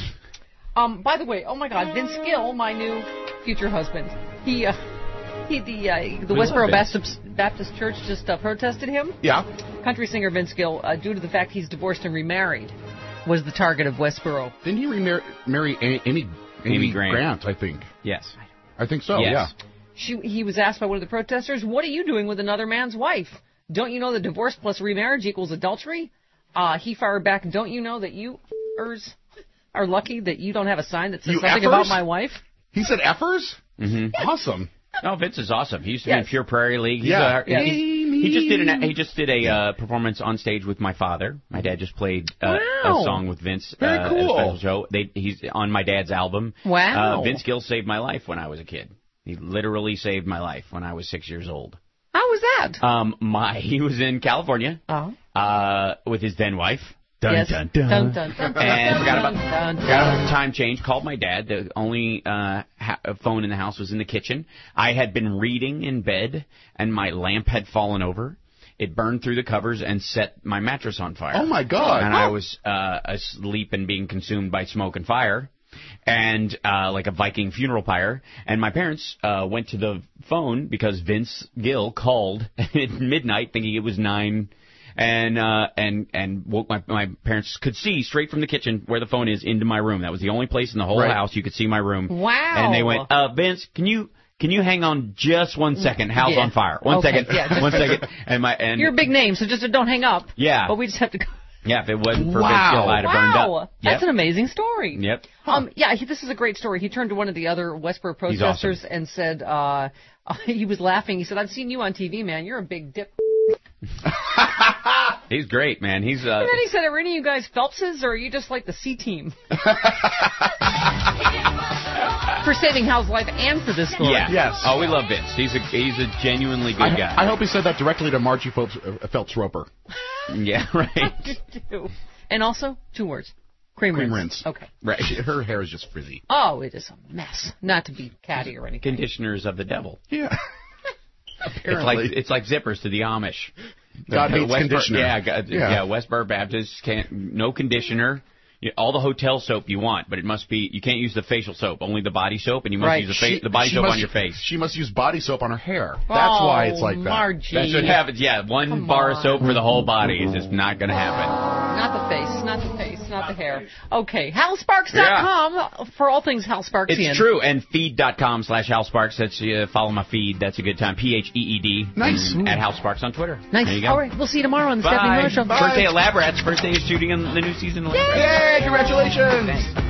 S3: By the way, oh my God, Vince Gill, my new future husband, the Westboro Baptist Church just protested him.
S4: Yeah.
S3: Country singer Vince Gill, due to the fact he's divorced and remarried, was the target of Westboro.
S4: Didn't he marry Amy Grant, I think?
S17: Yes.
S4: I think so,
S17: yes.
S4: Yeah.
S3: He was asked by one of the protesters, what are you doing with another man's wife? Don't you know that divorce plus remarriage equals adultery? He fired back, don't you know that you are lucky that you don't have a sign that says something about my wife?
S4: He said effers?
S17: Mm-hmm.
S4: Awesome.
S17: No, Vince is awesome. He used to be in Pure Prairie League. He just did a performance on stage with my father. My dad just played a song with Vince.
S4: Very cool.
S17: At a special show. He's on my dad's album.
S3: Wow.
S17: Vince Gill saved my life when I was a kid. He literally saved my life when I was 6 years old.
S3: How was that?
S17: He was in California with his then wife.
S3: Dun,
S17: dun,
S3: dun,
S17: dun.
S3: dun, dun,
S17: And forgot about
S3: dun.
S17: the time change. Called my dad. The only phone in the house was in the kitchen. I had been reading in bed, and my lamp had fallen over. It burned through the covers and set my mattress on fire.
S4: Oh, my God.
S17: And I was asleep and being consumed by smoke and fire, and like a Viking funeral pyre. And my parents went to the phone because Vince Gill called at midnight thinking it was 9. And woke my parents could see straight from the kitchen where the phone is into my room. That was the only place in the whole house you could see my room.
S3: Wow.
S17: And they went, Vince, can you hang on just 1 second? Hal's on fire. One second.
S3: Yeah,
S17: 1 second. And
S3: you're a big name, so just don't hang up.
S17: Yeah.
S3: But we just have to go.
S17: Yeah, if it wasn't for Vince Gill, I'd have burned up.
S3: That's an amazing story.
S17: Yep.
S3: This is a great story. He turned to one of the other Westboro protesters and said, he was laughing. He said, I've seen you on TV, man. You're a big dip.
S17: He's great, man.
S3: And then he said, are any of you guys Phelpses, or are you just like the C team? For saving Hal's life and for this story.
S17: Yeah. Yes. Oh, we love Vince. He's a genuinely good guy.
S4: I hope he said that directly to Margie Phelps Roper.
S17: Yeah, right.
S3: And also, 2 words. Cream rinse. Okay.
S4: Right. Her hair is just frizzy.
S3: Oh, it is a mess. Not to be catty or anything.
S17: Conditioners of the devil.
S4: Yeah. Apparently.
S17: It's like zippers to the Amish.
S4: God hates conditioner.
S17: Westboro Baptist no conditioner. All the hotel soap you want, but you can't use the facial soap, only the body soap, and you must use the body soap on your face.
S4: She must use body soap on her hair. That's why it's like that.
S3: Margie.
S17: That's what happens. Yeah, one bar of soap for the whole body is just not going to happen.
S3: Not the face, not the hair. Okay, HalSparks.com for all things Hal Sparksian.
S17: It's true, and feed.com/Hal Sparks. That's follow my feed. That's a good time. PHEED.
S4: Nice.
S17: At Hal Sparks on Twitter.
S3: Nice.
S17: There you go.
S3: All right, we'll see you tomorrow on the Stephanie Miller Show.
S17: Birthday of Lab Rats. First day of shooting in the new season of Lab Rats.
S4: Yay! Congratulations.
S17: Thanks.